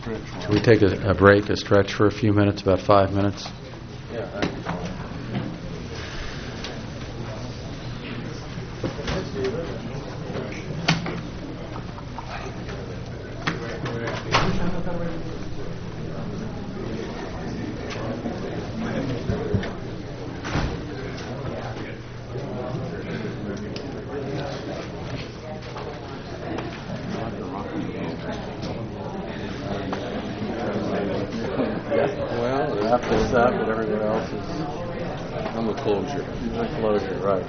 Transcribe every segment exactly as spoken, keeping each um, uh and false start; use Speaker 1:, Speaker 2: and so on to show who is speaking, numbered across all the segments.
Speaker 1: Can we take a, a break, a stretch for a few minutes, about five minutes?
Speaker 2: Yeah. I Well, wrap this up, but everyone else is. I'm a closure. A closure, right.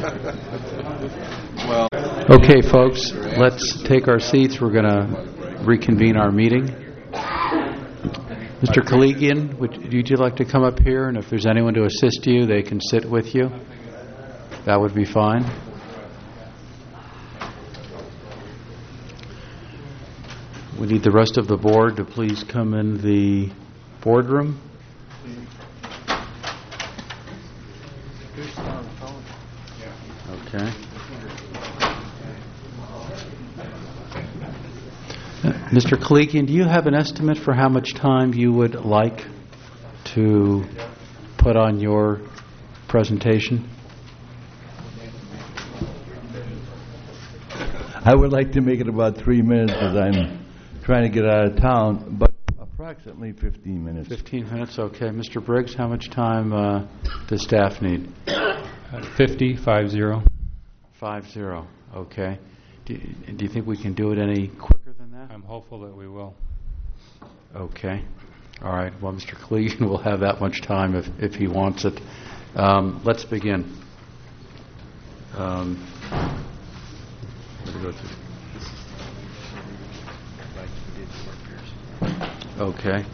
Speaker 2: Well.
Speaker 1: Okay, folks, let's take our seats. We're going to reconvene our meeting. Mister Kaligian, would would you like to come up here? And if there's anyone to assist you, they can sit with you. That would be fine. We need the rest of the board to please come in the boardroom. Okay. Uh, Mister Kaligian, do you have an estimate for how much time you would like to put on your presentation?
Speaker 3: I would like to make it about three minutes because I'm trying to get out of town, but approximately fifteen minutes.
Speaker 1: Fifteen minutes, okay. Mister Briggs, how much time uh, does staff need?
Speaker 4: Uh, Fifty, five zero.
Speaker 1: Five zero, okay. Do you, do you think we can do it any quicker than that?
Speaker 4: I'm hopeful that we will.
Speaker 1: Okay. All right. Well, Mister Kaligian will have that much time if, if he wants it. Um, let's begin. Um, let me go through. Okay.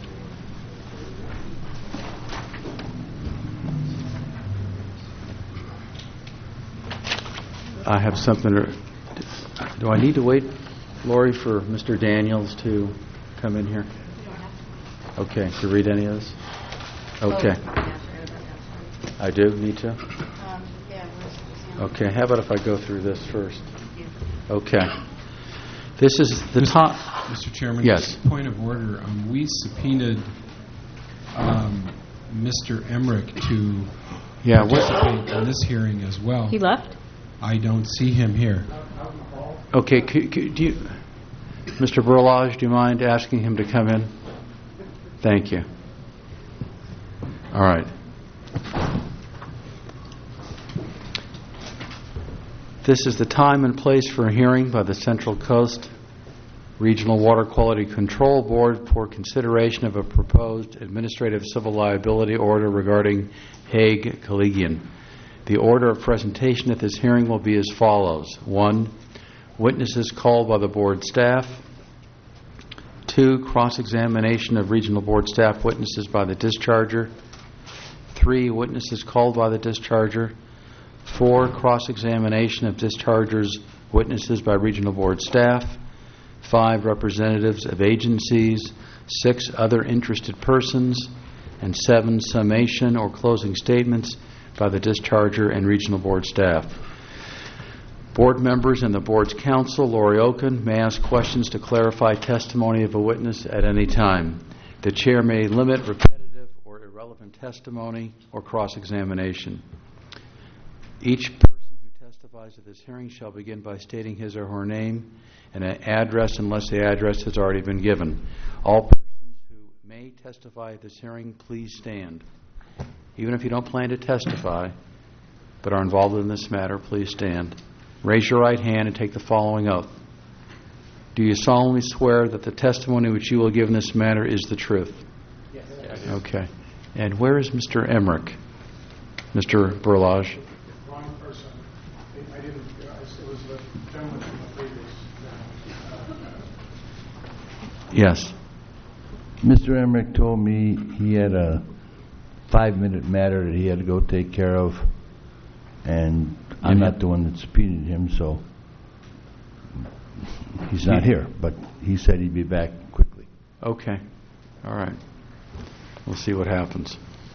Speaker 1: I have something. To, do I need to wait, Lori, for Mister Daniels to come in here? Okay. To read any of this? Okay. I do need to? Okay. How about if I go through this first? Okay. This is the top.
Speaker 5: Mister Chairman,
Speaker 1: yes.
Speaker 5: Point of order. Um, we subpoenaed um, Mister Emmerich to
Speaker 1: yeah,
Speaker 5: participate in this hearing as well.
Speaker 6: He left?
Speaker 5: I don't see him here.
Speaker 1: Okay. C- c- do you, Mister Berlage, do you mind asking him to come in? Thank you. All right. This is the time and place for a hearing by the Central Coast Regional Water Quality Control Board for consideration of a proposed administrative civil liability order regarding Hague Kaligian. The order of presentation at this hearing will be as follows. One, witnesses called by the board staff. Two, cross-examination of regional board staff witnesses by the discharger. Three, witnesses called by the discharger. Four, cross-examination of dischargers' witnesses by regional board staff. Five, representatives of agencies. Six, other interested persons. And seven, summation or closing statements by the discharger and regional board staff. Board members and the board's counsel, Lori Oken, may ask questions to clarify testimony of a witness at any time. The chair may limit repetitive or irrelevant testimony or cross-examination. Each person who testifies at this hearing shall begin by stating his or her name and an address unless the address has already been given. All persons who may testify at this hearing, please stand. Even if you don't plan to testify but are involved in this matter, please stand. Raise your right hand and take the following oath. Do you solemnly swear that the testimony which you will give in this matter is the truth?
Speaker 2: Yes.
Speaker 1: Okay. And where is Mister Emmerich? Mister Berlage?
Speaker 7: Wrong person. I didn't. It was the gentleman from the previous.
Speaker 1: Yes.
Speaker 3: Mister Emmerich told me he had a five-minute matter that he had to go take care of, and I'm not the one that subpoenaed him, so he's not here. But he said he'd be back quickly.
Speaker 1: Okay. All right. We'll see what happens.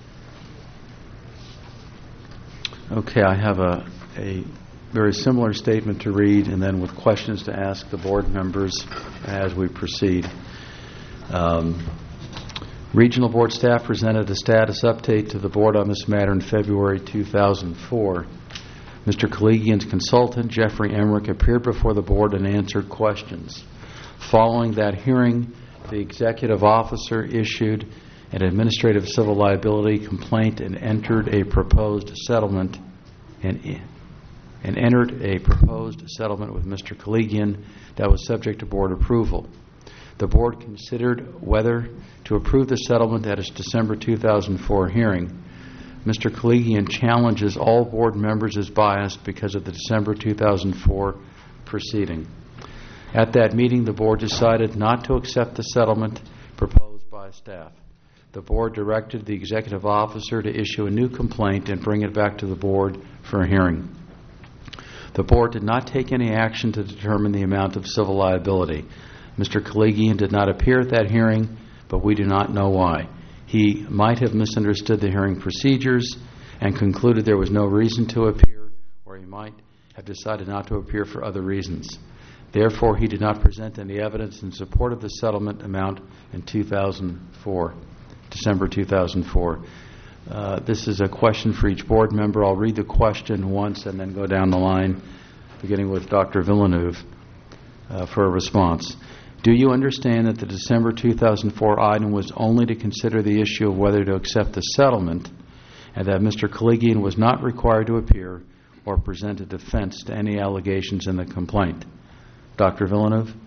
Speaker 1: Okay, I have a, a very similar statement to read and then with questions to ask the board members as we proceed. Um, Regional Board staff presented a status update to the Board on this matter in February two thousand four. Mister Kaligian's consultant, Jeffrey Emmerich, appeared before the Board and answered questions. Following that hearing, the executive officer issued an administrative civil liability complaint and entered a proposed settlement and, and entered a proposed settlement with Mister Kaligian that was subject to Board approval. The Board considered whether to approve the settlement at its December two thousand four hearing. Mister Kaligian challenges all Board members as biased because of the December two thousand four proceeding. At that meeting, the Board decided not to accept the settlement proposed by staff. The Board directed the executive officer to issue a new complaint and bring it back to the Board for a hearing. The Board did not take any action to determine the amount of civil liability. Mister Kaligian did not appear at that hearing, but we do not know why. He might have misunderstood the hearing procedures and concluded there was no reason to appear, or he might have decided not to appear for other reasons. Therefore, he did not present any evidence in support of the settlement amount in two thousand four, December two thousand four. Uh, this is a question for each Board member. I'll read the question once and then go down the line, beginning with Doctor Villeneuve uh, for a response. Do you understand that the December two thousand four item was only to consider the issue of whether to accept the settlement and that Mister Kaligian was not required to appear or present a defense to any allegations in the complaint? Doctor Villeneuve?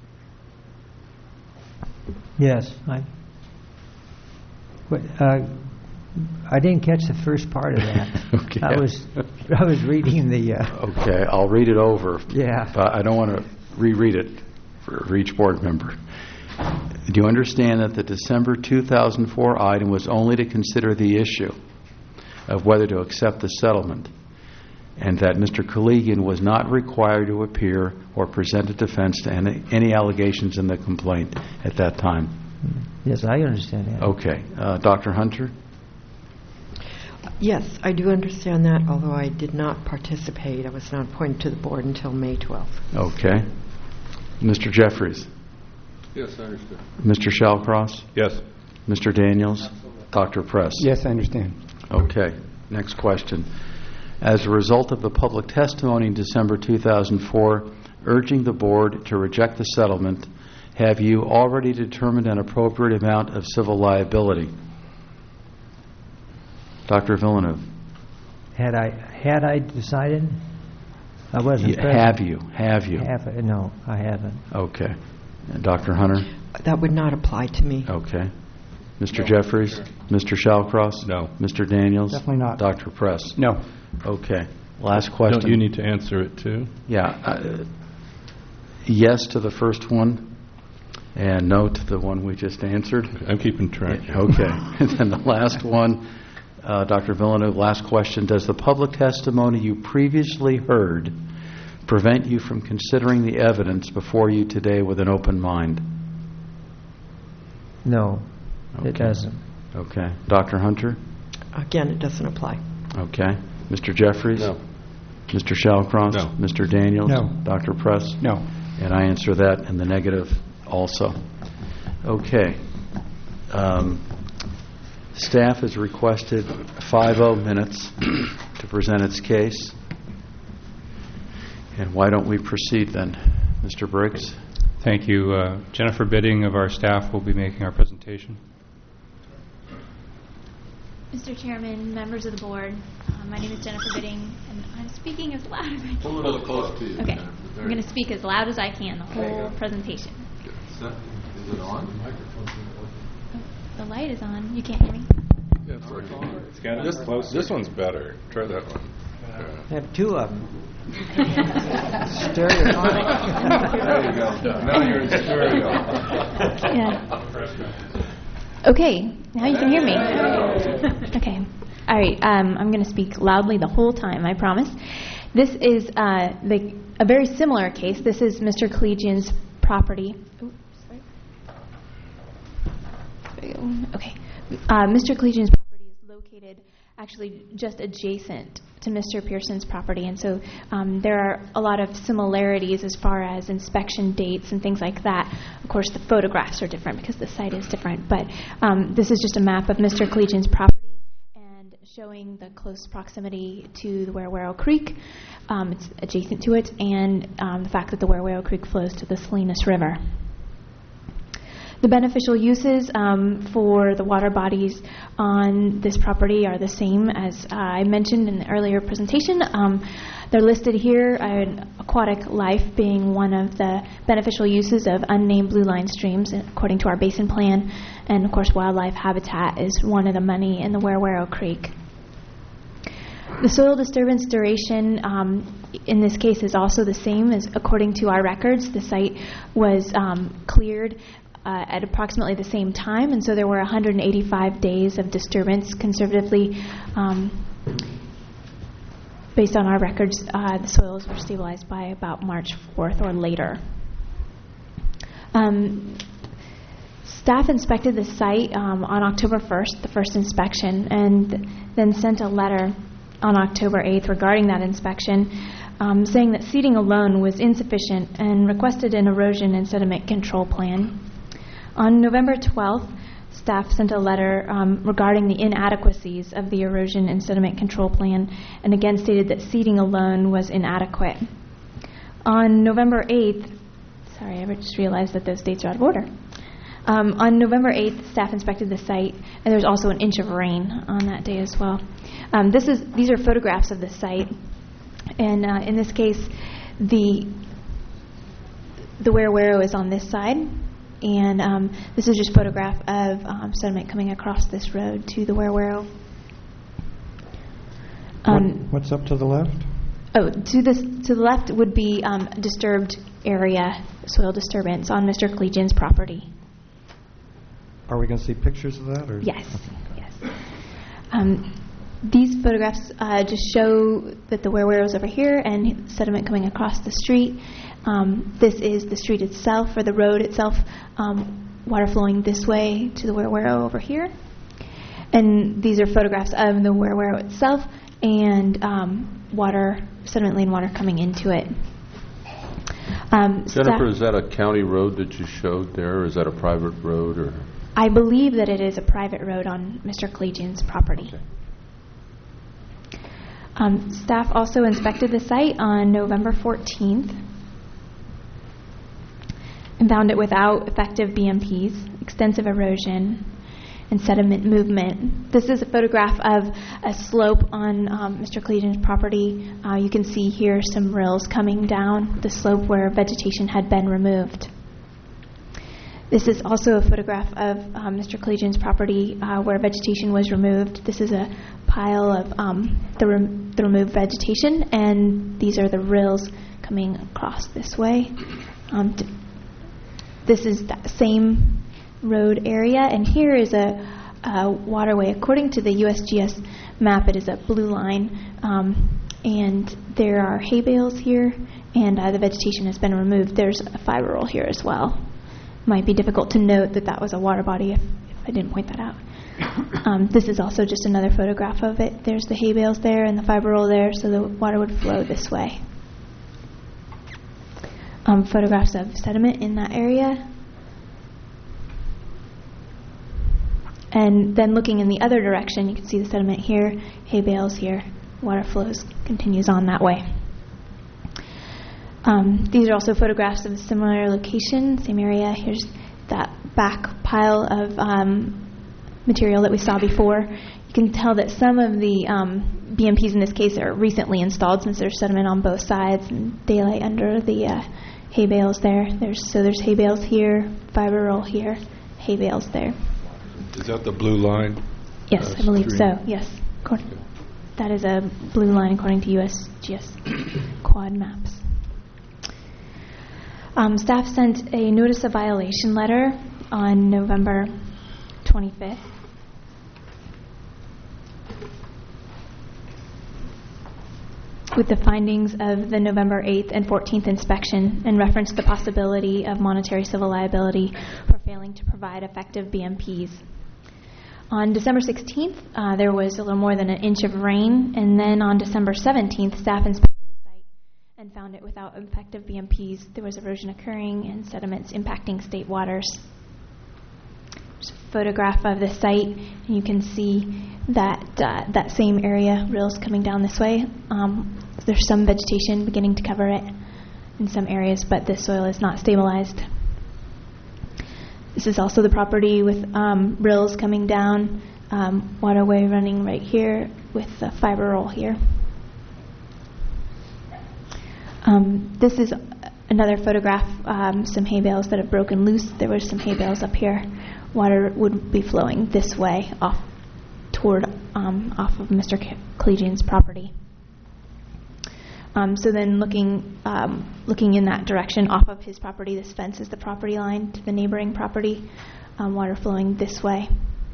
Speaker 6: Yes. I, uh, I didn't catch the first part of that.
Speaker 1: Okay.
Speaker 6: I was I was reading the... Uh,
Speaker 1: okay, I'll read it over.
Speaker 6: Yeah.
Speaker 1: But I don't want to reread it for each Board member. Do you understand that the December two thousand four item was only to consider the issue of whether to accept the settlement and that Mister Kaligian was not required to appear or present a defense to any, any allegations in the complaint at that time?
Speaker 6: Yes, I understand that.
Speaker 1: Okay. Uh, Doctor Hunter?
Speaker 8: Yes, I do understand that, although I did not participate. I was not appointed to the Board until May twelfth.
Speaker 1: Okay. Mister Jeffries?
Speaker 2: Yes, I understand.
Speaker 1: Mister Shallcross?
Speaker 2: Yes.
Speaker 1: Mister Daniels? Doctor Press?
Speaker 9: Yes, I understand.
Speaker 1: Okay. Next question. As a result of the public testimony in December two thousand four urging the Board to reject the settlement, have you already determined an appropriate amount of civil liability? Doctor Villeneuve?
Speaker 6: Had I had I decided? I wasn't
Speaker 1: Y-
Speaker 6: present.
Speaker 1: Have you? Have you?
Speaker 6: Have, no, I haven't.
Speaker 1: Okay. And Doctor Hunter?
Speaker 8: That would not apply to me.
Speaker 1: Okay. Mister Jeffries? Mister Shallcross?
Speaker 2: No.
Speaker 1: Mister Daniels?
Speaker 9: Definitely not.
Speaker 1: Doctor Press?
Speaker 9: No.
Speaker 1: Okay. Last question.
Speaker 2: Don't you need to answer it too?
Speaker 1: Yeah. Uh, yes to the first one, and no to the one we just answered.
Speaker 2: I'm keeping track.
Speaker 1: Okay. And then the last one, uh, Doctor Villeneuve, last question. Does the public testimony you previously heard prevent you from considering the evidence before you today with an open mind?
Speaker 6: No,
Speaker 1: Okay.
Speaker 6: it doesn't.
Speaker 1: Okay. Doctor Hunter?
Speaker 8: Again, it doesn't apply.
Speaker 1: Okay. Mister Jeffries?
Speaker 2: No.
Speaker 1: Mister Shallcross?
Speaker 2: No.
Speaker 1: Mister Daniels?
Speaker 9: No.
Speaker 1: Doctor Press?
Speaker 9: No.
Speaker 1: And I answer that in the negative also. Okay. Um, staff has requested five oh minutes to present its case. And why don't we proceed then? Mister Briggs?
Speaker 4: Thank you. Uh, Jennifer Bidding of our staff will be making our presentation.
Speaker 10: Mister Chairman, members of the board, uh, my name is Jennifer Bidding, and I'm speaking as loud as I can.
Speaker 2: A little close to you.
Speaker 10: Okay, I'm going to speak as loud as I can the whole presentation.
Speaker 2: Is it on?
Speaker 10: The light is on. You can't hear me?
Speaker 2: Yeah, it's working. It's got this close. This one's better. Try that one.
Speaker 6: I have two of them.
Speaker 2: There you go. Now you're in stereo.
Speaker 10: Yeah. Okay, now you can hear me. Okay. All right. Um, I'm going to speak loudly the whole time, I promise. This is uh, the, a very similar case. This is Mister Kaligian's property. Oops, sorry. There we go. Okay. Uh, Mister Kaligian's property is located actually just adjacent to Mister Pearson's property, and so um, there are a lot of similarities as far as inspection dates and things like that. Of course, the photographs are different because the site is different, but um, this is just a map of Mister Collegian's property and showing the close proximity to the Wewero Creek. Um, it's adjacent to it, and um, the fact that the Wewero Creek flows to the Salinas River. The beneficial uses um, for the water bodies on this property are the same as uh, I mentioned in the earlier presentation. Um, they're listed here, uh, aquatic life being one of the beneficial uses of unnamed blue line streams according to our basin plan, and of course wildlife habitat is one of the many in the Wewero Creek. The soil disturbance duration um, in this case is also the same as according to our records. The site was um, cleared Uh, at approximately the same time, and so there were one hundred eighty-five days of disturbance conservatively. Um, based on our records, uh, the soils were stabilized by about March fourth or later. Um, staff inspected the site um, on October first, the first inspection, and then sent a letter on October eighth regarding that inspection, um, saying that seeding alone was insufficient and requested an erosion and sediment control plan. On November twelfth, staff sent a letter um, regarding the inadequacies of the erosion and sediment control plan, and again stated that seeding alone was inadequate. On November eighth, sorry, I just realized that those dates are out of order. Um, on November eighth, staff inspected the site, and there was also an inch of rain on that day as well. Um, this is these are photographs of the site, and uh, in this case, the the Wewero is on this side. And um, this is just a photograph of um, sediment coming across this road to the Wewero. Um,
Speaker 9: what, what's up to the left?
Speaker 10: Oh, to the to the left would be um, disturbed area, soil disturbance on Mister Collegian's property.
Speaker 9: Are we going to see pictures of that? Or?
Speaker 10: Yes, yes. Um, these photographs uh, just show that the Wewero is over here and sediment coming across the street. Um, this is the street itself, or the road itself, um, water flowing this way to the Wewero over here. And these are photographs of the Wewero itself and um, water, sediment lane water coming into it. Um,
Speaker 2: Jennifer, is that a county road that you showed there, or is that a private road? Or
Speaker 10: I believe that it is a private road on Mister Collegian's property.
Speaker 2: Okay.
Speaker 10: Um, staff also inspected the site on November fourteenth. And found it without effective B M Ps, extensive erosion, and sediment movement. This is a photograph of a slope on um, Mister Collegian's property. Uh, you can see here some rills coming down the slope where vegetation had been removed. This is also a photograph of um, Mister Collegian's property uh, where vegetation was removed. This is a pile of um, the, rem- the removed vegetation, and these are the rills coming across this way. Um, t- This is the same road area, and here is a, a waterway. According to the U S G S map, it is a blue line, um, and there are hay bales here, and uh, the vegetation has been removed. There's a fiber roll here as well. Might be difficult to note that that was a water body if, if I didn't point that out. Um, this is also just another photograph of it. There's the hay bales there and the fiber roll there, so the water would flow this way. Um, photographs of sediment in that area. And then looking in the other direction, you can see the sediment here, hay bales here, water flows, continues on that way. Um, these are also photographs of a similar location, same area. Here's that back pile of um, material that we saw before. You can tell that some of the um, B M Ps in this case are recently installed, since there's sediment on both sides and daylight under the uh, hay bales there. There's so there's hay bales here, fiber roll here, hay bales there.
Speaker 11: Is that the blue line?
Speaker 10: Yes,
Speaker 11: uh,
Speaker 10: I believe
Speaker 11: stream?
Speaker 10: so. Yes, According, that is a blue line according to U S G S quad maps. Um, staff sent a notice of violation letter on November twenty-fifth. With the findings of the November eighth and fourteenth inspection, and referenced the possibility of monetary civil liability for failing to provide effective B M Ps. On December sixteenth, uh, there was a little more than an inch of rain, and then on December seventeenth, staff inspected the site and found it without effective B M Ps. There was erosion occurring and sediments impacting state waters. There's a photograph of the site, and you can see that uh, that same area, rills coming down this way. Um, there's some vegetation beginning to cover it in some areas, but the soil is not stabilized. This is also the property with um, rills coming down, um, waterway running right here with a fiber roll here. Um, this is another photograph, um, some hay bales that have broken loose. There were some hay bales up here. Water would be flowing this way off toward um, off of Mister Collegian's property. Um, so then looking um, looking in that direction off of his property, this fence is the property line to the neighboring property, um, water flowing this way.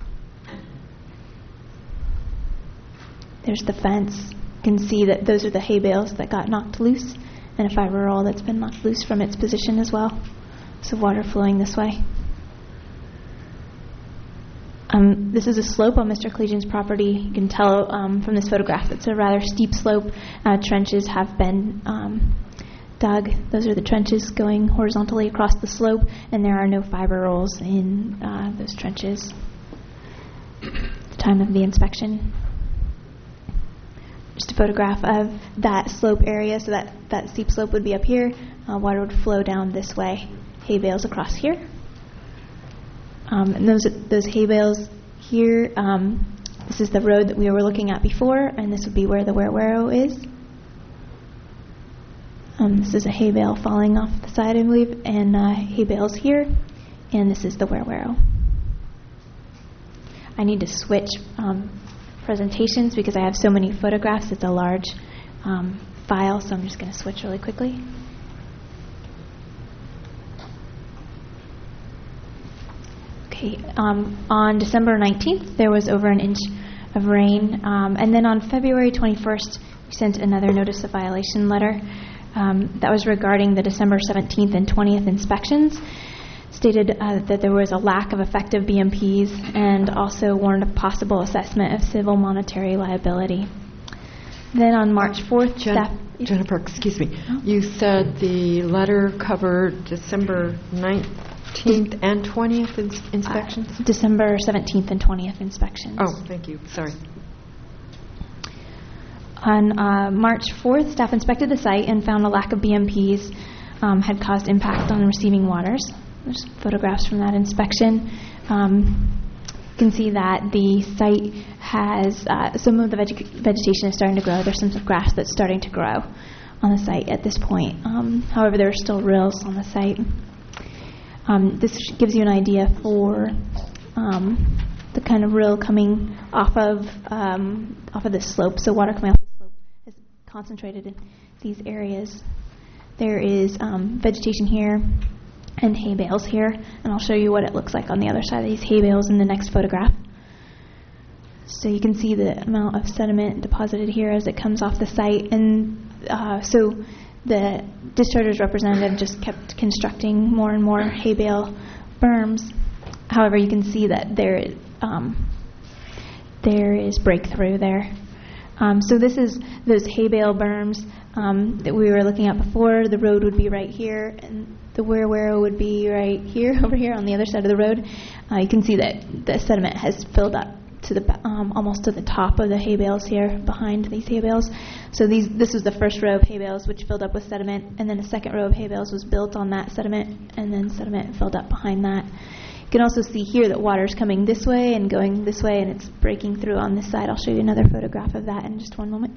Speaker 10: There's the fence. You can see that those are the hay bales that got knocked loose, and a fiber roll that's been knocked loose from its position as well. So water flowing this way. Um, this is a slope on Mister Collegian's property. You can tell um, from this photograph it's a rather steep slope. Uh, trenches have been um, dug. Those are the trenches going horizontally across the slope, and there are no fiber rolls in uh, those trenches at the time of the inspection. Just a photograph of that slope area. So that, that steep slope would be up here. Uh, water would flow down this way. Hay bales across here. Um, and those those hay bales here, um, this is the road that we were looking at before, and this would be where the Wewero is. Um, this is a hay bale falling off the side, I believe, and uh, hay bales here, and this is the Wewero. I need to switch um, presentations because I have so many photographs. It's a large um, file, so I'm just going to switch really quickly. Um, on December nineteenth, there was over an inch of rain, um, and then on February twenty-first, we sent another notice of violation letter. Um, that was regarding the December seventeenth and twentieth inspections. Stated uh, that there was a lack of effective B M Ps and also warned of possible assessment of civil monetary liability. Then on March fourth,
Speaker 8: Jen-
Speaker 10: staff...
Speaker 8: Jennifer, excuse me. Oh. You said the letter covered December nineteenth and twentieth ins- inspections?
Speaker 10: Uh, December seventeenth and twentieth inspections.
Speaker 8: Oh, thank you. Sorry.
Speaker 10: On uh, March fourth, staff inspected the site and found a lack of B M Ps um, had caused impact on receiving waters. There's photographs from that inspection. Um, you can see that the site has, uh, some of the veg- vegetation is starting to grow. There's some grass that's starting to grow on the site at this point. Um, however, there are still rills on the site. Um, this gives you an idea for um, the kind of rill coming off of um, off of the slope. So water coming off the slope is concentrated in these areas. There is um, vegetation here and hay bales here, and I'll show you what it looks like on the other side of these hay bales in the next photograph. So you can see the amount of sediment deposited here as it comes off the site, and uh, so the discharger's representative just kept constructing more and more hay bale berms. However, you can see that there, um, there is breakthrough there. Um, so this is those hay bale berms um, that we were looking at before. The road would be right here, and the Wewero would be right here, over here on the other side of the road. Uh, you can see that the sediment has filled up to the um, almost to the top of the hay bales here, behind these hay bales. So these, this was the first row of hay bales which filled up with sediment, and then a second row of hay bales was built on that sediment, and then sediment filled up behind that. You can also see here that water's coming this way and going this way, and it's breaking through on this side. I'll show you another photograph of that in just one moment.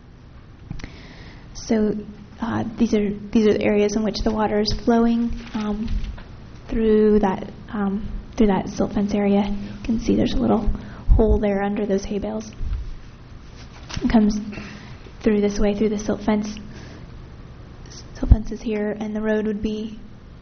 Speaker 10: So uh, these are these are the areas in which the water is flowing um, through that um, through that silt fence area. You can see there's a little hole there under those hay bales. It comes through this way, through the silt fence. Silt fence is here, and the road would be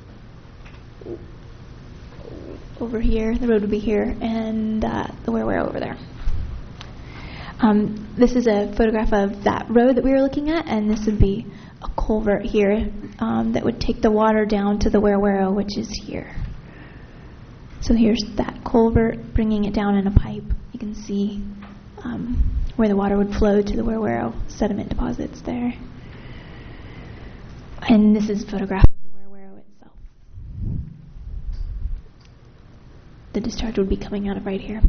Speaker 10: over here. The road would be here, and uh, the Wewero over there. Um, this is a photograph of that road that we were looking at, and this would be a culvert here um, that would take the water down to the Wewero, which is here. So here's that culvert bringing it down in a pipe. You can see um, where the water would flow to the Wewero sediment deposits there. And this is a photograph of the Wewero itself. The discharge would be coming out of right here.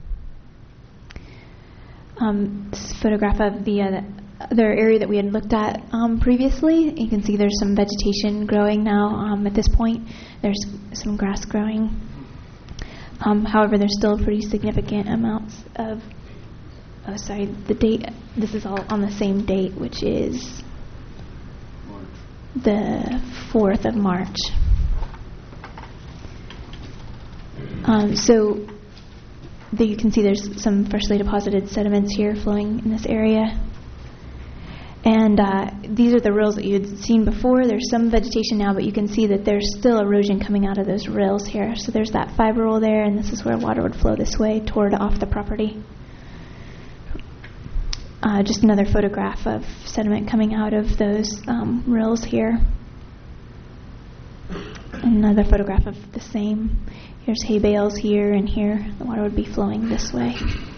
Speaker 10: Um, this is a photograph of the uh, other area that we had looked at um, previously. You can see there's some vegetation growing now um, at this point. There's some grass growing. Um, however, there's still pretty significant amounts of, oh, sorry, the date, this is all on the same date, which is the fourth of March. Um, so the, you can see there's some freshly deposited sediments here flowing in this area. And uh, these are the rills that you had seen before. There's some vegetation now, but you can see that there's still erosion coming out of those rills here. So there's that fiber roll there, and this is where water would flow this way toward off the property. Uh, just another photograph of sediment coming out of those um, rills here. Another photograph of the same. Here's hay bales here and here. The water would be flowing this way.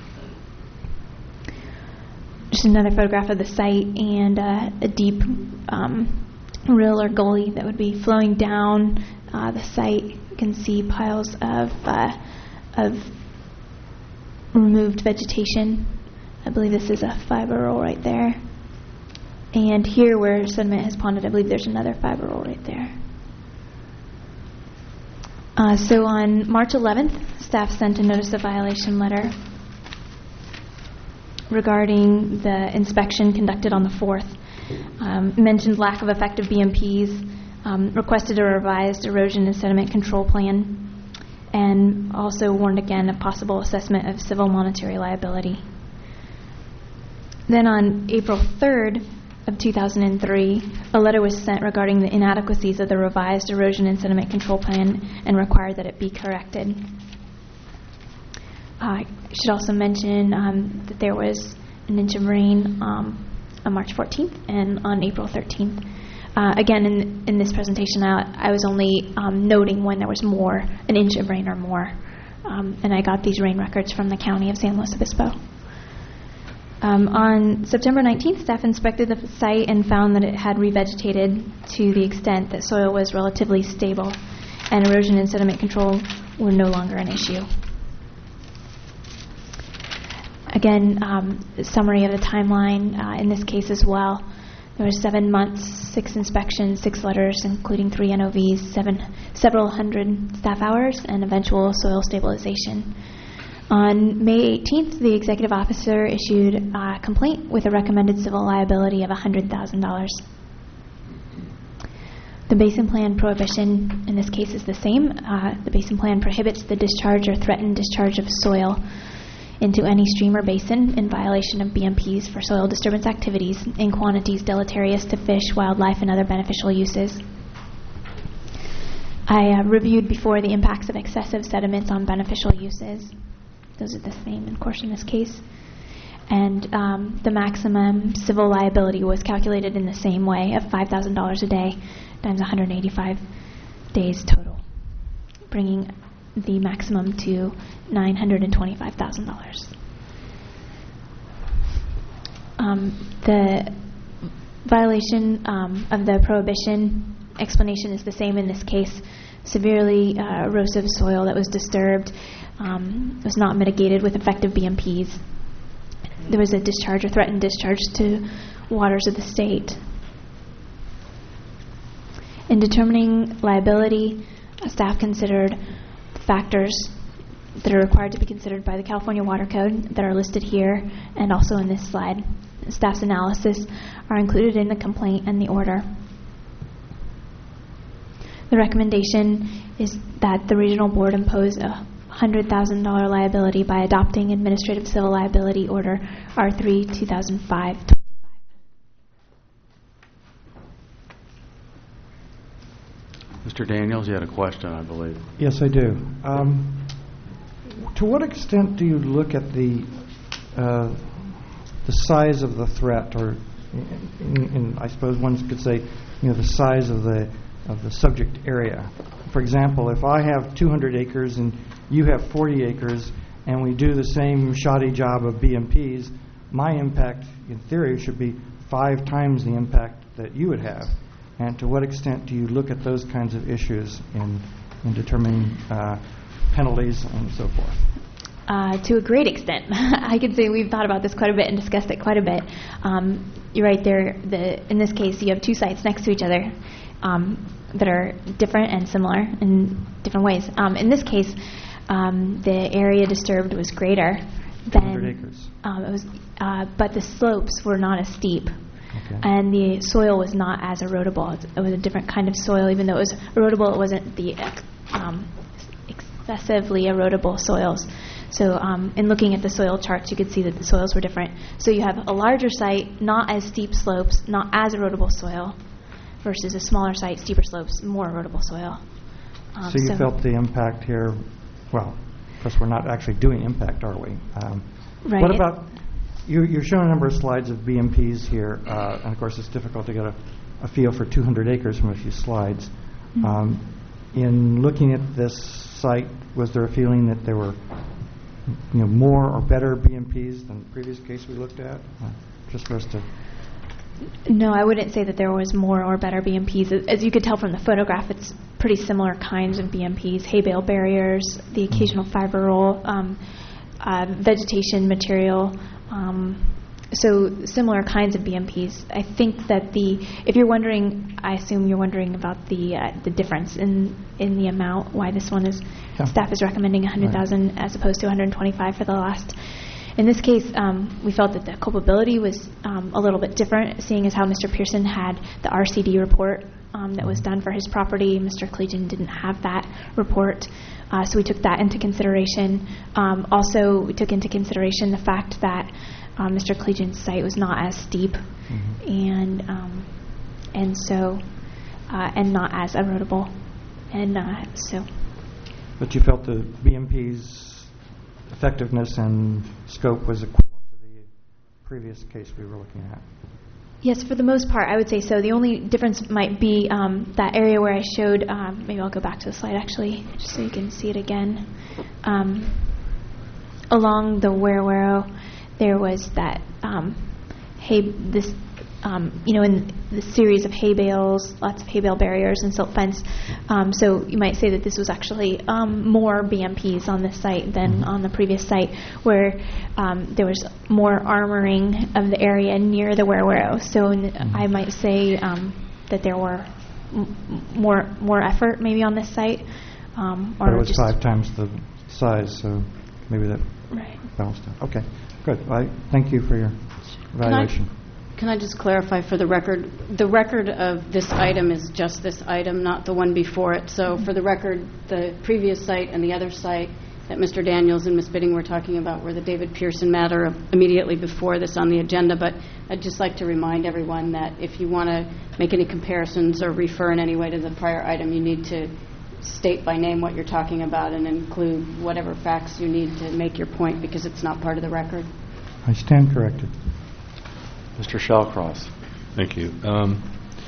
Speaker 10: Just another photograph of the site and uh, a deep um, rill or gully that would be flowing down uh, the site. You can see piles of uh, of removed vegetation. I believe this is a fiber roll right there. And here where sediment has ponded, I believe there's another fiber roll right there. Uh, so on March eleventh, staff sent a notice of violation letter regarding the inspection conducted on the fourth. Um, mentioned lack of effective B M Ps, um, requested a revised erosion and sediment control plan, and also warned again of possible assessment of civil monetary liability. Then on April third of two thousand three, a letter was sent regarding the inadequacies of the revised erosion and sediment control plan and required that it be corrected. Uh, I should also mention um, that there was an inch of rain um, on March fourteenth and on April thirteenth. Uh, again, in, in this presentation, I, I was only um, noting when there was more, an inch of rain or more. Um, and I got these rain records from the county of San Luis Obispo. Um, on September nineteenth, staff inspected the site and found that it had revegetated to the extent that soil was relatively stable and erosion and sediment control were no longer an issue. Again, um, summary of the timeline uh, in this case as well. There were seven months, six inspections, six letters, including three N O Vs, seven, several hundred staff hours, and eventual soil stabilization. On May eighteenth, the executive officer issued a complaint with a recommended civil liability of one hundred thousand dollars. The basin plan prohibition in this case is the same. Uh, the basin plan prohibits the discharge or threatened discharge of soil into any stream or basin in violation of B M Ps for soil disturbance activities in quantities deleterious to fish, wildlife, and other beneficial uses. I uh, reviewed before the impacts of excessive sediments on beneficial uses. Those are the same, of course, in this case. And um, the maximum civil liability was calculated in the same way of five thousand dollars a day times one hundred eighty-five days total, bringing the maximum to nine hundred twenty-five thousand dollars. Um, the violation um, of the prohibition explanation is the same in this case. Severely uh, erosive soil that was disturbed um, was not mitigated with effective B M Ps. There was a discharge or threatened discharge to waters of the state. In determining liability, uh, staff considered the factors that are required to be considered by the California Water Code that are listed here and also in this slide. Staff's analysis are included in the complaint and the order. The recommendation is that the regional board impose a one hundred thousand dollars liability by adopting Administrative Civil Liability Order R three two thousand five.
Speaker 1: Mister Daniels, you had a question, I believe.
Speaker 9: Yes, I do. Um, to what extent do you look at the uh, the size of the threat, or in, in, I suppose one could say, you know, the size of the of the subject area. For example, if I have two hundred acres and you have forty acres, and we do the same shoddy job of B M Ps, my impact, in theory, should be five times the impact that you would have. And to what extent do you look at those kinds of issues in, in determining uh, penalties and so forth?
Speaker 10: Uh, to a great extent. I can say we've thought about this quite a bit and discussed it quite a bit. Um, you're right there. The, in this case, you have two sites next to each other um, that are different and similar in different ways. Um, in this case, um, the area disturbed was greater than...
Speaker 9: two hundred acres.
Speaker 10: Um, it was, uh, but the slopes were not as steep.
Speaker 9: Okay.
Speaker 10: And the soil was not as erodible. It was a different kind of soil. Even though it was erodible, it wasn't the um, excessively erodible soils. So um, in looking at the soil charts, you could see that the soils were different. So you have a larger site, not as steep slopes, not as erodible soil, versus a smaller site, steeper slopes, more erodible soil. Um,
Speaker 9: so you felt the impact here, well, of course we're not actually doing impact, are we? Um,
Speaker 10: right.
Speaker 9: What about, you, you're showing a number of slides of B M Ps here, uh, and of course it's difficult to get a, a feel for two hundred acres from a few slides.
Speaker 10: Mm-hmm.
Speaker 9: Um, in looking at this site, was there a feeling that there were you know, more or better B M Ps than the previous case we looked at? Uh, just for us to...
Speaker 10: No, I wouldn't say that there was more or better B M Ps. As you could tell from the photograph, it's pretty similar kinds of B M Ps, hay bale barriers, the occasional fiber roll, um, uh, vegetation material, um, so similar kinds of B M Ps. I think that the, if you're wondering, I assume you're wondering about the uh, the difference in, in the amount, why this one is,
Speaker 9: yeah.
Speaker 10: staff is recommending one hundred thousand right. as opposed to one hundred twenty-five for the last. In this case, um, we felt that the culpability was um, a little bit different, seeing as how Mister Pearson had the R C D report um, that was done for his property. Mister Clegion didn't have that report, uh, so we took that into consideration. Um, also, we took into consideration the fact that uh, Mister Clegion's site was not as steep, mm-hmm. and um, and so uh, and not as erodible, and uh, so.
Speaker 9: But you felt the B M P's effectiveness and scope was equivalent to the previous case we were looking at?
Speaker 10: Yes, for the most part, I would say so. The only difference might be um, that area where I showed, um, maybe I'll go back to the slide actually, just so you can see it again. Um, along the Werowero, there was that um, hay, this, um, you know, in the series of hay bales, lots of hay bale barriers and silt fence. Um, so you might say that this was actually um, more B M Ps on this site than on the previous site, where um, there was more armoring of the area near the Werowero. So in, I might say um, that there were m- more more effort maybe on this site. Um, or
Speaker 9: but it was
Speaker 10: just
Speaker 9: five times the size, so maybe that
Speaker 10: right.
Speaker 9: balanced out. Okay, good. I thank you for your evaluation.
Speaker 12: Can I just clarify for the record, the record of this item is just this item, not the one before it. So for the record, the previous site and the other site that Mister Daniels and Miz Bidding were talking about were the David Pearson matter of immediately before this on the agenda. But I'd just like to remind everyone that if you want to make any comparisons or refer in any way to the prior item, you need to state by name what you're talking about and include whatever facts you need to make your point, because it's not part of the record.
Speaker 9: I stand corrected.
Speaker 1: Mister Shallcross.
Speaker 11: Thank you. Um,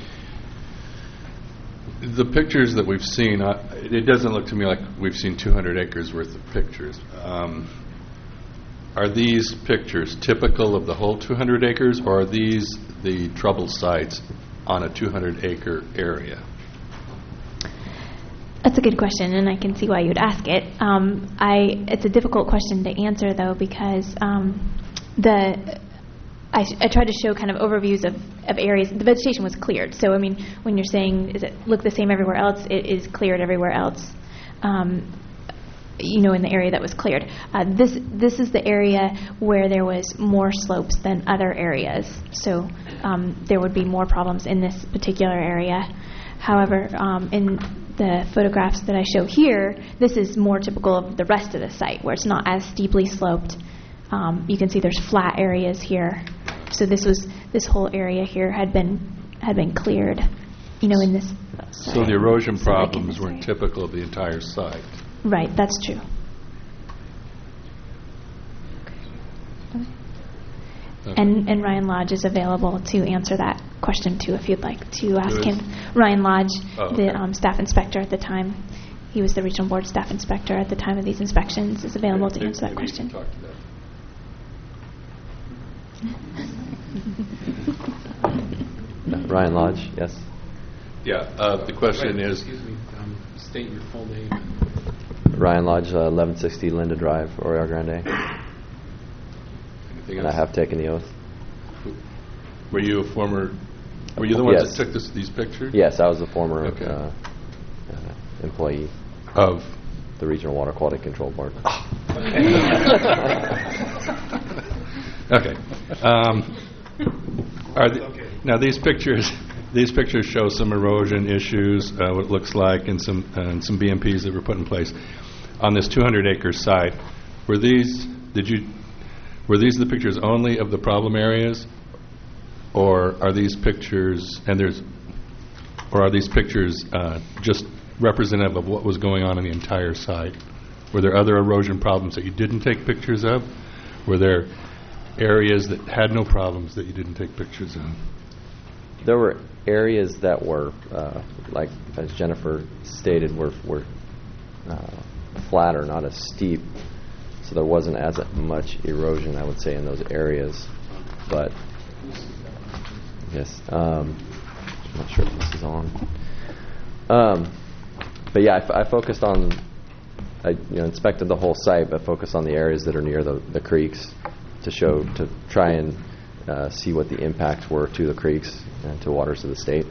Speaker 11: the pictures that we've seen, uh, it doesn't look to me like we've seen two hundred acres worth of pictures. Um, are these pictures typical of the whole two hundred acres, or are these the trouble sites on a two hundred acre area?
Speaker 10: That's a good question, and I can see why you'd ask it. Um, I, it's a difficult question to answer, though, because um, the I, I tried to show kind of overviews of, of areas. The vegetation was cleared. So, I mean, when you're saying, is it look the same everywhere else, it is cleared everywhere else, um, you know, in the area that was cleared. Uh, this this is the area where there was more slopes than other areas. So um, there would be more problems in this particular area. However, um, in the photographs that I show here, this is more typical of the rest of the site, where it's not as steeply sloped. Um, you can see there's flat areas here. So this was this whole area here had been had been cleared, you know, in this.
Speaker 11: Sorry. So the erosion problems weren't typical of the entire site.
Speaker 10: Right, that's true.
Speaker 11: Okay.
Speaker 10: And, and Ryan Lodge is available to answer that question too, if you'd like to ask
Speaker 11: Who is?
Speaker 10: him. Ryan Lodge,
Speaker 11: Oh, okay.
Speaker 10: the um, staff inspector at the time. He was the regional board staff inspector at the time of these inspections, is available to
Speaker 11: Maybe-
Speaker 10: answer that
Speaker 11: maybe you can
Speaker 10: question.
Speaker 11: talk to that.
Speaker 2: Ryan Lodge, yes.
Speaker 11: Yeah, uh, the question
Speaker 5: Wait,
Speaker 11: is,
Speaker 5: Excuse me, um, state your full name.
Speaker 2: Ryan Lodge, uh, eleven sixty Linda Drive, Arroyo Grande.
Speaker 11: anything
Speaker 2: And I
Speaker 11: else?
Speaker 2: have taken the oath.
Speaker 11: Were you a former, were you the ones
Speaker 2: Yes.
Speaker 11: that took this, these pictures?
Speaker 2: Yes, I was the former
Speaker 11: Okay.
Speaker 2: uh, uh, employee
Speaker 11: Of?
Speaker 2: the Regional Water Quality Control Board.
Speaker 11: Okay. Um, Are the, now these pictures, these pictures show some erosion issues, uh, what it looks like, and some and some B M Ps that were put in place on this two hundred acre site. Were these? Did you? Were these the pictures only of the problem areas, or are these pictures and there's, or are these pictures uh, just representative of what was going on in the entire site? Were there other erosion problems that you didn't take pictures of? Were there areas that had no problems that you didn't take pictures of?
Speaker 2: There were areas that were, uh, like as Jennifer stated, were, were uh, flatter, not as steep. So there wasn't as much erosion, I would say, in those areas. But, yes, um, I'm not sure if this is on. Um, but yeah, I, f- I focused on, I you know, inspected the whole site, but focused on the areas that are near the, the creeks to show, to try and uh, see what the impacts were to the creeks and to waters of the state.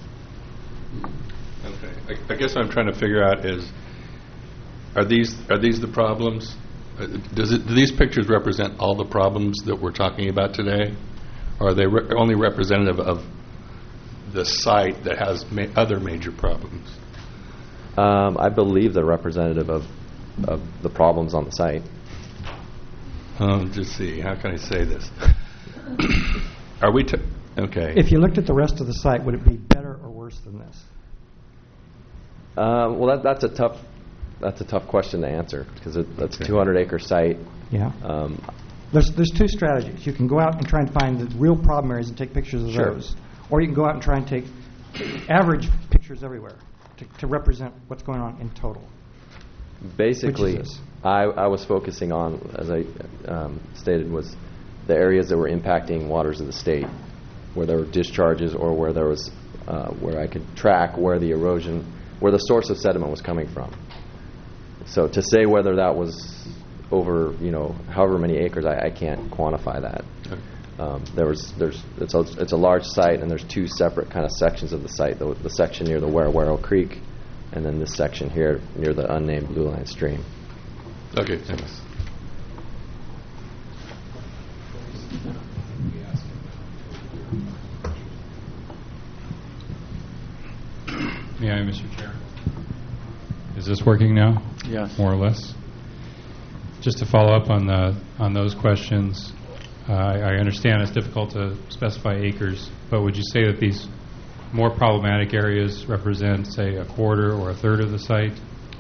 Speaker 11: Okay. I, I guess what I'm trying to figure out is, are these are these the problems? Uh, Does it do these pictures represent all the problems that we're talking about today, or are they re- only representative of the site that has ma- other major problems?
Speaker 2: Um, I believe they're representative of, of the problems on the site.
Speaker 11: Oh, just see. How can I say this? Are we? T- okay.
Speaker 9: If you looked at the rest of the site, would it be better or worse than this?
Speaker 2: Uh, well, that, that's a tough that's a tough question to answer because it, that's
Speaker 11: Okay.
Speaker 2: a two hundred acre site.
Speaker 9: Yeah.
Speaker 2: Um,
Speaker 9: There's, there's two strategies. You can go out and try and find the real problem areas and take pictures of
Speaker 2: Sure.
Speaker 9: those. Or you can go out and try and take average pictures everywhere to, to represent what's going on in total.
Speaker 2: basically,
Speaker 9: Which is this?
Speaker 2: I, I was focusing on, as I um, stated, was the areas that were impacting waters of the state, where there were discharges or where there was uh, where I could track where the erosion, where the source of sediment was coming from. So to say whether that was over, you know, however many acres, I, I can't quantify that.
Speaker 11: Okay.
Speaker 2: Um, there was, there's, it's a, it's a large site, and there's two separate kind of sections of the site. The, the section near the Warrow Creek, and then this section here near the unnamed Blue Line Stream.
Speaker 11: Okay. Thanks.
Speaker 4: May I, Mister Chair? Is this working now?
Speaker 1: Yes.
Speaker 4: More or less. Just to follow up on the on those questions, uh, I, I understand it's difficult to specify acres, but would you say that these more problematic areas represent, say, a quarter or a third of the site?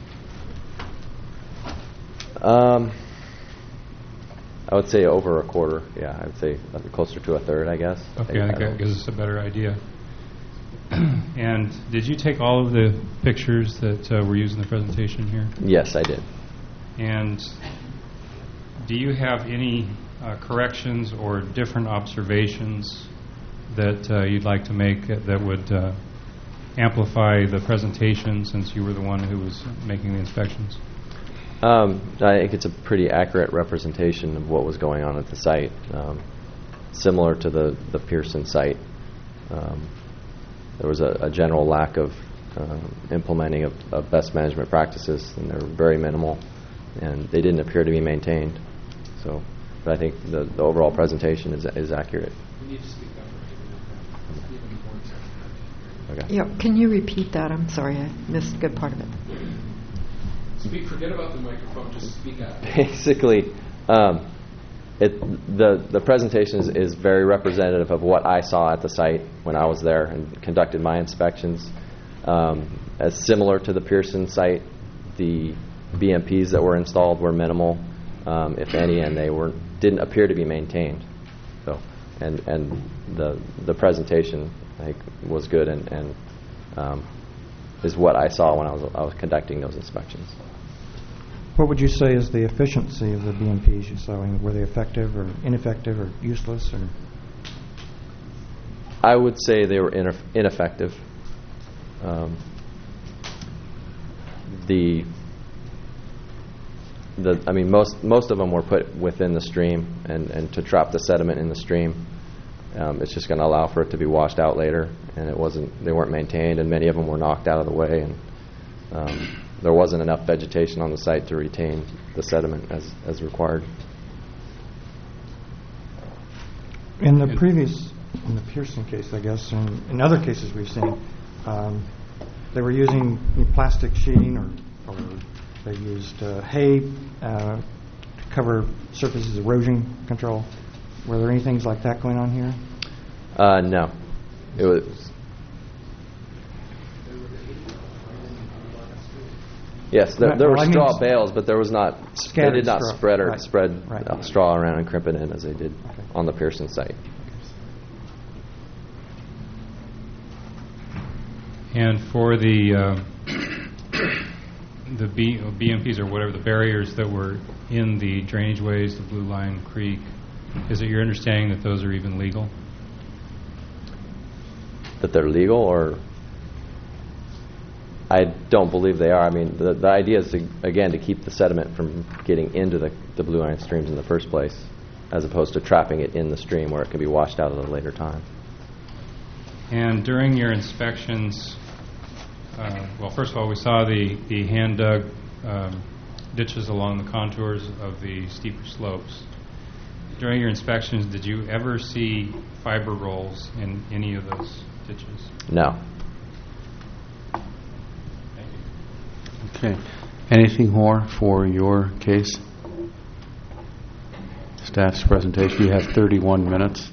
Speaker 2: Um, I would say over a quarter. Yeah, I would say closer to a third, I guess.
Speaker 4: Okay, I think that gives us a better idea. And did you take all of the pictures that uh, were used in the presentation here?
Speaker 2: Yes, I did.
Speaker 4: And do you have any uh, corrections or different observations that uh, you'd like to make that would uh, amplify the presentation, since you were the one who was making the inspections?
Speaker 2: Um, I think it's a pretty accurate representation of what was going on at the site, um, similar to the, the Pearson site. Um, there was a, a general lack of um, implementing of, of best management practices, and they were very minimal, and they didn't appear to be maintained. So, but I think the, the overall presentation is, is accurate. Okay.
Speaker 8: Yeah, can you repeat that? I'm sorry, I missed a good part of it.
Speaker 5: Speak, forget about the microphone, just speak out.
Speaker 2: Basically, um, it, the the presentation is, is very representative of what I saw at the site when I was there and conducted my inspections. Um, as similar to the Pearson site, the B M Ps that were installed were minimal, um, if any, and they were didn't appear to be maintained. So and and the the presentation, I think, was good and and um, is what I saw when I was I was conducting those inspections.
Speaker 9: What would you say is the efficiency of the B M Ps you saw? I mean, were they effective or ineffective or useless? Or
Speaker 2: I would say they were ineff- ineffective. Um, the the I mean most most of them were put within the stream, and, and to trap the sediment in the stream, um, it's just going to allow for it to be washed out later, and it wasn't they weren't maintained, and many of them were knocked out of the way, and um, there wasn't enough vegetation on the site to retain the sediment as as required.
Speaker 9: in the previous, in the Pearson case, I guess, and in other cases we've seen, um, they were using plastic sheeting, or, or they used uh, hay uh, to cover surfaces, erosion control. Were there any things like that going on here?
Speaker 2: Uh, no. It was. Yes, there, there were
Speaker 9: Well, I mean
Speaker 2: straw
Speaker 9: s-
Speaker 2: bales, but there was not. They
Speaker 9: Scattered
Speaker 2: did not
Speaker 9: straw.
Speaker 2: spread or
Speaker 9: Right.
Speaker 2: spread
Speaker 9: Right.
Speaker 2: uh, straw around and crimp it in as they did on the Pearson site.
Speaker 4: And for the uh, the B, BMPs or whatever, the barriers that were in the drainage ways, the Blue Line Creek, is it your understanding that those are even legal?
Speaker 2: That they're legal, or I don't believe they are. I mean, the, the idea is to, again, to keep the sediment from getting into the, the Blue Line streams in the first place, as opposed to trapping it in the stream where it can be washed out at a later time.
Speaker 4: And during your inspections, uh, well, first of all, we saw the, the hand-dug um, ditches along the contours of the steeper slopes. During your inspections, did you ever see fiber rolls in any of those ditches?
Speaker 2: No.
Speaker 1: Okay. Anything more for your case? Staff's presentation. You have thirty-one minutes.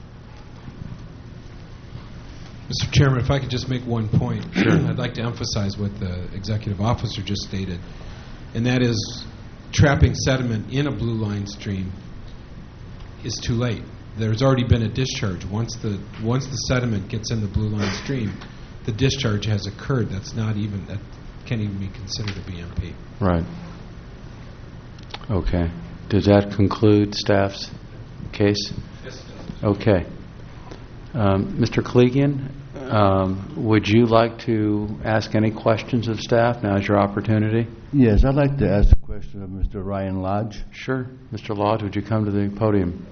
Speaker 5: Mister Chairman, if I could just make one point. Sure. I'd like to emphasize what the executive officer just stated, and that is trapping sediment in a Blue Line stream is too late. There's already been a discharge. Once the once the sediment gets in the Blue Line stream, the discharge has occurred. That's not even, that can't even be considered a B M P.
Speaker 1: Right. Okay. Does that conclude staff's case?
Speaker 5: Yes,
Speaker 1: Okay. Um, Mister Koligian, um, would you like to ask any questions of staff? Now's your opportunity.
Speaker 3: Yes, I'd like to ask a question of Mister Ryan Lodge.
Speaker 1: Sure. Mister Lodge, would you come to the podium?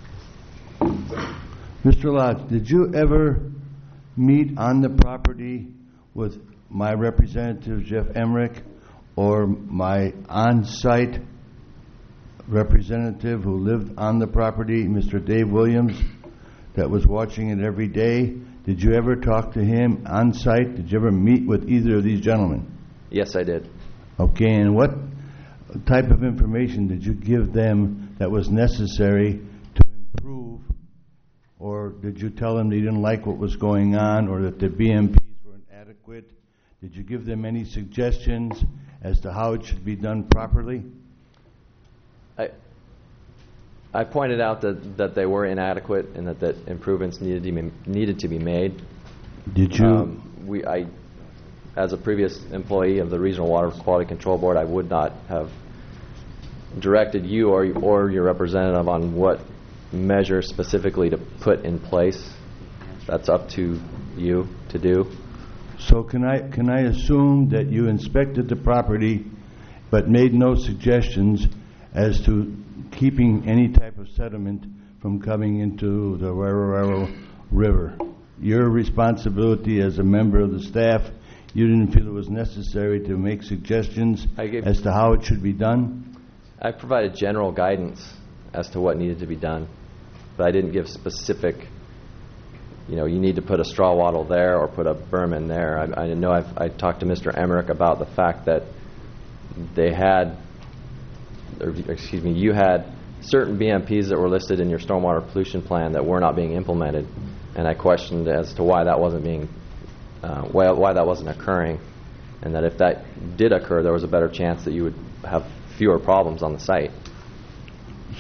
Speaker 3: Mister Lodge, did you ever meet on the property with my representative, Jeff Emmerich, or my on-site representative who lived on the property, Mister Dave Williams, that was watching it every day? Did you ever talk to him on-site? Did you ever meet with either of these gentlemen?
Speaker 2: Yes, I did.
Speaker 3: Okay, and what type of information did you give them that was necessary to improve, or did you tell them they didn't like what was going on, or that the B M Ps weren't adequate? Did you give them any suggestions as to how it should be done properly?
Speaker 2: I I pointed out that, that they were inadequate and that, that improvements needed to be needed to be made.
Speaker 3: Did you?
Speaker 2: Um, we I, as a previous employee of the Regional Water Quality Control Board, I would not have directed you or or your representative on what measure specifically to put in place. That's up to you to do.
Speaker 3: So can I can I assume that you inspected the property but made no suggestions as to keeping any type of sediment from coming into the Warrowaro River? Your responsibility as a member of the staff, you didn't feel it was necessary to make suggestions
Speaker 2: I gave-
Speaker 3: as to how it should be done?
Speaker 2: I provided general guidance as to what needed to be done, but I didn't give specific, you know, you need to put a straw wattle there or put a berm in there. I, I know I've I talked to Mister Emmerich about the fact that they had, or excuse me, you had certain B M Ps that were listed in your stormwater pollution plan that were not being implemented, and I questioned as to why that wasn't being, uh, why, why that wasn't occurring, and that if that did occur, there was a better chance that you would have fewer problems on the site.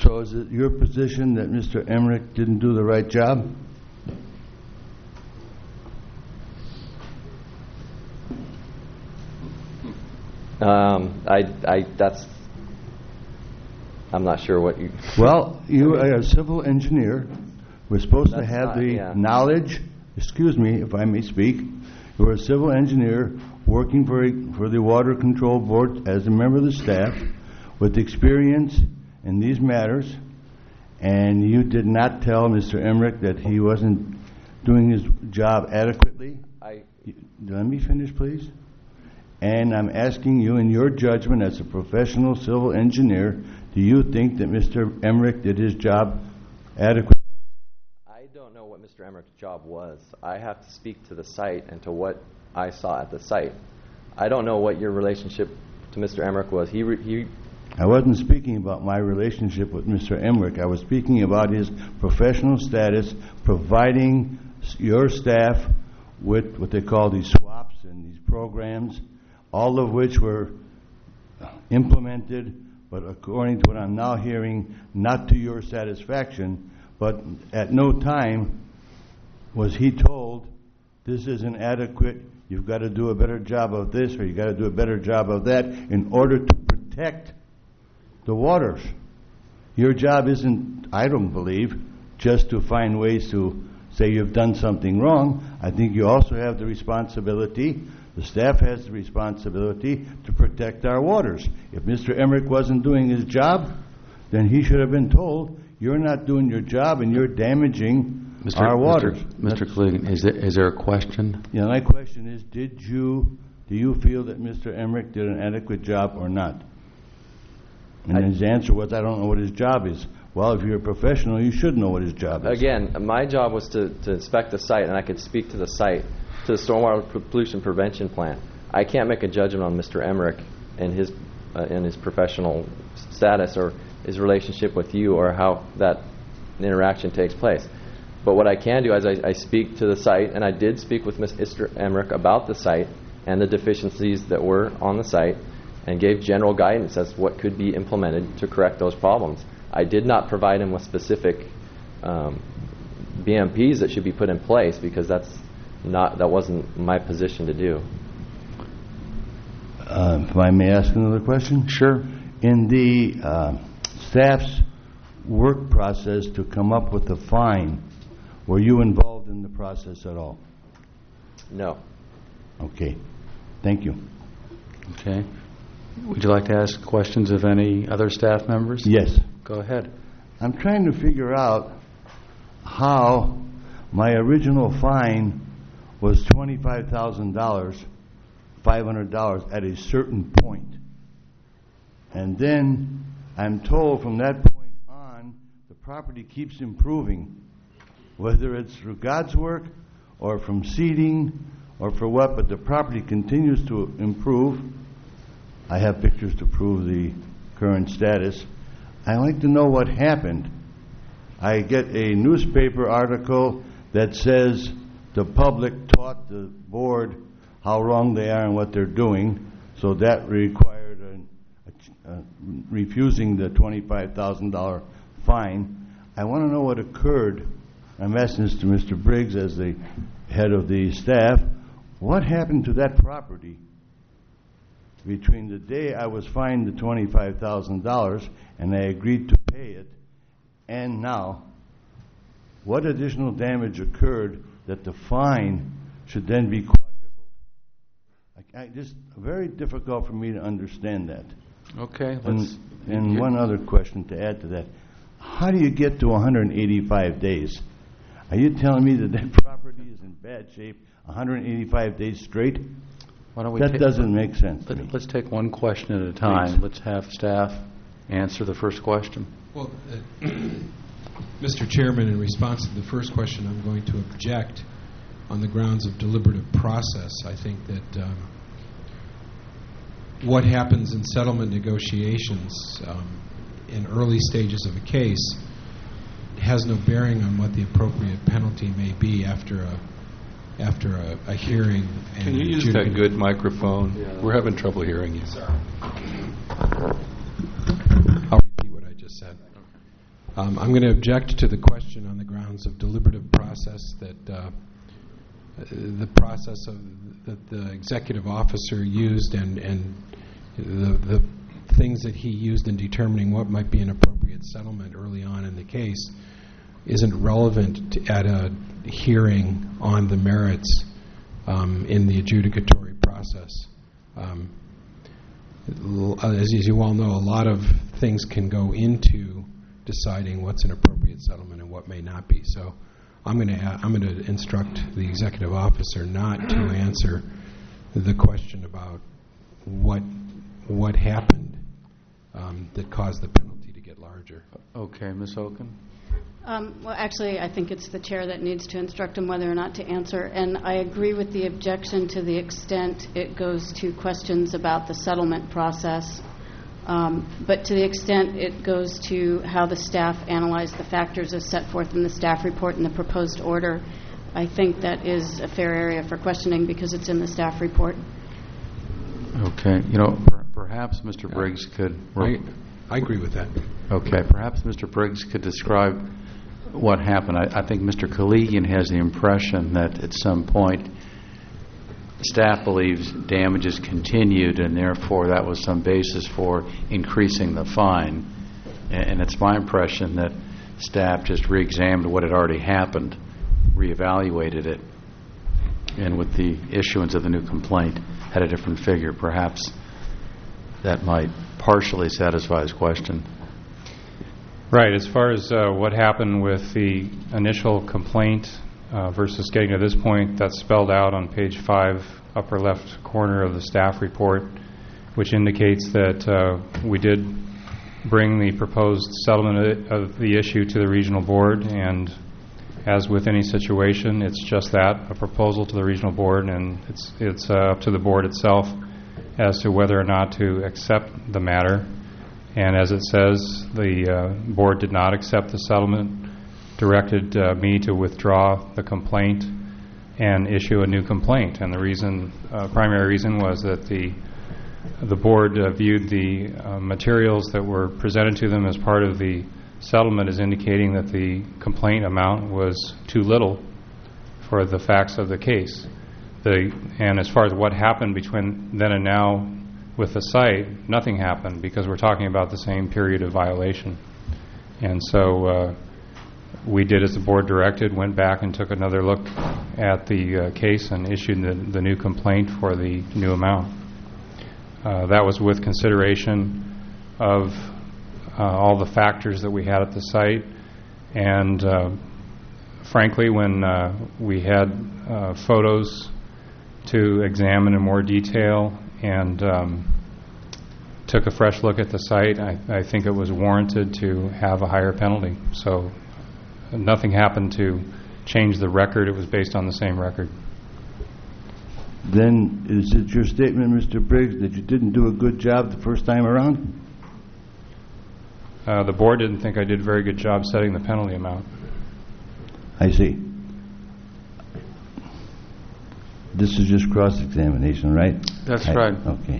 Speaker 3: So is it your position that Mister Emmerich didn't do the right job?
Speaker 2: Um, I, I, that's, I'm not sure what you.
Speaker 3: Well, you are a civil engineer. We're supposed to
Speaker 2: That's
Speaker 3: have
Speaker 2: not-
Speaker 3: the
Speaker 2: yeah.
Speaker 3: knowledge, excuse me if I may speak, you're a civil engineer working for, a- for the Water Control Board as a member of the staff with experience in these matters, and you did not tell Mister Emmerich that he wasn't doing his job adequately.
Speaker 2: I,
Speaker 3: Let me finish, please. And I'm asking you, in your judgment as a professional civil engineer, do you think that Mister Emmerich did his job adequately?
Speaker 2: I don't know what Mister Emmerich's job was. I have to speak to the site and to what I saw at the site. I don't know what your relationship to Mister Emmerich was. He, re, he
Speaker 3: I wasn't speaking about my relationship with Mister Emmerich. I was speaking about his professional status, providing s- your staff with what they call these swaps and these programs, all of which were implemented, but according to what I'm now hearing, not to your satisfaction. But at no time was he told, this isn't adequate, you've got to do a better job of this, or you've got to do a better job of that, in order to protect the waters. Your job isn't, I don't believe, just to find ways to say you've done something wrong. I think you also have the responsibility, the staff has the responsibility to protect our waters. If Mister Emmerich wasn't doing his job, then he should have been told, you're not doing your job and you're damaging
Speaker 1: Mister
Speaker 3: our waters.
Speaker 1: Mister Clegan, is there, is there a question?
Speaker 3: Yeah, my question is, did you, do you feel that Mister Emmerich did an adequate job or not? And
Speaker 2: I-
Speaker 3: his answer was, I don't know what his job is. Well, if you're a professional, you should know what his job is.
Speaker 2: Again, my job was to, to inspect the site, and I could speak to the site, to the stormwater p- pollution prevention plan. I can't make a judgment on Mister Emmerich and his uh, and his professional s- status or his relationship with you or how that interaction takes place. But what I can do is I, I speak to the site, and I did speak with Mister Emmerich about the site and the deficiencies that were on the site, and gave general guidance as what could be implemented to correct those problems. I did not provide him with specific um, B M Ps that should be put in place because that's not that wasn't my position to do.
Speaker 3: Uh, if I may ask another question?
Speaker 1: Sure.
Speaker 3: In the uh, staff's work process to come up with the fine, were you involved in the process at all?
Speaker 2: No.
Speaker 3: Okay. Thank you.
Speaker 1: Okay. Would you like to ask questions of any other staff members?
Speaker 3: Yes.
Speaker 1: Go ahead.
Speaker 3: I'm trying to figure out how my original fine was twenty-five thousand dollars, five hundred dollars at a certain point. And then I'm told from that point on, the property keeps improving, whether it's through God's work or from seeding or for what, but the property continues to improve. I have pictures to prove the current status. I'd like to know what happened. I get a newspaper article that says the public taught the board how wrong they are and what they're doing, so that required a, a, a refusing the twenty-five thousand dollars fine. I want to know what occurred. I'm asking this to Mister Briggs as the head of the staff. What happened to that property between the day I was fined the twenty-five thousand dollars and I agreed to pay it, and now? What additional damage occurred that the fine should then be quadrupled? I, I just very difficult for me to understand that.
Speaker 1: Okay.
Speaker 3: And,
Speaker 1: Let's.
Speaker 3: and
Speaker 1: you-
Speaker 3: one other question to add to that. How do you get to one hundred eighty-five days? Are you telling me that that property is in bad shape one hundred eighty-five days straight?
Speaker 1: Why don't we
Speaker 3: That
Speaker 1: ta-
Speaker 3: doesn't make sense to me.
Speaker 1: Let, let's take one question at a time.
Speaker 3: Please.
Speaker 1: Let's have staff answer the first question.
Speaker 5: Well, uh, Mister Chairman, in response to the first question, I'm going to object on the grounds of deliberative process. I think that um, what happens in settlement negotiations um, in early stages of a case has no bearing on what the appropriate penalty may be after a after a, a hearing. And
Speaker 11: Can you use that good microphone? We're having trouble hearing you.
Speaker 5: I'll repeat what I just said. Um, I'm going to object to the question on the grounds of deliberative process, that uh, the process of that the executive officer used and, and the, the things that he used in determining what might be an appropriate settlement early on in the case isn't relevant to, at a hearing on the merits um, in the adjudicatory process. Um, as, as you all know, a lot of things can go into deciding what's an appropriate settlement and what may not be. So I'm going to I'm going to instruct the executive officer not to answer the question about what what happened um, that caused the penalty to get larger.
Speaker 1: Okay, Miz Oken.
Speaker 12: Um, well, actually, I think it's the chair that needs to instruct him whether or not to answer. And I agree with the objection to the extent it goes to questions about the settlement process. Um, but to the extent it goes to how the staff analyzed the factors as set forth in the staff report and the proposed order, I think that is a fair area for questioning because it's in the staff report.
Speaker 1: Okay. You know, per- perhaps Mister Briggs could...
Speaker 5: I, I agree with that.
Speaker 1: Okay. Perhaps Mister Briggs could describe what happened. I, I think Mister Kaligian has the impression that at some point staff believes damages continued, and therefore that was some basis for increasing the fine. And, and it's my impression that staff just re-examined what had already happened, reevaluated it, and with the issuance of the new complaint had a different figure. Perhaps that might partially satisfy his question.
Speaker 4: Right. As far as uh, what happened with the initial complaint uh, versus getting to this point, that's spelled out on page five, upper left corner of the staff report, which indicates that uh, we did bring the proposed settlement of the issue to the regional board, and as with any situation, it's just that, a proposal to the regional board, and it's it's uh, up to the board itself as to whether or not to accept the matter. And as it says, the uh, board did not accept the settlement, directed uh, me to withdraw the complaint and issue a new complaint. And the reason, uh, primary reason, was that the the board uh, viewed the uh, materials that were presented to them as part of the settlement as indicating that the complaint amount was too little for the facts of the case. The and as far as what happened between then and now with the site, nothing happened because we're talking about the same period of violation. And so uh, we did as the board directed, went back and took another look at the uh, case and issued the, the new complaint for the new amount. Uh, that was with consideration of uh, all the factors that we had at the site. And uh, frankly, when uh, we had uh, photos to examine in more detail and um, took a fresh look at the site, I, I think it was warranted to have a higher penalty. So nothing happened to change the record. It was based on the same record.
Speaker 3: Then is it your statement, Mister Briggs, that you didn't do a good job the first time around?
Speaker 4: Uh, the board didn't think I did a very good job setting the penalty amount.
Speaker 3: I see. This is just cross-examination, right?
Speaker 1: That's
Speaker 3: I,
Speaker 1: right.
Speaker 3: Okay.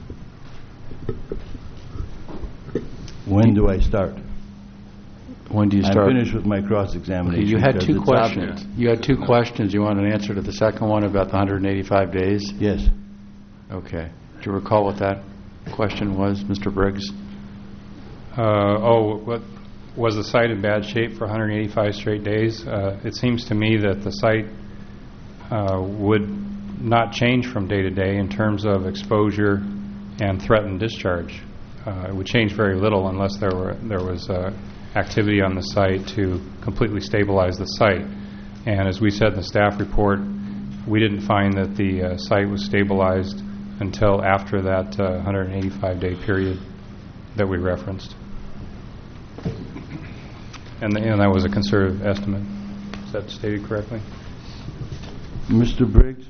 Speaker 3: When do I start?
Speaker 1: When do you start?
Speaker 3: I'm finished with my cross-examination.
Speaker 1: Okay, you had
Speaker 3: because
Speaker 1: two
Speaker 3: it's
Speaker 1: questions.
Speaker 3: obvious.
Speaker 1: You had two questions. You want an answer to the second one about the one hundred eighty-five days?
Speaker 3: Yes.
Speaker 1: Okay. Do you recall what that question was, Mister Briggs?
Speaker 4: Uh, oh, what, was the site in bad shape for one hundred eighty-five straight days? Uh, it seems to me that the site uh, would not change from day to day in terms of exposure and threatened discharge. Uh, it would change very little unless there were there was uh, activity on the site to completely stabilize the site. And as we said in the staff report, we didn't find that the uh, site was stabilized until after that uh, one hundred eighty-five day period that we referenced. And, the, and that was a conservative estimate. Is that stated correctly?
Speaker 3: Mister Briggs?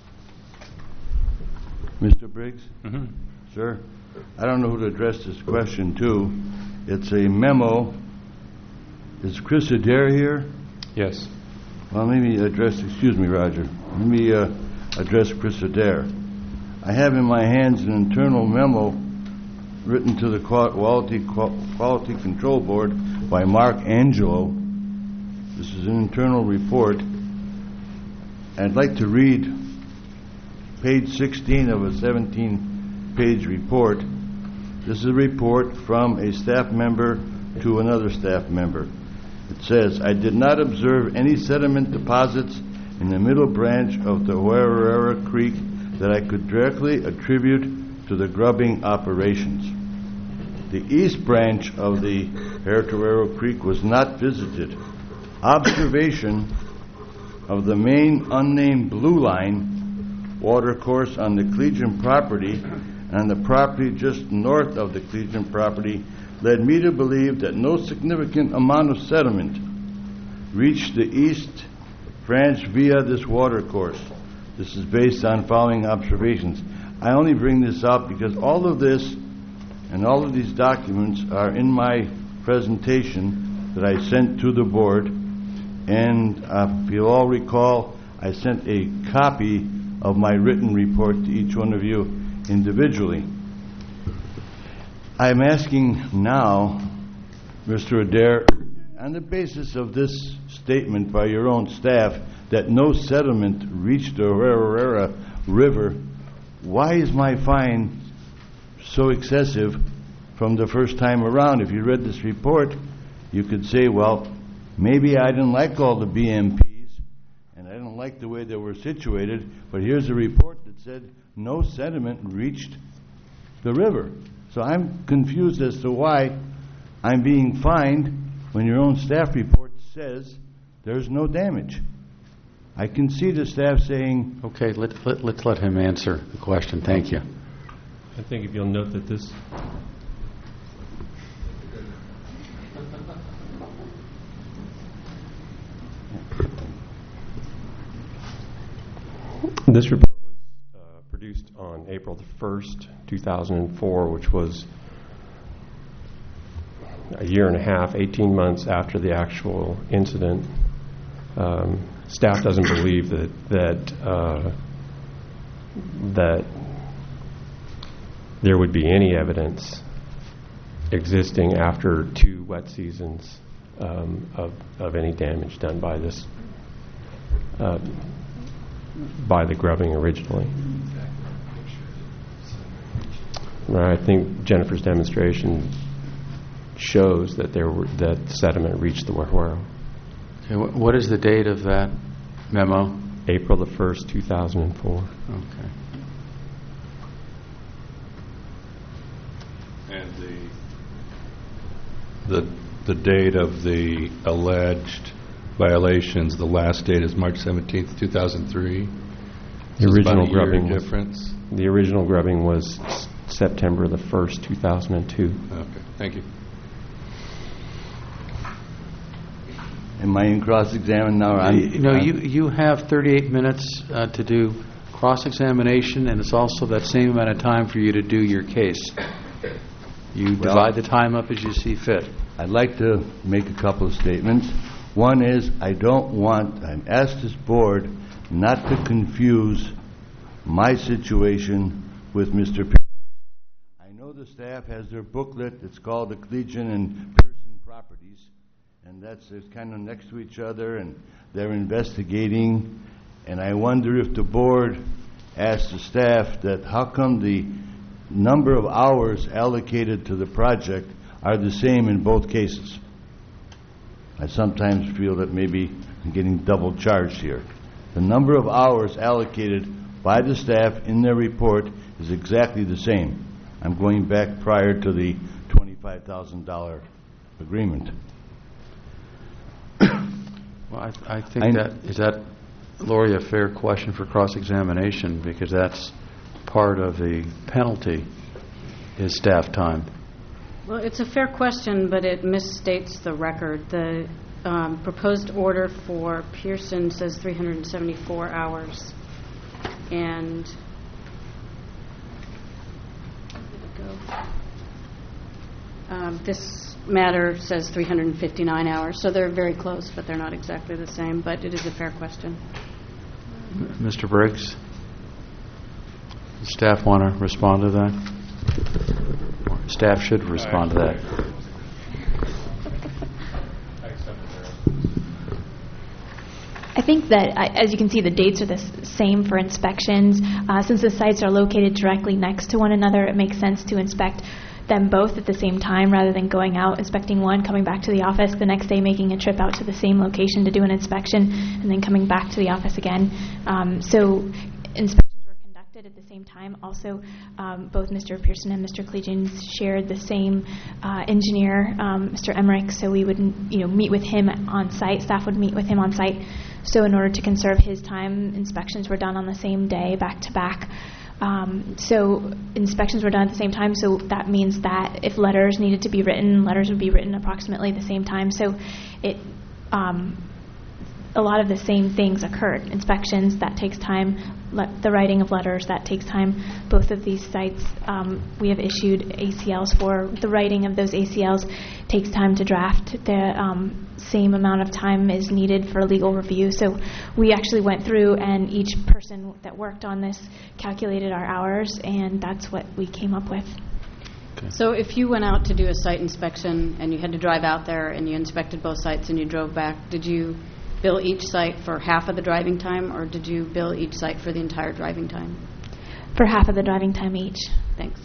Speaker 3: Mister Briggs?
Speaker 4: Mm-hmm.
Speaker 3: Sir? I don't know who to address this question to. It's a memo. Is Chris Adair here?
Speaker 4: Yes.
Speaker 3: Well, let me address, excuse me, Roger. Let me uh, address Chris Adair. I have in my hands an internal memo written to the Quality Quality Control Board by Mark Angelo. This is an internal report. I'd like to read page sixteen of a seventeen-page report. This is a report from a staff member to another staff member. It says, I did not observe any sediment deposits in the middle branch of the Huerera Creek that I could directly attribute to the grubbing operations. The east branch of the Huerera Creek was not visited. Observation of the main unnamed blue line water course on the Clegion property and the property just north of the Clegion property led me to believe that no significant amount of sediment reached the east branch via this water course. This is based on following observations. I only bring this up because all of this and all of these documents are in my presentation that I sent to the board, and uh, if you all recall, I sent a copy of my written report to each one of you individually. I'm asking now, Mister Adair, on the basis of this statement by your own staff that no sediment reached the Huerera River, why is my fine so excessive from the first time around? If you read this report, you could say, well, maybe I didn't like all the B M Ps and I didn't like the way they were situated, but here's a report that said no sediment reached the river. So I'm confused as to why I'm being fined when your own staff report says there's no damage. I can see the staff saying...
Speaker 1: Okay, let, let, let's let him answer the question. Thank you.
Speaker 13: I think if you'll note that this... This report was uh, produced on April the first, two thousand four, which was a year and a half, eighteen months after the actual incident. Um, staff doesn't believe that that uh, that there would be any evidence existing after two wet seasons um, of of any damage done by this uh, by the grubbing originally. I think Jennifer's demonstration shows that there were that sediment reached the Huerera.
Speaker 1: Okay, wh- what is the date of that memo?
Speaker 13: April the first, two thousand four.
Speaker 1: Okay.
Speaker 11: And the the the date of the alleged violations, the last date is March seventeenth, two thousand three.
Speaker 13: The
Speaker 11: So
Speaker 13: original
Speaker 11: about a year
Speaker 13: grubbing was,
Speaker 11: difference.
Speaker 13: The original grubbing was s- September the first, two thousand two.
Speaker 11: Okay, thank you.
Speaker 3: Am I in cross-examined now? I'm-
Speaker 1: You know,
Speaker 3: I'm-
Speaker 1: you, you have thirty-eight minutes uh, to do cross-examination, and it's also that same amount of time for you to do your case. You
Speaker 3: Well-
Speaker 1: divide the time up as you see fit.
Speaker 3: I'd like to make a couple of statements. One is, I don't want, I'm asked this board not to confuse my situation with Mister Pearson. I know the staff has their booklet, it's called the Clegion and Pearson Properties, and that's it's kind of next to each other, and they're investigating, and I wonder if the board asked the staff that how come the number of hours allocated to the project are the same in both cases. I sometimes feel that maybe I'm getting double charged here. The number of hours allocated by the staff in their report is exactly the same. I'm going back prior to the twenty-five thousand dollars agreement.
Speaker 1: Well, I, I think
Speaker 3: I-
Speaker 1: that, is that, Lori, a fair question for cross-examination, because that's part of the penalty is staff time.
Speaker 12: Well, it's a fair question, but it misstates the record. The um, proposed order for Pearson says three hundred seventy-four hours, and where did it go? Um, this matter says three hundred fifty-nine hours, so they're very close, but they're not exactly the same. But it is a fair question.
Speaker 1: M- Mister Briggs, does staff want to respond to that? Staff should respond to that.
Speaker 10: think that, I- as you can see, the dates are the s- same for inspections. Uh, Since the sites are located directly next to one another, it makes sense to inspect them both at the same time rather than going out, inspecting one, coming back to the office, the next day making a trip out to the same location to do an inspection, and then coming back to the office again. Um, So inspections were conducted at the same time. Also, um, both Mister Pearson and Mister Collegians shared the same uh, engineer, um, Mister Emmerich, so we would, you know, meet with him on site. Staff would meet with him on site. So in order to conserve his time, inspections were done on the same day, back to back. Um, so inspections were done at the same time, so that means that if letters needed to be written, letters would be written approximately the same time. So it, um, a lot of the same things occurred. Inspections, that takes time. Le- the writing of letters, that takes time. Both of these sites, um, we have issued A C Ls for. The writing of those A C Ls takes time to draft. The um, same amount of time is needed for legal review. So we actually went through, and each person that worked on this calculated our hours, and that's what we came up with.
Speaker 12: So if you went out to do a site inspection and you had to drive out there and you inspected both sites and you drove back, did you bill each site for half of the driving time, or did you bill each site for the entire driving time?
Speaker 10: For half of the driving time each.
Speaker 12: Thanks.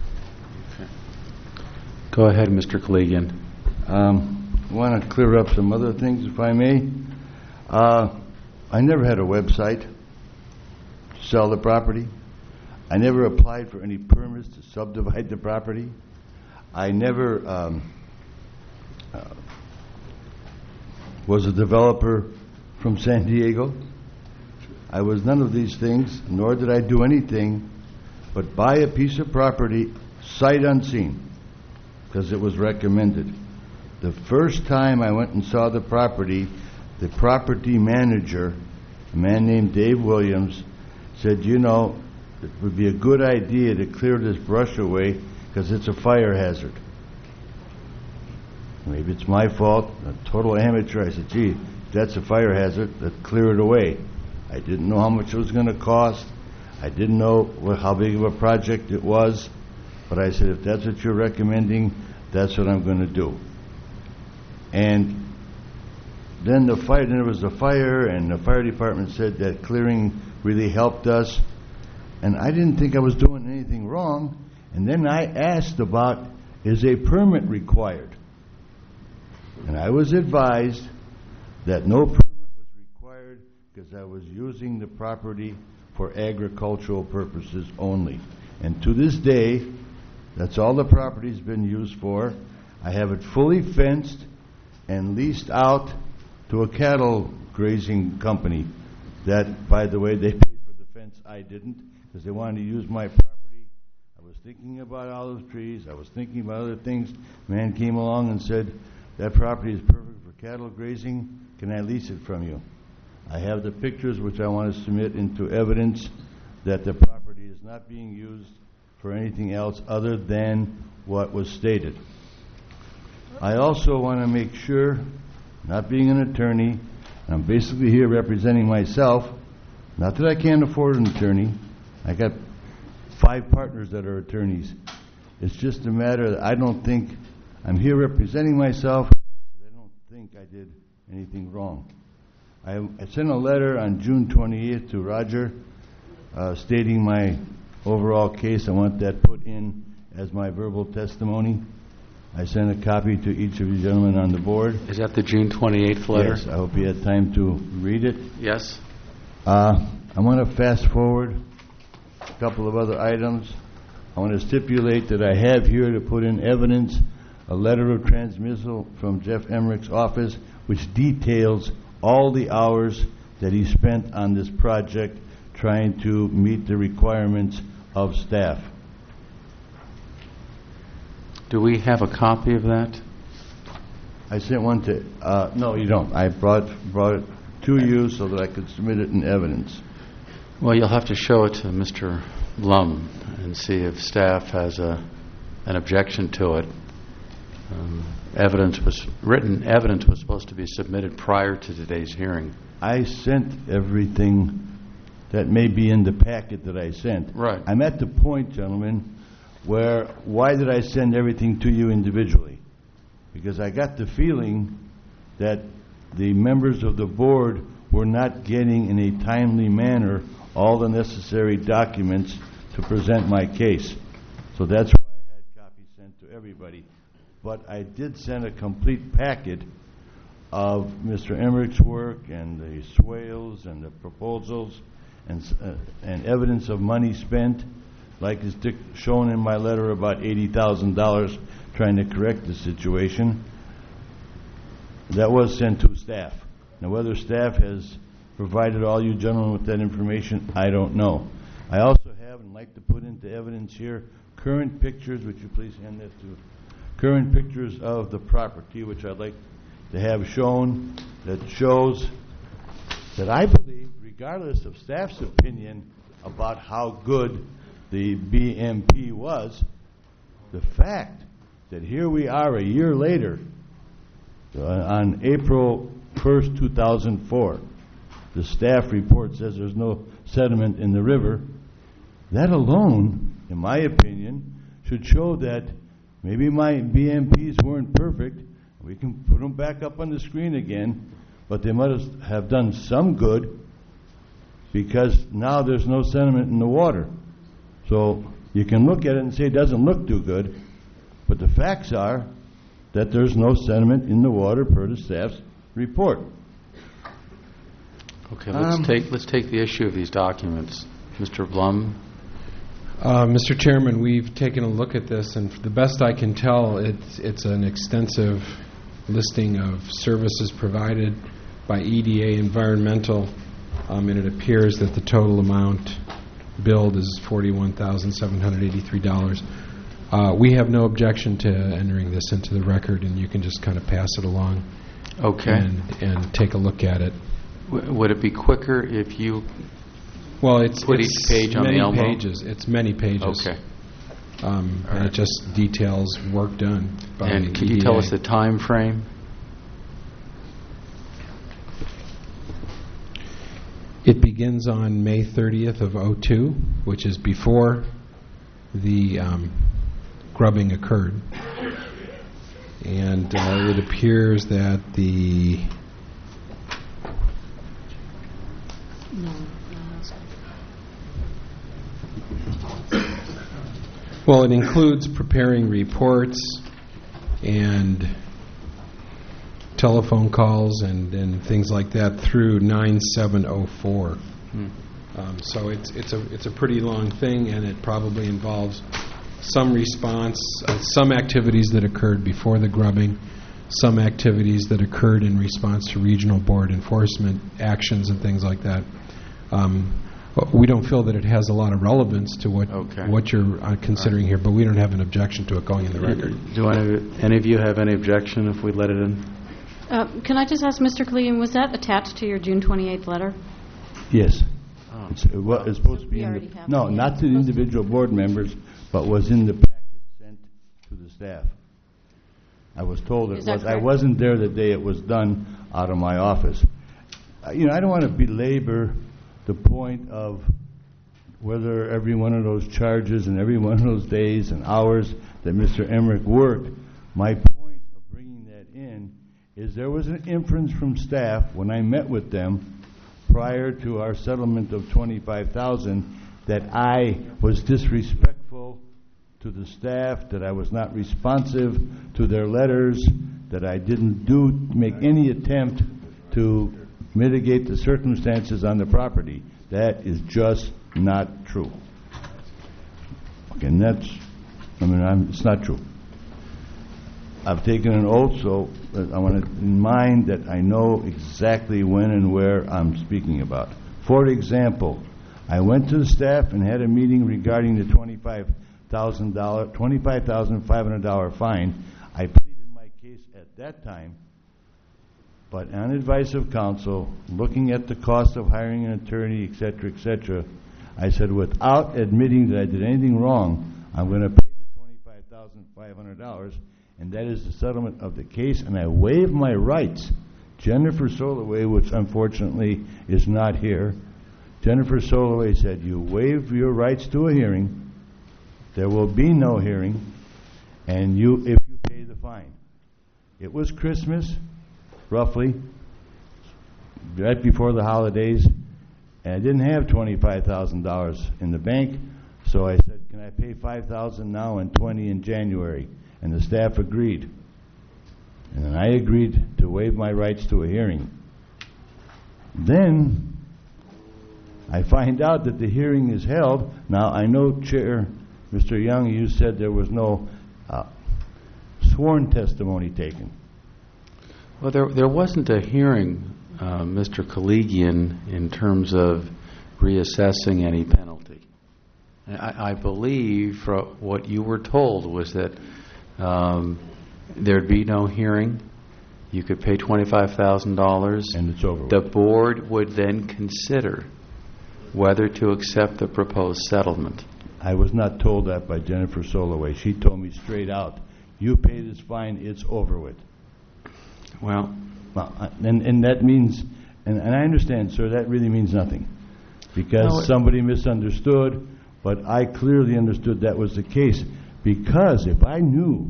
Speaker 1: Go ahead, Mister Collegian.
Speaker 3: Um, I want to clear up some other things, if I may. Uh, I never had a website to sell the property. I never applied for any permits to subdivide the property. I never um, uh, was a developer from San Diego. I was none of these things, nor did I do anything but buy a piece of property sight unseen, because it was recommended. The first time I went and saw the property, the property manager, a man named Dave Williams, said, you know, it would be a good idea to clear this brush away because it's a fire hazard. Maybe it's my fault, a total amateur. I said, gee, if that's a fire hazard, let's clear it away. I didn't know how much it was going to cost. I didn't know what, how big of a project it was. But I said, if that's what you're recommending, that's what I'm going to do. And then the fire, then there was a fire, and the fire department said that clearing really helped us. And I didn't think I was doing anything wrong. And then I asked about, is a permit required? And I was advised that no permit was required because I was using the property for agricultural purposes only. And to this day, that's all the property's been used for. I have it fully fenced and leased out to a cattle grazing company that, by the way, they paid for the fence. I didn't, because they wanted to use my property. I was thinking about olive trees. I was thinking about other things. Man came along and said, that property is perfect for cattle grazing. Can I lease it from you? I have the pictures which I want to submit into evidence that the property is not being used for anything else other than what was stated. I also want to make sure, not being an attorney, I'm basically here representing myself. Not that I can't afford an attorney. I got five partners that are attorneys. It's just a matter that I don't think I'm here representing myself. I don't think I did anything wrong. I, I sent a letter on June twenty-eighth to Roger uh, stating my overall case. I want that put in as my verbal testimony. I sent a copy to each of you gentlemen on the board.
Speaker 1: Is that the June twenty-eighth letter?
Speaker 3: Yes, I hope you had time to read it.
Speaker 1: Yes.
Speaker 3: Uh, I want to fast forward a couple of other items. I want to stipulate that I have here to put in evidence a letter of transmittal from Jeff Emmerich's office which details all the hours that he spent on this project trying to meet the requirements of staff.
Speaker 1: Do we have a copy of that?
Speaker 3: I sent one to, uh, no, you don't. I brought, brought it to you so that I could submit it in evidence.
Speaker 1: Well, you'll have to show it to Mister Lum and see if staff has a, an objection to it. Um, evidence was written. Evidence was supposed to be submitted prior to today's hearing.
Speaker 3: I sent everything that may be in the packet that I sent.
Speaker 1: Right.
Speaker 3: I'm at the point, gentlemen, where why did I send everything to you individually? Because I got the feeling that the members of the board were not getting in a timely manner all the necessary documents to present my case. So that's why I had copies sent to everybody. But I did send a complete packet of Mister Emmerich's work and the swales and the proposals and, uh, and evidence of money spent, like is dic- shown in my letter, about eighty thousand dollars trying to correct the situation. That was sent to staff. Now, whether staff has provided all you gentlemen with that information, I don't know. I also have, and like to put into evidence here, current pictures, would you please hand that to, current pictures of the property, which I'd like to have shown, that shows that I believe, regardless of staff's opinion about how good the B M P was, the fact that here we are a year later, uh, on April first, two thousand four, the staff report says there's no sediment in the river. That alone, in my opinion, should show that maybe my B M Ps weren't perfect. We can put them back up on the screen again, but they must have done some good, because now there's no sediment in the water. So you can look at it and say it doesn't look too good, but the facts are that there's no sediment in the water per the staff's report.
Speaker 1: Okay, let's
Speaker 5: Um,
Speaker 1: take let's take the issue of these documents. Mister Blum.
Speaker 5: Uh, Mister Chairman, we've taken a look at this, and the best I can tell, it's it's an extensive listing of services provided by E D A Environmental, um, and it appears that the total amount billed is forty-one thousand seven hundred eighty-three dollars. Uh, we have no objection to entering this into the record, and you can just kind of pass it along.
Speaker 1: Okay.
Speaker 5: And, and take a look at it.
Speaker 1: W- would it be quicker if you
Speaker 5: Well, it's
Speaker 1: put
Speaker 5: it's
Speaker 1: each page on
Speaker 5: many
Speaker 1: the Elmo?
Speaker 5: pages. It's many pages.
Speaker 1: Okay.
Speaker 5: Um,
Speaker 1: All
Speaker 5: and
Speaker 1: right.
Speaker 5: it just details work done by
Speaker 1: And can
Speaker 5: E
Speaker 1: you
Speaker 5: D A.
Speaker 1: tell us the time frame?
Speaker 5: It begins on May thirtieth of oh two, which is before the um, grubbing occurred. And uh, it appears that the well, it includes preparing reports and telephone calls and, and things like that through nine seven oh four.
Speaker 1: Hmm.
Speaker 5: Um, so it's it's a it's a pretty long thing, and it probably involves some response, uh, some activities that occurred before the grubbing, some activities that occurred in response to regional board enforcement actions and things like that. Um, we don't feel that it has a lot of relevance to what
Speaker 1: Okay.
Speaker 5: what you're uh, considering here, but we don't have an objection to it going in the record.
Speaker 1: Do any, any of you have any objection if we let it in?
Speaker 12: Uh, Can I just ask, Mister Kalian, was that attached to your June twenty-eighth letter?
Speaker 3: Yes.
Speaker 1: Oh.
Speaker 3: It's, uh, well, it's supposed to be
Speaker 12: We
Speaker 3: in
Speaker 12: already
Speaker 3: the,
Speaker 12: have
Speaker 3: no,
Speaker 12: it.
Speaker 3: not to the
Speaker 12: Supposed to.
Speaker 3: individual board members, but was in the packet sent to the staff. I was told it
Speaker 12: Is that
Speaker 3: was. I
Speaker 12: correct?
Speaker 3: wasn't there the day it was done out of my office. Uh, You know, I don't want to belabor the point of whether every one of those charges and every one of those days and hours that Mister Emmerich worked. My point of bringing that in is there was an inference from staff when I met with them prior to our settlement of twenty-five thousand dollars that I was disrespectful to the staff, that I was not responsive to their letters, that I didn't do make any attempt to mitigate the circumstances on the property. That is just not true. Okay, and that's, I mean, I'm, it's not true. I've taken an oath, so uh, I want to in mind that I know exactly when and where I'm speaking about. For example, I went to the staff and had a meeting regarding the twenty-five thousand dollars, twenty-five thousand five hundred dollars fine. I pleaded my case at that time, but on advice of counsel, looking at the cost of hiring an attorney, et cetera, et cetera, I said, without admitting that I did anything wrong, I'm going to pay the twenty-five thousand five hundred dollars, and that is the settlement of the case, and I waive my rights. Jennifer Soloway, which unfortunately is not here, Jennifer Soloway said, you waive your rights to a hearing, there will be no hearing, and you, if you pay the fine. It was Christmas, roughly, right before the holidays, and I didn't have twenty-five thousand dollars in the bank, so I said, can I pay five thousand dollars now and twenty in January? And the staff agreed. And then I agreed to waive my rights to a hearing. Then I find out that the hearing is held. Now, I know, Chair, Mister Young, you said there was no uh, sworn testimony taken.
Speaker 1: Well, there there wasn't a hearing, uh, Mister Koligian, in terms of reassessing any penalty. I, I believe from what you were told was that um, there'd be no hearing. You could pay twenty-five thousand dollars.
Speaker 3: And it's over.
Speaker 1: The board would then consider whether to accept the proposed settlement.
Speaker 3: I was not told that by Jennifer Soloway. She told me straight out, you pay this fine, it's over with.
Speaker 1: Well,
Speaker 3: well uh, and, and that means, and, and I understand, sir, that really means nothing. Because
Speaker 1: no,
Speaker 3: somebody misunderstood, but I clearly understood that was the case. Because if I knew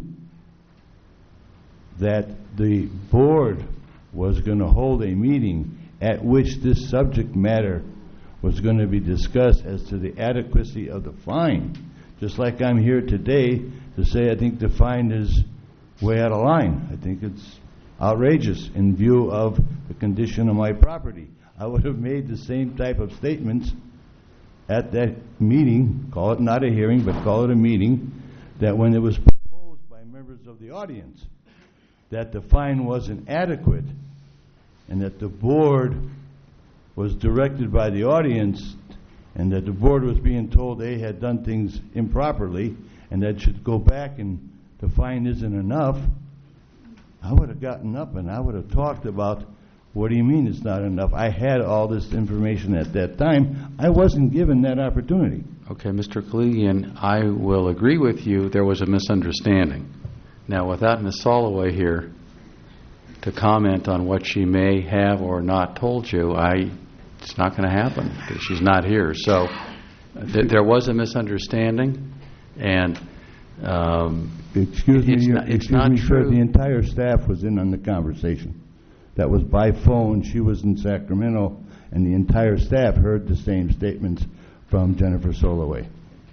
Speaker 3: that the board was going to hold a meeting at which this subject matter was going to be discussed as to the adequacy of the fine, just like I'm here today to say I think the fine is way out of line. I think it's outrageous in view of the condition of my property. I would have made the same type of statements at that meeting, call it not a hearing, but call it a meeting, that when it was proposed by members of the audience that the fine wasn't adequate and that the board was directed by the audience and that the board was being told they had done things improperly and that should go back and the fine isn't enough, I would have gotten up and I would have talked about, what do you mean it's not enough? I had all this information at that time. I wasn't given that opportunity.
Speaker 1: Okay, Mister Koligian, I will agree with you there was a misunderstanding. Now, without Miz Soloway here to comment on what she may have or not told you, I it's not going to happen because she's not here. So th there was a misunderstanding, and um,
Speaker 3: excuse me,
Speaker 1: it's
Speaker 3: you,
Speaker 1: not, it's
Speaker 3: excuse
Speaker 1: not
Speaker 3: me,
Speaker 1: true.
Speaker 3: sir, the entire staff was in on the conversation. That was by phone. She was in Sacramento, and the entire staff heard the same statements from Jennifer Soloway.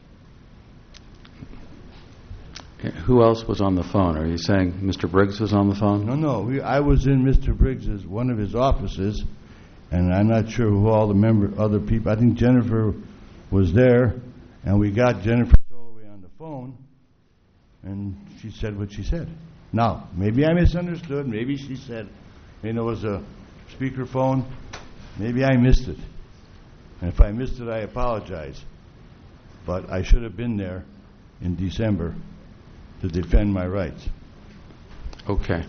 Speaker 1: Who else was on the phone? Are you saying Mister Briggs was on the phone?
Speaker 3: No, no. We, I was in Mister Briggs's, one of his offices, and I'm not sure who all the member, other people. I think Jennifer was there, and we got Jennifer Soloway on the phone, and she said what she said. Now, maybe I misunderstood. Maybe she said, you know, it was a speakerphone. Maybe I missed it. And if I missed it, I apologize. But I should have been there in December to defend my rights.
Speaker 1: Okay.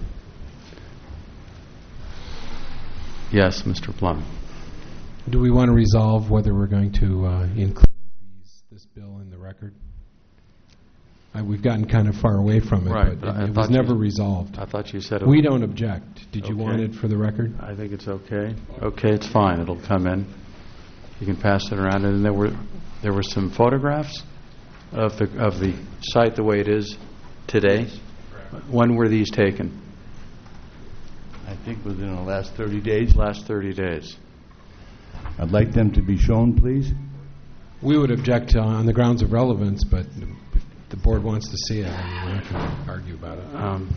Speaker 1: Yes, Mister Plum.
Speaker 5: Do we want to resolve whether we're going to uh, include these, this bill in the record? I, we've gotten kind of far away from it,
Speaker 1: Right,
Speaker 5: but
Speaker 1: but I
Speaker 5: it, it was
Speaker 1: thought
Speaker 5: never
Speaker 1: you-
Speaker 5: resolved.
Speaker 1: I thought you said it
Speaker 5: We
Speaker 1: was-
Speaker 5: don't object. Did you
Speaker 1: Okay.
Speaker 5: want it for the record?
Speaker 1: I think it's okay. Okay, it's fine. It'll come in. You can pass it around. And there were there were some photographs of the of the site the way it is today. When were these taken?
Speaker 3: I think within the last thirty days.
Speaker 1: Last thirty days.
Speaker 3: I'd like them to be shown, please.
Speaker 5: We would object uh, on the grounds of relevance, but if the board wants to see it, I mean, we're not going to argue about it.
Speaker 1: Um,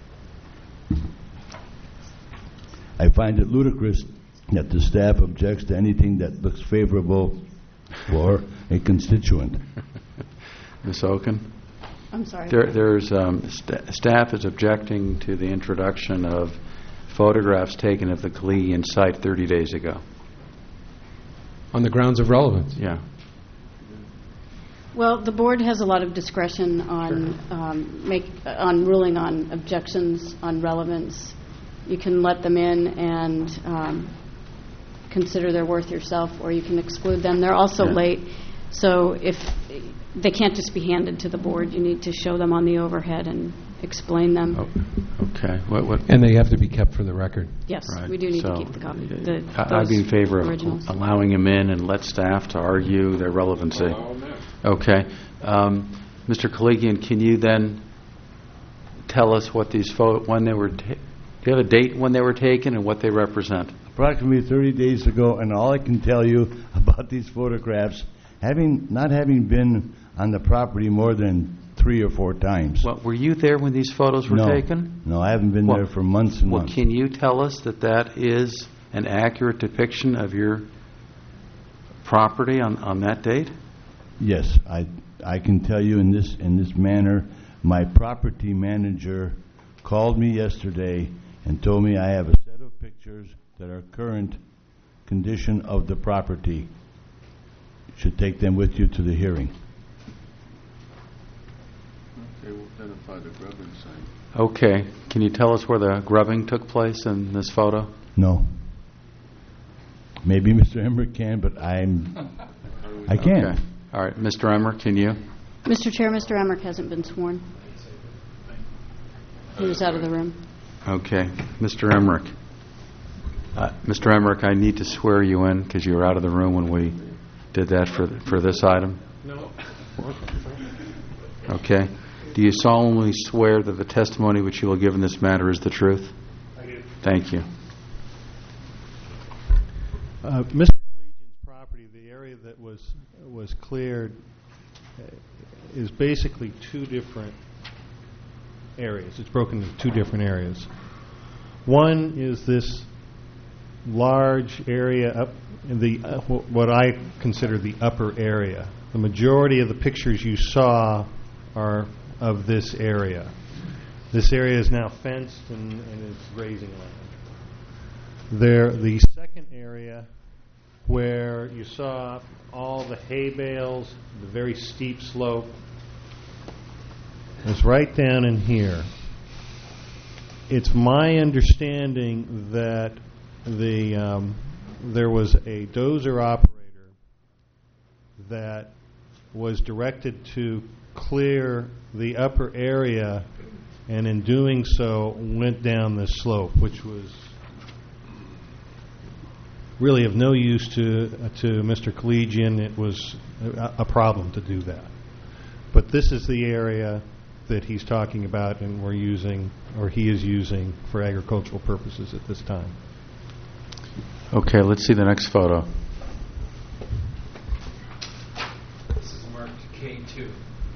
Speaker 3: I find it ludicrous that the staff objects to anything that looks favorable for a constituent.
Speaker 1: Miz Oken?
Speaker 12: I'm sorry.
Speaker 1: There, there's um, st staff is objecting to the introduction of photographs taken of the Koligian site thirty days ago.
Speaker 5: On the grounds of relevance?
Speaker 1: Yeah.
Speaker 12: Well, the board has a lot of discretion on um, make on ruling on objections on relevance. You can let them in and um, consider their worth yourself, or you can exclude them. They're also
Speaker 1: Yeah.
Speaker 12: late, so if they can't just be handed to the board, you need to show them on the overhead and explain them.
Speaker 1: Oh, okay. What, what?
Speaker 5: And they have to be kept for the record.
Speaker 12: Yes,
Speaker 1: Right.
Speaker 12: we do need
Speaker 1: So,
Speaker 12: to keep the copy. The,
Speaker 1: I- I'd be in
Speaker 12: those
Speaker 1: favor of
Speaker 12: originals.
Speaker 1: allowing them in and let staff to argue their relevancy. Okay. Um, Mister Koligian, can you then tell us what these photo when they were ta do you have a date when they were taken and what they represent?
Speaker 3: approximately thirty days ago, and all I can tell you about these photographs, having not having been on the property more than three or four times.
Speaker 1: Well, were you there when these photos were
Speaker 3: No.
Speaker 1: taken?
Speaker 3: No, I haven't been
Speaker 1: Well-
Speaker 3: there for months and
Speaker 1: Well,
Speaker 3: months.
Speaker 1: can you tell us that that is an accurate depiction of your property on, on that date?
Speaker 3: Yes, I, I can tell you in this, in this manner, my property manager called me yesterday and told me I have a set of pictures that are current condition of the property. You should take them with you to the hearing.
Speaker 11: Okay, we'll identify the grubbing site.
Speaker 1: Okay. Can you tell us where the grubbing took place in this photo?
Speaker 3: No. Maybe Mister Emmer can, but I'm, I can't.
Speaker 1: Okay. All right. Mister Emmer, can you?
Speaker 12: Mister Chair, Mister Emmerich hasn't been sworn. He was out of the room.
Speaker 1: Okay. Mister Emmerich. Uh, Mister Emmerich, I need to swear you in because you were out of the room when we did that for for this item.
Speaker 5: No.
Speaker 1: Okay. Do you solemnly swear that the testimony which you will give in this matter is the truth?
Speaker 7: I do.
Speaker 1: Thank you.
Speaker 7: Uh, Mister Collegian's property, the area that was was cleared, uh, is basically two different areas. It's broken into two different areas. One is this large area up in the uh, wh- what I consider the upper area. The majority of the pictures you saw are of this area. This area is now fenced and, and it's grazing land. There, the second area where you saw all the hay bales, the very steep slope, is right down in here. It's my understanding that the um, there was a dozer operator that was directed to clear the upper area, and in doing so went down this slope, which was really of no use to uh, to Mister Collegian. It was a, a problem to do that. But this is the area that he's talking about and we're using, or he is using, for agricultural purposes at this time.
Speaker 1: Okay, let's see the next photo.
Speaker 5: This is marked K two.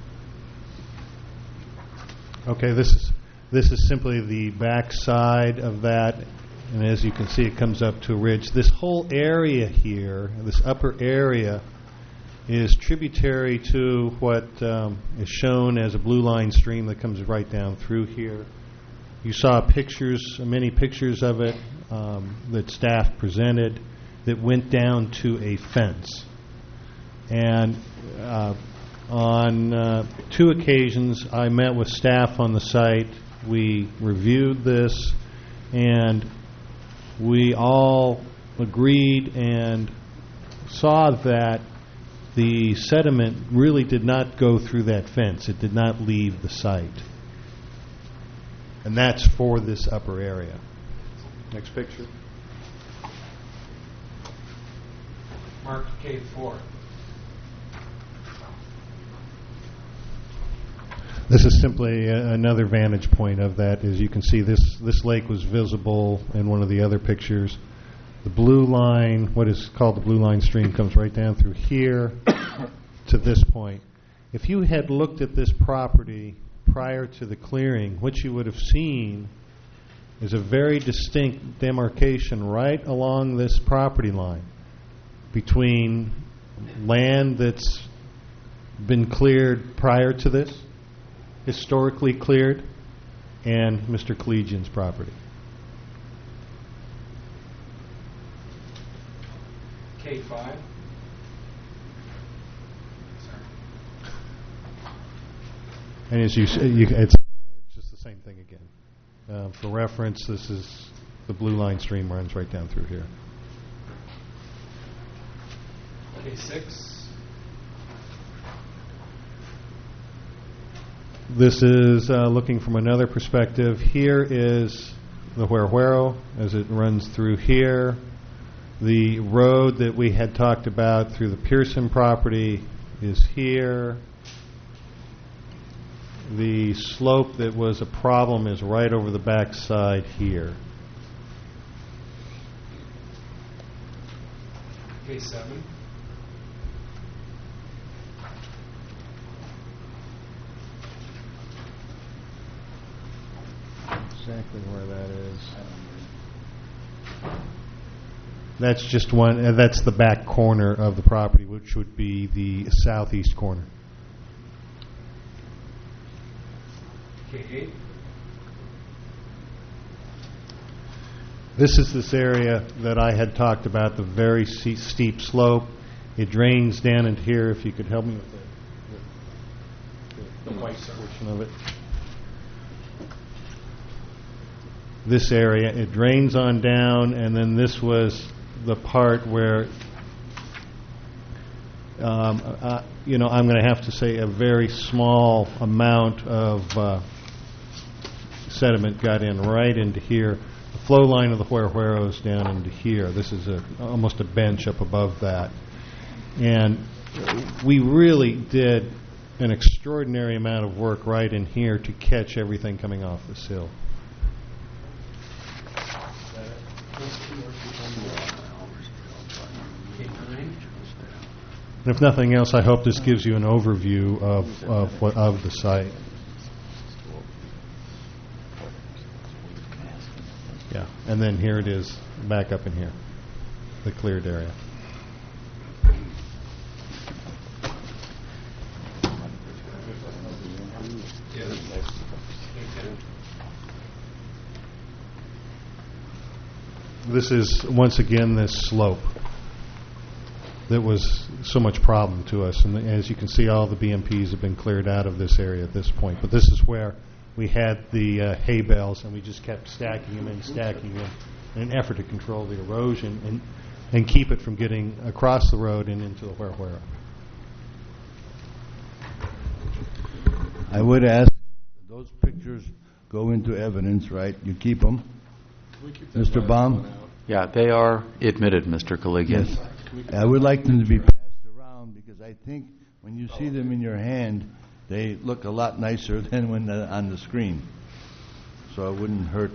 Speaker 7: Okay, this is this is simply the back side of that, and as you can see, it comes up to a ridge. This whole area here, this upper area, is tributary to what um, is shown as a blue line stream that comes right down through here. You saw pictures, many pictures of it um, that staff presented that went down to a fence. And uh, on uh, two occasions, I met with staff on the site. We reviewed this, and we all agreed and saw that the sediment really did not go through that fence. It did not leave the site. And that's for this upper area. Next picture.
Speaker 5: Marked K four.
Speaker 7: This is simply a, another vantage point of that. As you can see, this, this lake was visible in one of the other pictures. The blue line, what is called the blue line stream, comes right down through here to this point. If you had looked at this property prior to the clearing, what you would have seen is a very distinct demarcation right along this property line between land that's been cleared prior to this, historically cleared, and Mister Collegian's property.
Speaker 5: K five.
Speaker 7: And as you, s- you it's, it's just the same thing again. Uh, for reference, this is the blue line stream runs right down through here.
Speaker 5: K six.
Speaker 7: This is uh, looking from another perspective. Here is the Huerhuero as it runs through here. The road that we had talked about through the Pearson property is here. The slope that was a problem is right over the back side here.
Speaker 5: K seven.
Speaker 7: Exactly where that is. That's just one, uh, that's the back corner of the property, which would be the southeast corner.
Speaker 5: K eight.
Speaker 7: This is this area that I had talked about, the very se- steep slope. It drains down into here. If you could help me with the, the, the white portion of it. This area, it drains on down, and then this was the part where, um, uh, you know, I'm going to have to say a very small amount of uh, sediment got in right into here. The flow line of the Huerhueros down into here. This is a, almost a bench up above that. And we really did an extraordinary amount of work right in here to catch everything coming off this hill. And if nothing else, I hope this gives you an overview of of, what, of the site. Yeah, and then here it is, back up in here, the cleared area. This is, once again, this slope that was so much problem to us. And as you can see, all the B M Ps have been cleared out of this area at this point. But this is where we had the uh, hay bales, and we just kept stacking them and stacking them in an effort to control the erosion and, and keep it from getting across the road and into the Huerhuero.
Speaker 3: I would ask, those pictures go into evidence, right? You keep them? Mister Baum?
Speaker 1: Yeah, they are admitted, Mister Kaligian.
Speaker 3: Yes. I would like them to be passed around because I think when you see them in your hand, they look a lot nicer than when they're on the screen. So it wouldn't hurt.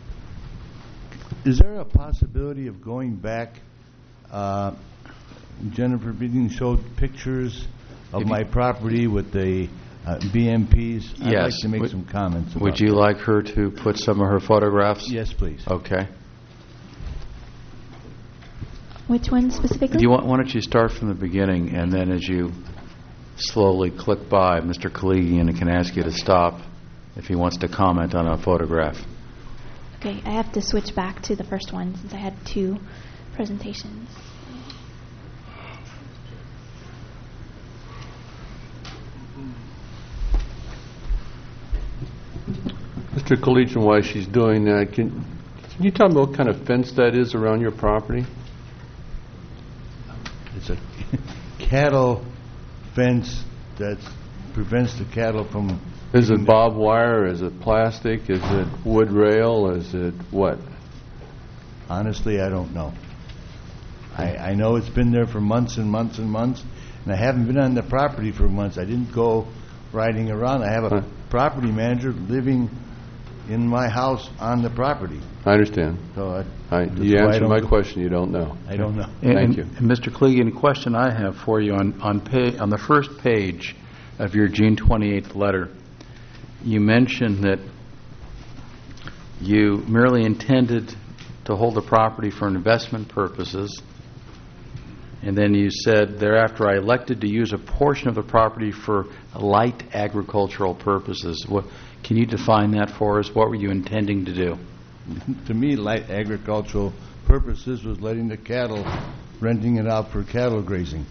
Speaker 3: Is there a possibility of going back? Uh, Jennifer Beating showed pictures of
Speaker 1: If
Speaker 3: my
Speaker 1: you-
Speaker 3: property with the uh, B M Ps. I'd
Speaker 1: Yes.
Speaker 3: like to make
Speaker 1: Would-
Speaker 3: some comments.
Speaker 1: Would
Speaker 3: about
Speaker 1: you
Speaker 3: that.
Speaker 1: like her to put some of her photographs?
Speaker 3: Yes, please.
Speaker 1: Okay.
Speaker 10: Which one specifically?
Speaker 1: Do you want, why don't you start from the beginning, and then as you slowly click by, Mister Kaligian can ask you to stop if he wants to comment on a photograph.
Speaker 10: Okay, I have to switch back to the first one since I had two presentations.
Speaker 11: Mister Collegian, while she's doing that, can, can you tell me what kind of fence that is around your property?
Speaker 3: It's a cattle fence that prevents the cattle from...
Speaker 11: Is it barbed wire? Is it plastic? Is it wood rail? Is it what?
Speaker 3: Honestly, I don't know. I, I know it's been there for months and months and months, and I haven't been on the property for months. I didn't go riding around. I have a
Speaker 11: Huh.
Speaker 3: property manager living in my house on the property.
Speaker 11: I understand.
Speaker 3: So I,
Speaker 11: I,
Speaker 3: that's
Speaker 11: you
Speaker 3: why I
Speaker 11: answered
Speaker 3: don't
Speaker 11: my
Speaker 3: go-
Speaker 11: question. You don't know.
Speaker 3: I don't know.
Speaker 1: And,
Speaker 11: Thank you.
Speaker 1: And Mister Kaligian, a question I have for you on on, pa- on the first page of your June twenty-eighth letter, you mentioned that you merely intended to hold the property for investment purposes, and then you said, thereafter, I elected to use a portion of the property for light agricultural purposes. What, can you define that for us? What were you intending to do?
Speaker 3: To me, light agricultural purposes was letting the cattle, renting it out for cattle grazing.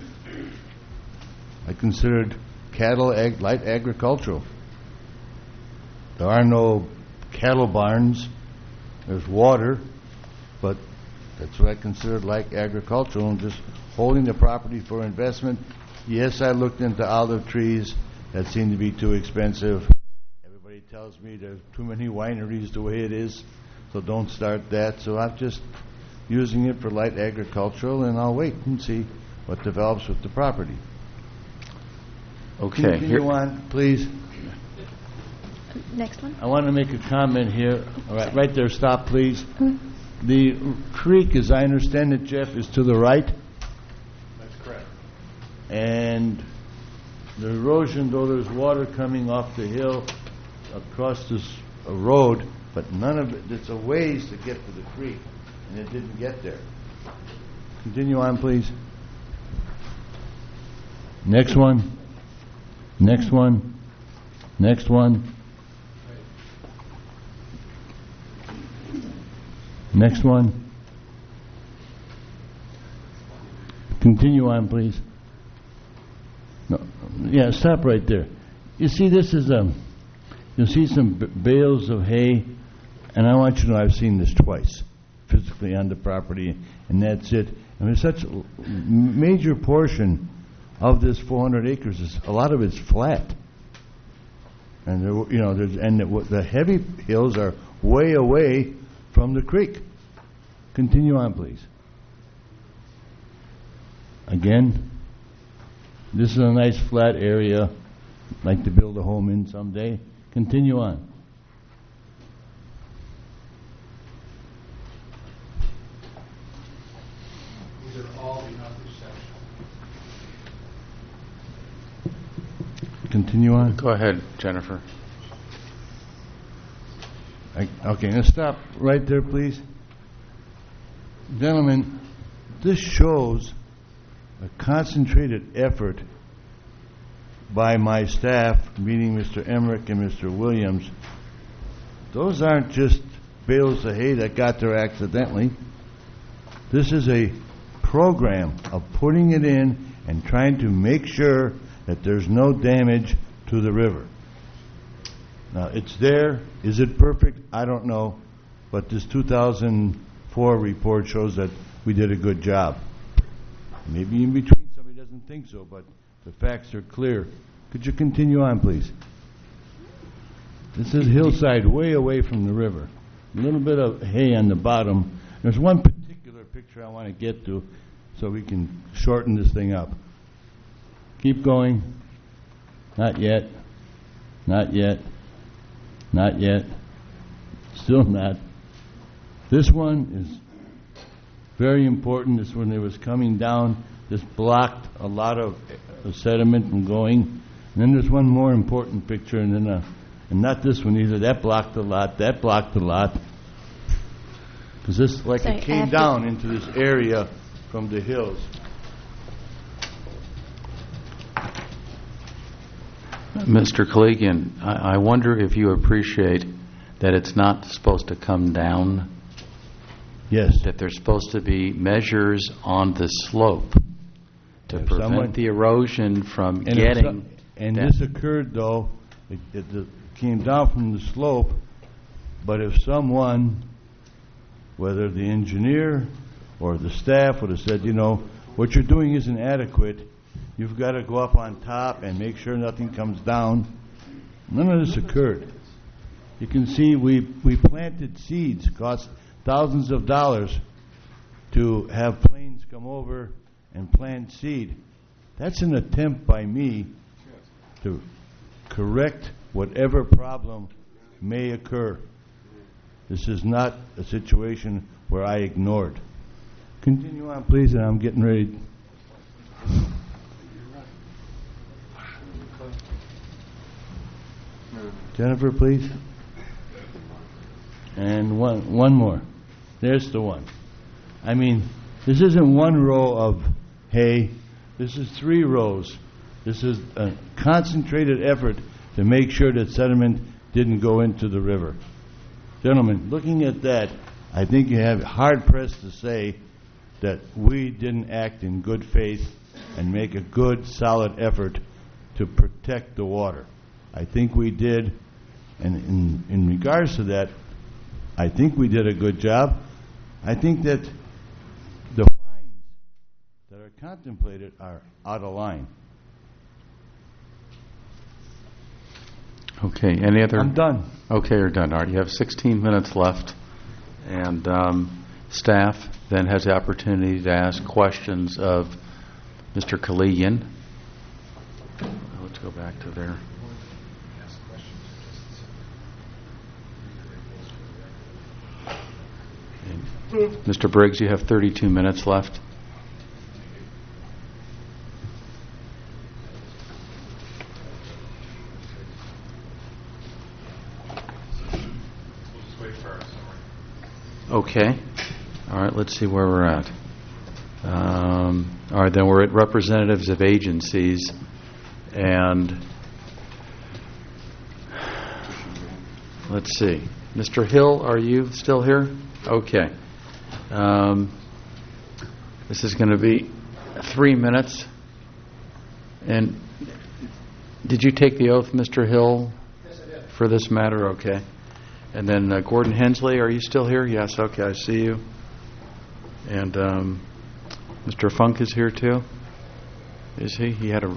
Speaker 3: I considered cattle ag- light agricultural. There are no cattle barns. There's water, but that's what I considered light agricultural, and just holding the property for investment. Yes, I looked into olive trees. That seemed to be too expensive. Everybody tells me there's too many wineries the way it is, so don't start that. So I'm just using it for light agricultural, and I'll wait and see what develops with the property.
Speaker 1: Okay.
Speaker 3: Can
Speaker 1: here-
Speaker 3: you on, please?
Speaker 10: Next one.
Speaker 3: I want to make a comment here. All right, right there, stop, please. The creek, as I understand it, Jeff, is to the right? and the erosion, though there's water coming off the hill across this uh, road, but none of it, it's a ways to get to the creek, and it didn't get there. Continue on, please. Next one. Next one. Next one. Next one. Continue on, please. No, yeah, stop right there. You see, this is um, you see some b- bales of hay, and I want you to know I've seen this twice, physically on the property, and that's it. I mean, such a l- major portion of this four hundred acres is a lot of it's flat, and there, w- you know, there's and the, w- the heavy hills are way away from the creek. Continue on, please. Again, this is a nice flat area, like to build a home in someday. Continue on.
Speaker 14: These are all the upper section.
Speaker 3: Continue on.
Speaker 1: Go ahead, Jennifer.
Speaker 3: I, okay, now stop right there, please. Gentlemen, this shows a concentrated effort by my staff, meaning Mister Emmerich and Mister Williams. Those aren't just bales of hay that got there accidentally. This is a program of putting it in and trying to make sure that there's no damage to the river. Now, it's there. Is it perfect? I don't know. But this two thousand four report shows that we did a good job. Maybe in between somebody doesn't think so, but the facts are clear. Could you continue on, please? This is hillside way away from the river. A little bit of hay on the bottom. There's one particular picture I want to get to so we can shorten this thing up. Keep going. Not yet. Not yet. Not yet. Still not. This one is very important. This when it was coming down, this blocked a lot of uh, sediment from going. And then there's one more important picture, and then uh, and not this one either. That blocked a lot. That blocked a lot. Because this, like
Speaker 10: Sorry,
Speaker 3: it
Speaker 10: I
Speaker 3: came
Speaker 10: have to-
Speaker 3: down into this area from the hills.
Speaker 1: Mister Kaligian, I I wonder if you appreciate that it's not supposed to come down,
Speaker 3: Yes.
Speaker 1: that there's supposed to be measures on the slope to
Speaker 3: If
Speaker 1: prevent
Speaker 3: someone-
Speaker 1: the erosion from
Speaker 3: And if
Speaker 1: getting
Speaker 3: some- And
Speaker 1: down.
Speaker 3: this occurred, though, it, it it came down from the slope, but if someone, whether the engineer or the staff would have said, you know, what you're doing isn't adequate, you've got to go up on top and make sure nothing comes down. None of this occurred. You can see we, we planted seeds, cost thousands of dollars to have planes come over and plant seed. That's an attempt by me to correct whatever problem may occur. This is not a situation where I ignored. Continue on, please, and I'm getting ready. Jennifer, please. And one one more. There's the one. I mean, this isn't one row of hay. This is three rows. This is a concentrated effort to make sure that sediment didn't go into the river. Gentlemen, looking at that, I think you have hard pressed to say that we didn't act in good faith and make a good, solid effort to protect the water. I think we did, and in, in regards to that, I think we did a good job. I think that the fines that are contemplated are out of line.
Speaker 1: Okay, any other?
Speaker 3: I'm done.
Speaker 1: Okay, you're done. All right, you have sixteen minutes left. And um, staff then has the opportunity to ask questions of Mister Kaligian. Let's go back to there. Mister Briggs, you have thirty-two minutes left. Okay. All right, let's see where we're at. Um, all right, then we're at representatives of agencies. And let's see. Mister Hill, are you still here? Okay. Um, this is going to be three minutes. And did you take the oath, Mister Hill,
Speaker 14: Yes, I did.
Speaker 1: for this matter? Okay. And then uh, Gordon Hensley, are you still here? Yes, okay, I see you. And um, Mister Funk is here too? Is he? He had a...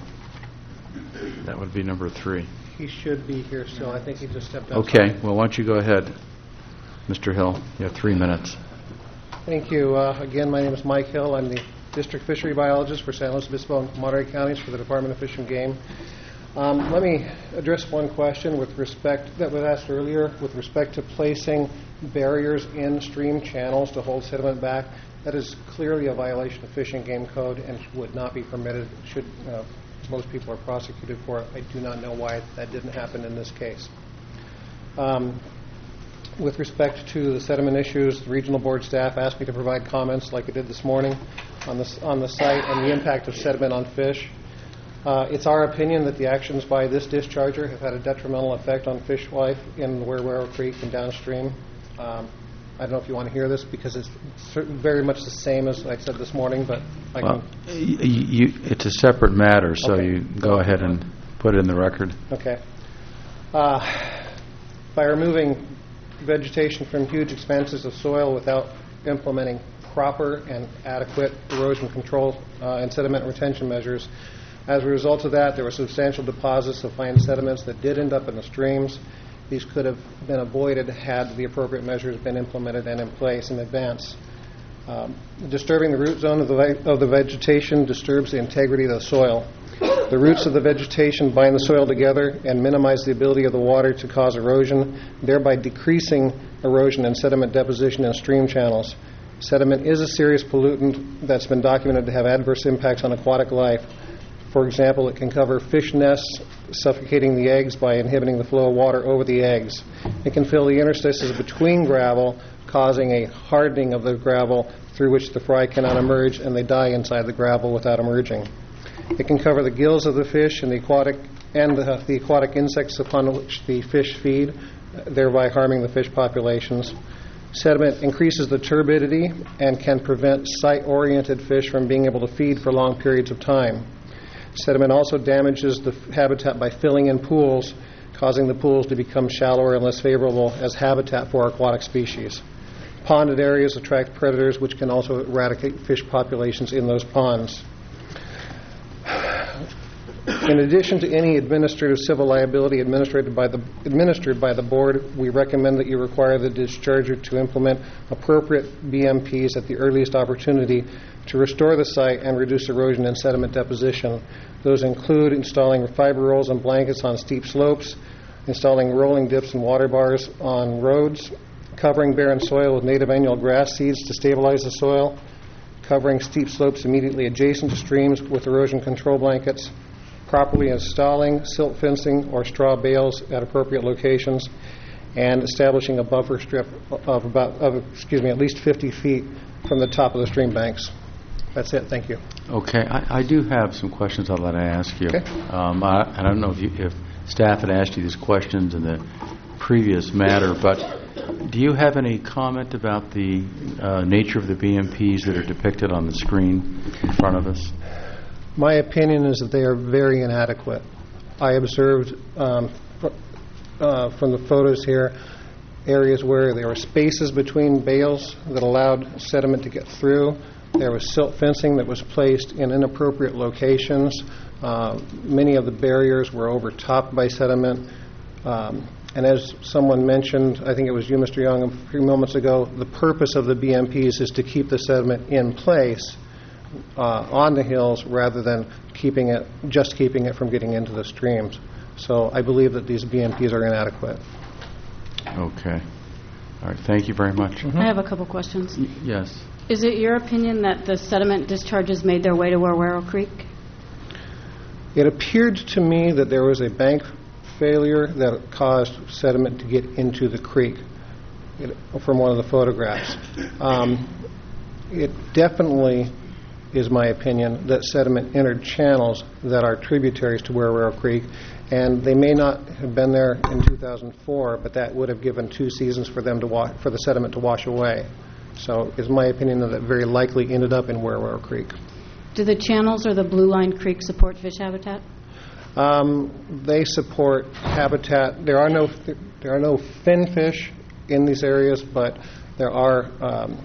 Speaker 1: That would be number three.
Speaker 14: He should be here still. I think he just stepped out.
Speaker 1: Okay, well, why don't you go ahead, Mister Hill. You have three minutes.
Speaker 14: Thank you. Uh, again, my name is Mike Hill. I'm the District Fishery Biologist for San Luis Obispo and Monterey Counties for the Department of Fish and Game. Um, let me address one question with respect that was asked earlier with respect to placing barriers in stream channels to hold sediment back. That is clearly a violation of Fish and Game Code and would not be permitted. Should uh, most people are prosecuted for it. I do not know why that didn't happen in this case. Um, with respect to the sediment issues, the regional board staff asked me to provide comments like I did this morning on the on the site and the impact of sediment on fish. Uh, it's our opinion that the actions by this discharger have had a detrimental effect on fish life in Wewero Creek and downstream. Um, I don't know if you want to hear this because it's very much the same as I said this morning, but I
Speaker 1: Well,
Speaker 14: can...
Speaker 1: y- you, it's a separate matter, so
Speaker 14: Okay.
Speaker 1: you go ahead and put it in the record.
Speaker 14: Okay. Uh, by removing vegetation from huge expanses of soil without implementing proper and adequate erosion control uh, and sediment retention measures, as a result of that, there were substantial deposits of fine sediments that did end up in the streams. These could have been avoided had the appropriate measures been implemented and in place in advance. Um, disturbing the root zone of the, ve- of the vegetation disturbs the integrity of the soil. The roots of the vegetation bind the soil together and minimize the ability of the water to cause erosion, thereby decreasing erosion and sediment deposition in stream channels. Sediment is a serious pollutant that's been documented to have adverse impacts on aquatic life. For example, it can cover fish nests, suffocating the eggs by inhibiting the flow of water over the eggs. It can fill the interstices between gravel, causing a hardening of the gravel through which the fry cannot emerge, and they die inside the gravel without emerging. It can cover the gills of the fish and the aquatic and the, the aquatic insects upon which the fish feed, thereby harming the fish populations. Sediment increases the turbidity and can prevent sight-oriented fish from being able to feed for long periods of time. Sediment also damages the habitat by filling in pools, causing the pools to become shallower and less favorable as habitat for aquatic species. Ponded areas attract predators, which can also eradicate fish populations in those ponds. In addition to any administrative civil liability administered by the administered by the board, we recommend that you require the discharger to implement appropriate B M Ps at the earliest opportunity to restore the site and reduce erosion and sediment deposition. Those include installing fiber rolls and blankets on steep slopes, installing rolling dips and water bars on roads, covering barren soil with native annual grass seeds to stabilize the soil, covering steep slopes immediately adjacent to streams with erosion control blankets, properly installing silt fencing or straw bales at appropriate locations, and establishing a buffer strip of about, of, excuse me, at least fifty feet from the top of the stream banks. That's it. Thank you.
Speaker 1: Okay, I, I do have some questions I'd like to ask you.
Speaker 14: Okay.
Speaker 1: Um, I, I don't know if, you, if staff had asked you these questions in the previous matter, but do you have any comment about the uh, nature of the B M Ps that are depicted on the screen in front of us?
Speaker 14: My opinion is that they are very inadequate. I observed um, fr- uh, from the photos here areas where there were spaces between bales that allowed sediment to get through. There was silt fencing that was placed in inappropriate locations. Uh, many of the barriers were overtopped by sediment. Um, and as someone mentioned, I think it was you, Mister Young, a few moments ago, the purpose of the B M Ps is to keep the sediment in place uh, on the hills rather than keeping it, just keeping it from getting into the streams. So I believe that these B M Ps are inadequate.
Speaker 1: Okay. All right, thank you very much.
Speaker 12: I have a couple questions.
Speaker 1: Y- yes.
Speaker 12: Is it your opinion that the sediment discharges made their way to Wewero Creek?
Speaker 14: It appeared to me that there was a bank failure that caused sediment to get into the creek. it, from one of the photographs. Um, it definitely is my opinion that sediment entered channels that are tributaries to Whereware Creek, and they may not have been there in two thousand four, but that would have given two seasons for them to wa- for the sediment to wash away. So it's my opinion that it very likely ended up in Whereware Creek.
Speaker 12: Do the channels or the Blue Line Creek support fish habitat?
Speaker 14: Um, they support habitat. There are no there are no finfish in these areas, but there are um,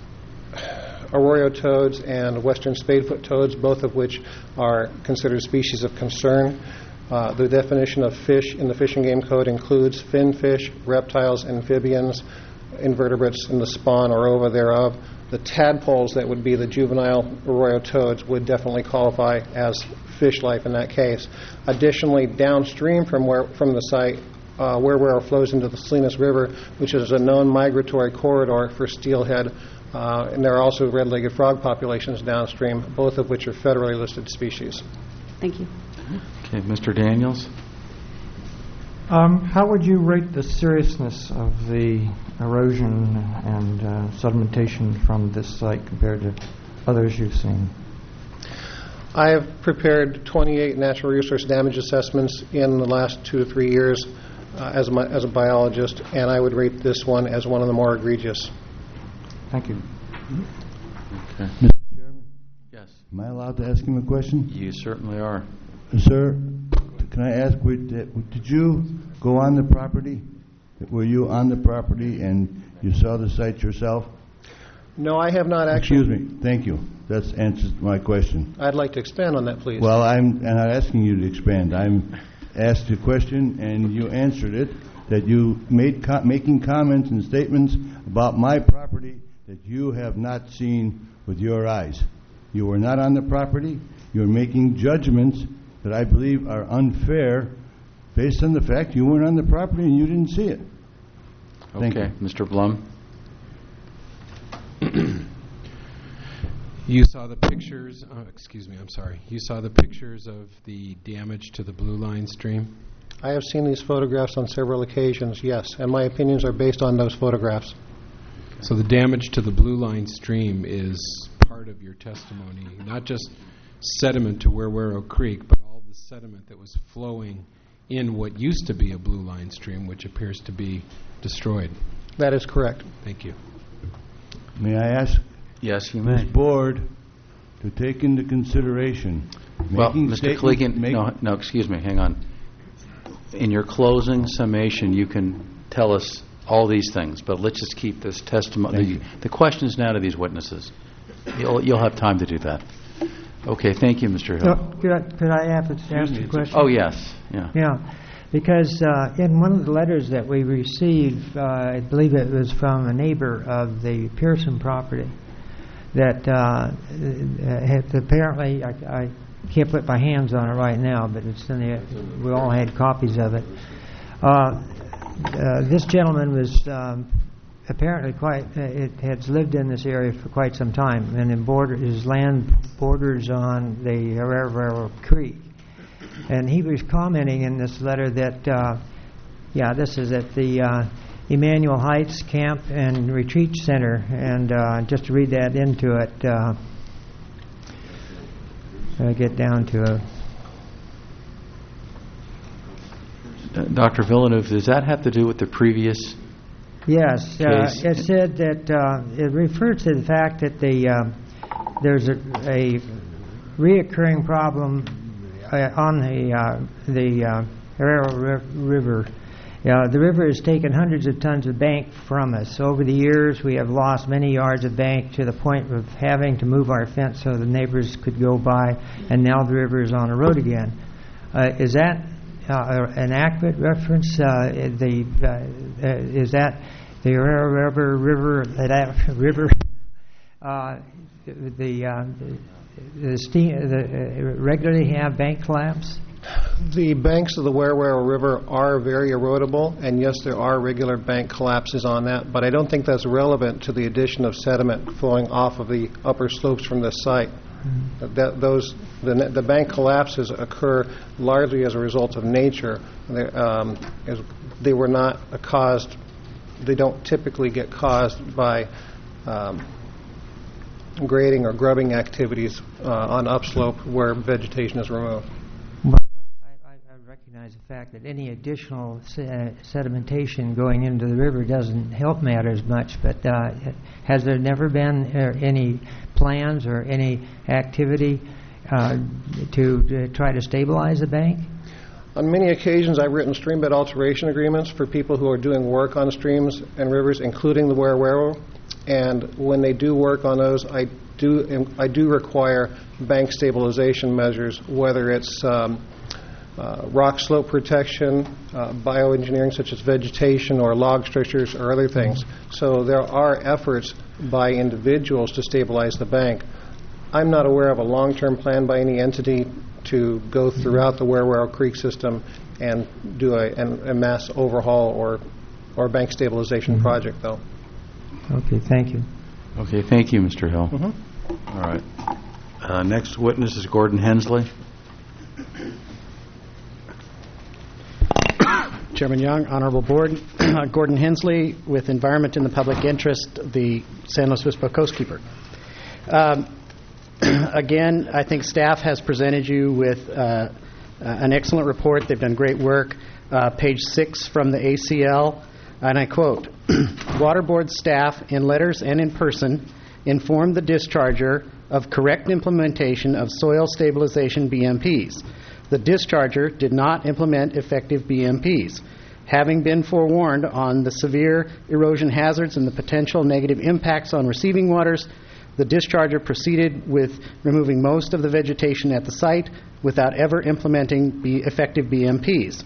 Speaker 14: arroyo toads and western spadefoot toads, both of which are considered species of concern. Uh, the definition of fish in the Fish and Game Code includes finfish, reptiles, amphibians, invertebrates, and the spawn or ova thereof. The tadpoles that would be the juvenile arroyo toads would definitely qualify as fish life in that case. Additionally, downstream from where from the site, uh, Whereware flows into the Salinas River, which is a known migratory corridor for steelhead, uh, and there are also red-legged frog populations downstream, both of which are federally listed species.
Speaker 12: Thank you.
Speaker 1: Okay, Mister Daniels?
Speaker 9: Um, how would you rate the seriousness of the erosion and uh, sedimentation from this site compared to others you've seen?
Speaker 14: I have prepared twenty-eight natural resource damage assessments in the last two to three years uh, as, my, as a biologist, and I would rate this one as one of the more egregious.
Speaker 9: Thank you.
Speaker 1: Okay.
Speaker 3: Mister Chairman?
Speaker 1: Yes.
Speaker 3: Am I allowed to ask him a question?
Speaker 1: You certainly are.
Speaker 3: Sir, can I ask, did did you go on the property? Were you on the property and you saw the site yourself?
Speaker 14: No, I have not actually.
Speaker 3: Excuse me. Thank you. That answers my question.
Speaker 14: I'd like to expand on that, please.
Speaker 3: Well, I'm and I'm asking you to expand. I'm asked a question and you answered it, that you made co- making comments and statements about my property that you have not seen with your eyes. You were not on the property. You're making judgments that I believe are unfair based on the fact you weren't on the property and you didn't see it. Thank
Speaker 1: Okay,
Speaker 3: you.
Speaker 1: Mister Blum?
Speaker 5: You saw the pictures, uh, excuse me, I'm sorry. You saw the pictures of the damage to the Blue Line stream?
Speaker 14: I have seen these photographs on several occasions, yes, and my opinions are based on those photographs.
Speaker 5: So the damage to the Blue Line stream is part of your testimony, not just sediment to Whereware Creek, but all the sediment that was flowing in what used to be a Blue Line stream, which appears to be destroyed.
Speaker 14: That is correct.
Speaker 5: Thank you.
Speaker 3: May I ask
Speaker 1: Yes, you
Speaker 3: this
Speaker 1: may.
Speaker 3: board to take into consideration
Speaker 1: Well,
Speaker 3: making
Speaker 1: Mister
Speaker 3: statements-
Speaker 1: Clegan,
Speaker 3: make-
Speaker 1: no, no, excuse me, hang on. In your closing summation, you can tell us all these things, but let's just keep this testimony.
Speaker 3: Thank
Speaker 1: The,
Speaker 3: you.
Speaker 1: the questions now to these witnesses. You'll, you'll have time to do that. Okay, thank you, Mister Hill.
Speaker 6: So, could I, could I ask ask
Speaker 3: me,
Speaker 6: a
Speaker 3: it's
Speaker 6: question?
Speaker 1: Oh, yes, yeah.
Speaker 6: Yeah, because uh, in one of the letters that we received, uh, I believe it was from a neighbor of the Pearson property, that uh, had apparently, I, I can't put my hands on it right now, but it's in the, we all had copies of it. Uh, uh, this gentleman was um, apparently quite, uh, it has lived in this area for quite some time, and in border, his land borders on the Herrera Creek. And he was commenting in this letter that, uh, yeah, this is at the uh, Emmanuel Heights Camp and Retreat Center, and uh, just to read that into it, uh, I get down to a...
Speaker 1: Uh, Doctor Villeneuve, does that have to do with the previous?
Speaker 6: Yes, uh,
Speaker 1: Case.
Speaker 6: it said that uh, it refers to the fact that the uh, there's a, a reoccurring problem uh, on the uh, the uh, Herrera Ri- River. Uh, the river has taken hundreds of tons of bank from us. Over the years, we have lost many yards of bank to the point of having to move our fence so the neighbors could go by, and now the river is on the road again. Uh, is that uh, an accurate reference? Uh, the uh, uh, is that the Herrera River river that river uh, the uh, the, steam, the uh, regularly have bank collapse?
Speaker 14: The banks of the Whereware River are very erodible, and yes, there are regular bank collapses on that, but I don't think that's relevant to the addition of sediment flowing off of the upper slopes from this site. Mm-hmm. That, those the, the bank collapses occur largely as a result of nature. They, um, as they were not caused they don't typically get caused by um, grading or grubbing activities uh, on upslope where vegetation is removed.
Speaker 6: Well, I, I I recognize the fact that any additional se- sedimentation going into the river doesn't help matters much, but uh, has there never been uh, any plans or any activity uh, to, to try to stabilize the bank?
Speaker 14: On many occasions, I've written streambed alteration agreements for people who are doing work on streams and rivers, including the Ware-Ware. And when they do work on those, I do I do require bank stabilization measures, whether it's um, uh, rock slope protection, uh, bioengineering such as vegetation or log structures or other things. So there are efforts by individuals to stabilize the bank. I'm not aware of a long-term plan by any entity to go throughout the Ware-Ware Creek system and do a, an, a mass overhaul or, or bank stabilization mm-hmm. project, though.
Speaker 6: Okay, thank you.
Speaker 1: Okay, thank you, Mister Hill.
Speaker 14: Mm-hmm.
Speaker 1: All right. Uh, next witness is Gordon Hensley.
Speaker 15: Chairman Young, Honorable Board, Gordon Hensley with Environment in the Public Interest, the San Luis Obispo Coastkeeper. Um, again, I think staff has presented you with uh, an excellent report. They've done great work. Uh, page six from the A C L, and I quote, Water Board staff, in letters and in person, informed the discharger of correct implementation of soil stabilization B M Ps. The discharger did not implement effective B M Ps. Having been forewarned on the severe erosion hazards and the potential negative impacts on receiving waters, the discharger proceeded with removing most of the vegetation at the site without ever implementing B- effective B M Ps.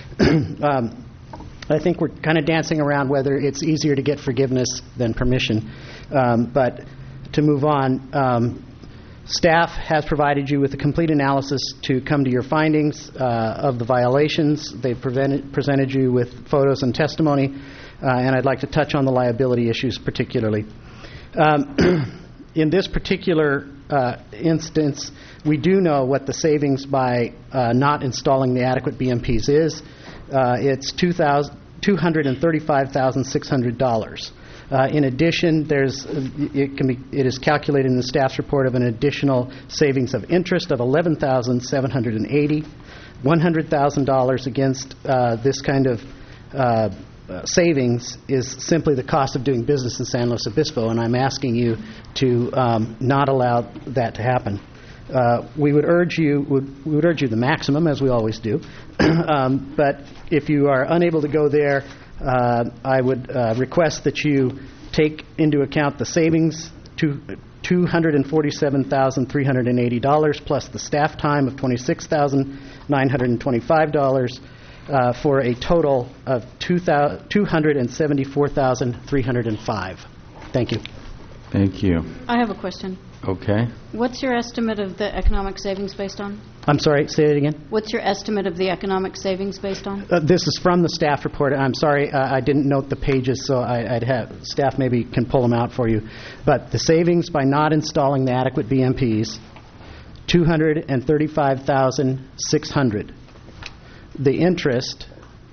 Speaker 15: um, I think we're kind of dancing around whether it's easier to get forgiveness than permission. Um, but to move on, um, staff has provided you with a complete analysis to come to your findings uh, of the violations. They've prevented, presented you with photos and testimony, uh, and I'd like to touch on the liability issues particularly. Um, in this particular uh, instance, we do know what the savings by uh, not installing the adequate B M Ps is. Uh, it's two hundred thirty-five thousand six hundred dollars. Uh, in addition, there's it can be it is calculated in the staff's report of an additional savings of interest of eleven thousand seven hundred eighty dollars. one hundred thousand dollars against uh, this kind of uh, uh, savings is simply the cost of doing business in San Luis Obispo, and I'm asking you to um, not allow that to happen. Uh, we would urge you would, we would urge you the maximum, as we always do. um, but if you are unable to go there, uh, I would uh, request that you take into account the savings to two hundred forty-seven thousand three hundred eighty dollars plus the staff time of twenty-six thousand nine hundred twenty-five dollars uh, for a total of two hundred seventy-four thousand three hundred five dollars. Thank you.
Speaker 1: Thank you.
Speaker 12: I have a question.
Speaker 1: Okay.
Speaker 12: What's your estimate of the economic savings based on?
Speaker 15: I'm sorry, say it again.
Speaker 12: What's your estimate of the economic savings based on?
Speaker 15: Uh, this is from the staff report. I'm sorry, uh, I didn't note the pages, so I, I'd have staff maybe can pull them out for you. But the savings by not installing the adequate B M Ps, two hundred thirty-five thousand six hundred dollars. The interest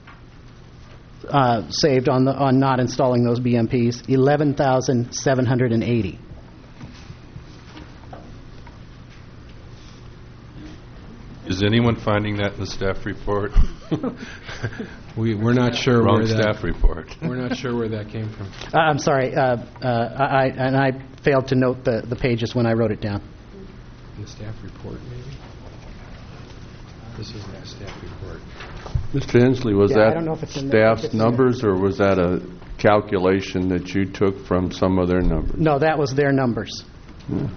Speaker 15: uh, saved on the on not installing those B M Ps, eleven thousand seven hundred eighty dollars.
Speaker 11: Is anyone finding that in the staff report?
Speaker 5: we, we're not sure
Speaker 11: Wrong
Speaker 5: where that...
Speaker 11: staff report.
Speaker 5: We're not sure where that came from.
Speaker 15: Uh, I'm sorry, uh, uh, I, and I failed to note the, the pages when I wrote it down.
Speaker 5: In the staff report, maybe? This is the staff report.
Speaker 16: Mister Hensley, was
Speaker 15: Yeah, I don't know if
Speaker 16: that
Speaker 15: it's in there, if
Speaker 16: staff's
Speaker 15: it's in there.
Speaker 16: numbers, or was that a calculation that you took from some of their numbers?
Speaker 15: No, that was their numbers.
Speaker 16: Yeah.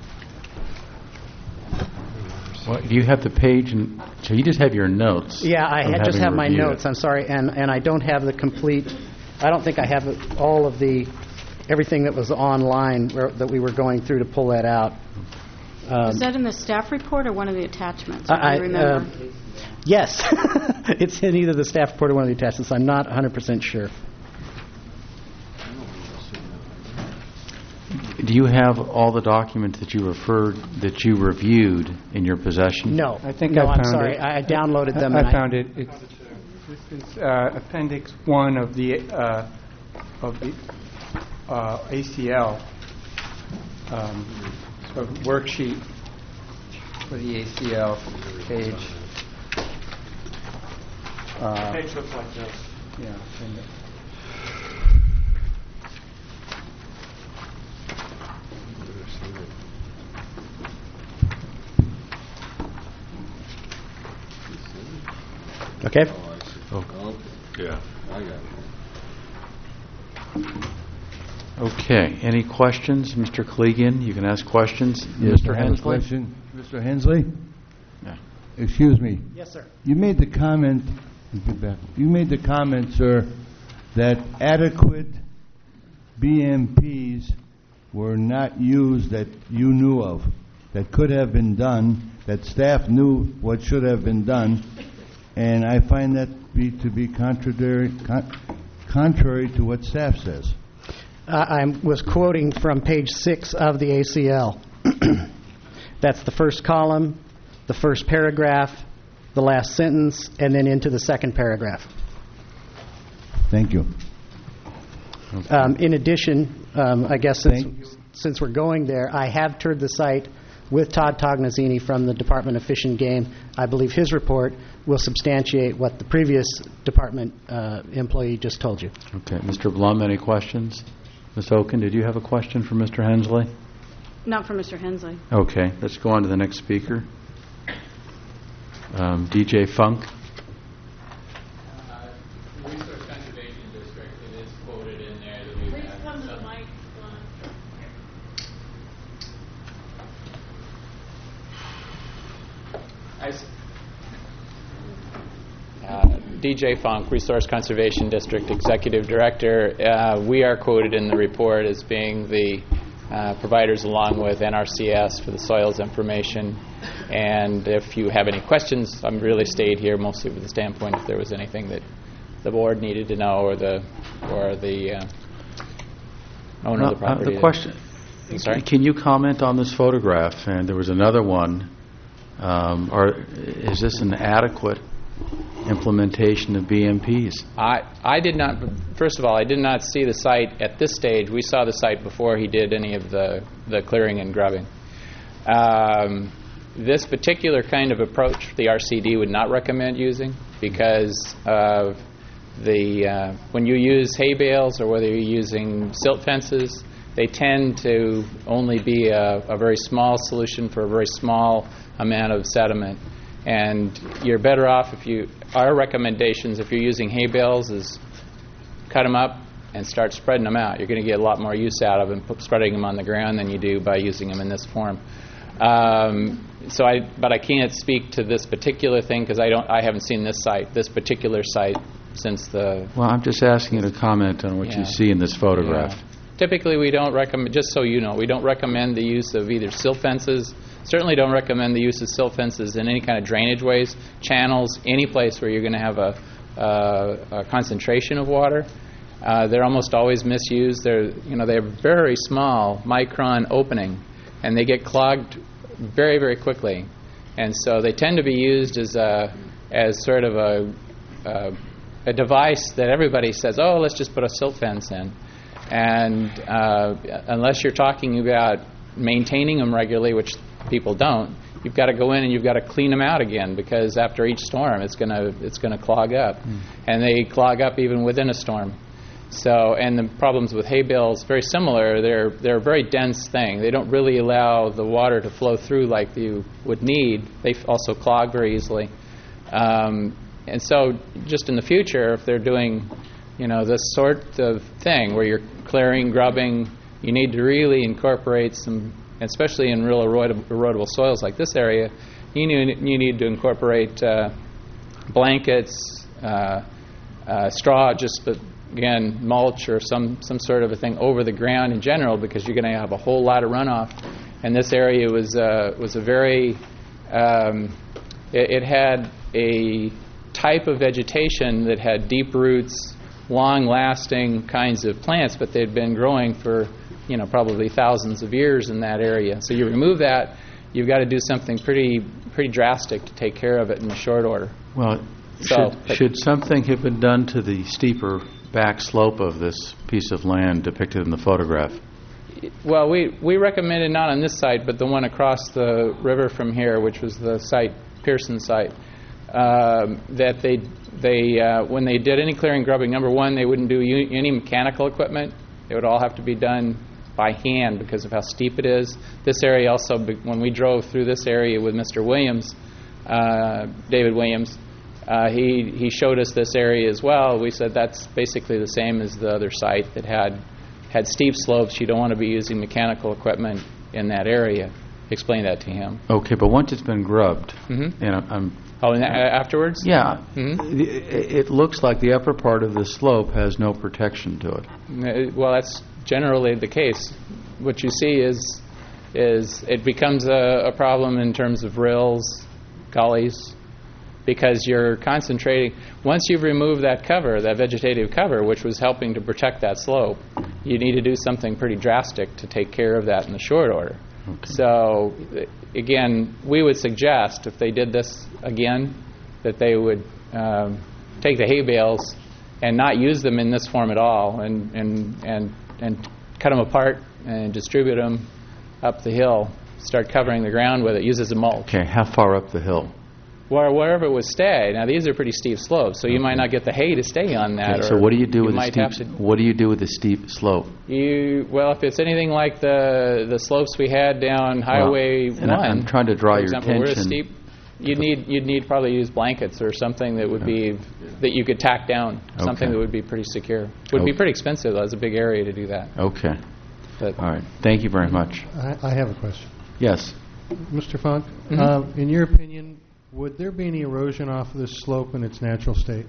Speaker 1: Well, do you have the page? And so you just have your notes.
Speaker 15: Yeah, I
Speaker 1: from
Speaker 15: ha- just
Speaker 1: having
Speaker 15: have my
Speaker 1: reviewed
Speaker 15: notes.
Speaker 1: it.
Speaker 15: I'm sorry, and, and I don't have the complete. I don't think I have it- all of the everything that was online where, that we were going through to pull that out. Um,
Speaker 12: Is that in the staff report or one of the attachments?
Speaker 15: I,
Speaker 12: I
Speaker 15: I,
Speaker 12: remember.
Speaker 15: uh, yes, it's in either the staff report or one of the attachments. I'm not one hundred percent sure.
Speaker 1: Do you have all the documents that you referred, that you reviewed in your possession?
Speaker 15: No,
Speaker 17: I think
Speaker 15: no,
Speaker 17: I
Speaker 15: I'm
Speaker 17: found
Speaker 15: sorry.
Speaker 17: it.
Speaker 15: I, I downloaded them.
Speaker 17: I,
Speaker 15: and
Speaker 17: I found it. It's, this is uh, Appendix one of the uh, of the uh, A C L um, sort of worksheet for the A C L page. Uh,
Speaker 9: The page looks like this.
Speaker 17: Yeah. and the-
Speaker 15: Okay?
Speaker 11: Oh, yeah, I got it.
Speaker 1: Okay. Any questions? Mister Kaligian, you can ask questions.
Speaker 3: Yes,
Speaker 1: Mister
Speaker 3: I have a
Speaker 1: Hensley?
Speaker 3: question. Mister Hensley?
Speaker 1: Yeah.
Speaker 3: Excuse me.
Speaker 15: Yes, sir.
Speaker 3: You made the comment, get back. You made the comment, sir, that adequate B M Ps were not used that you knew of, that could have been done, that staff knew what should have been done, and I find that be to be contrary, con- contrary to what staff says.
Speaker 15: Uh, I was quoting from page six of the A C L. That's the first column, the first paragraph, the last sentence, and then into the second paragraph.
Speaker 3: Thank you.
Speaker 15: Um, in addition, um, I guess since, since we're going there, I have toured the site with Todd Tognazzini from the Department of Fish and Game. I believe his report will substantiate what the previous department uh, employee just told you.
Speaker 1: Okay. Mister Blum, any questions? Miz Oken, did you have a question for Mister Hensley?
Speaker 12: Not for Mister Hensley.
Speaker 1: Okay. Let's go on to the next speaker. Um, D J Funk.
Speaker 18: Resource Conservation District, it is quoted in there that we've
Speaker 8: Please
Speaker 18: had
Speaker 8: come to the
Speaker 18: some-
Speaker 8: mic.
Speaker 18: I s- Uh, D J Funk, Resource Conservation District Executive Director. Uh, we are quoted in the report as being the uh, providers along with N R C S for the soils information. And if you have any questions, I'm really stayed here mostly with the standpoint if there was anything that the board needed to know or the or the uh, owner
Speaker 1: Uh,
Speaker 18: of the property.
Speaker 1: Uh, the question,
Speaker 18: I'm sorry?
Speaker 1: can you comment on this photograph? And there was another one. Um, are, is this an adequate implementation of B M Ps?
Speaker 18: I, I did not, first of all, I did not see the site at this stage. We saw the site before he did any of the, the clearing and grubbing. Um, this particular kind of approach the R C D would not recommend using because of the, uh, when you use hay bales or whether you're using silt fences, they tend to only be a, a very small solution for a very small amount of sediment. And you're better off if you, our recommendations if you're using hay bales is cut them up and start spreading them out. You're going to get a lot more use out of them spreading them on the ground than you do by using them in this form. Um, so I, but I can't speak to this particular thing because I don't, I haven't seen this site, this particular site since the.
Speaker 1: Well, I'm just asking you to comment on what
Speaker 18: Yeah.
Speaker 1: you see in this photograph.
Speaker 18: Yeah. Typically, we don't recommend, just so you know, we don't recommend the use of either silt fences. Certainly don't recommend the use of silt fences in any kind of drainage ways, channels, any place where you're going to have a, uh, a concentration of water. Uh, they're almost always misused. They're, you know, they're very small micron opening, and they get clogged very, very quickly. And so they tend to be used as a, as sort of a, a, a device that everybody says, oh, let's just put a silt fence in. And uh, unless you're talking about maintaining them regularly, which people don't, you've got to go in and you've got to clean them out again because after each storm, it's going to it's going to clog up, mm. and they clog up even within a storm. So, and the problems with hay bales very similar. They're they're a very dense thing. They don't really allow the water to flow through like you would need. They also clog very easily, um, and so just in the future, if they're doing, you know, this sort of thing where you're clearing, grubbing, you need to really incorporate some, especially in real erod- erodible soils like this area, you need, you need to incorporate uh, blankets, uh, uh, straw, just but again, mulch or some, some sort of a thing over the ground in general because you're going to have a whole lot of runoff. And this area was, uh, was a very, um, it, it had a type of vegetation that had deep roots, long-lasting kinds of plants, but they'd been growing for, you know, probably thousands of years in that area. So you remove that, you've got to do something pretty pretty drastic to take care of it in a short order.
Speaker 1: Well,
Speaker 18: So,
Speaker 1: should, should something have been done to the steeper back slope of this piece of land depicted in the photograph?
Speaker 18: Well, we, we recommended not on this site, but the one across the river from here, which was the site, Pearson site, uh, that they, they uh, when they did any clearing grubbing, number one, they wouldn't do u- any mechanical equipment. It would all have to be done by hand because of how steep it is. This area also, when we drove through this area with Mister Williams, uh, David Williams, uh, he, he showed us this area as well. We said that's basically the same as the other site that had had steep slopes. You don't want to be using mechanical equipment in that area. Explain that to him.
Speaker 1: Okay, but once it's been grubbed,
Speaker 18: Mm-hmm.
Speaker 1: and I'm, I'm
Speaker 18: Oh, and a- afterwards?
Speaker 1: yeah,
Speaker 18: Mm-hmm.
Speaker 1: it, it looks like the upper part of the slope has no protection to it.
Speaker 18: Uh, Well, that's generally the case. What you see is is it becomes a, a problem in terms of rills, gullies, because you're concentrating. Once you've removed that cover, that vegetative cover, which was helping to protect that slope, you need to do something pretty drastic to take care of that in the short order.
Speaker 1: Okay.
Speaker 18: So, uh, again, we would suggest if they did this again, that they would um, take the hay bales and not use them in this form at all, and and and and cut them apart and distribute them up the hill. Start covering the ground with it. Use it as a mulch.
Speaker 1: Okay, how far up the hill?
Speaker 18: Where, wherever it would stay. Now these are pretty steep slopes, so you might not get the hay to stay on that.
Speaker 1: Okay, so
Speaker 18: or
Speaker 1: what do you do
Speaker 18: you
Speaker 1: with the
Speaker 18: might have
Speaker 1: steep?
Speaker 18: to-
Speaker 1: What do you do with the steep slope?
Speaker 18: You well, if it's anything like the the slopes we had down Highway
Speaker 1: Well, and I-
Speaker 18: One,
Speaker 1: I'm trying to draw
Speaker 18: for
Speaker 1: your
Speaker 18: example, where it's
Speaker 1: attention-
Speaker 18: steep, you'd need you'd need probably use blankets or something that would be that you could tack down, something
Speaker 1: Okay.
Speaker 18: that would be pretty secure. Would be
Speaker 1: Okay.
Speaker 18: pretty expensive. That's a big area to do that.
Speaker 1: Okay.
Speaker 18: But
Speaker 1: All right. Thank you very much.
Speaker 7: I, I have a question.
Speaker 1: Yes.
Speaker 7: Mister Funk,
Speaker 18: Mhm.
Speaker 7: uh, in your opinion, would there be any erosion off of this slope in its natural state?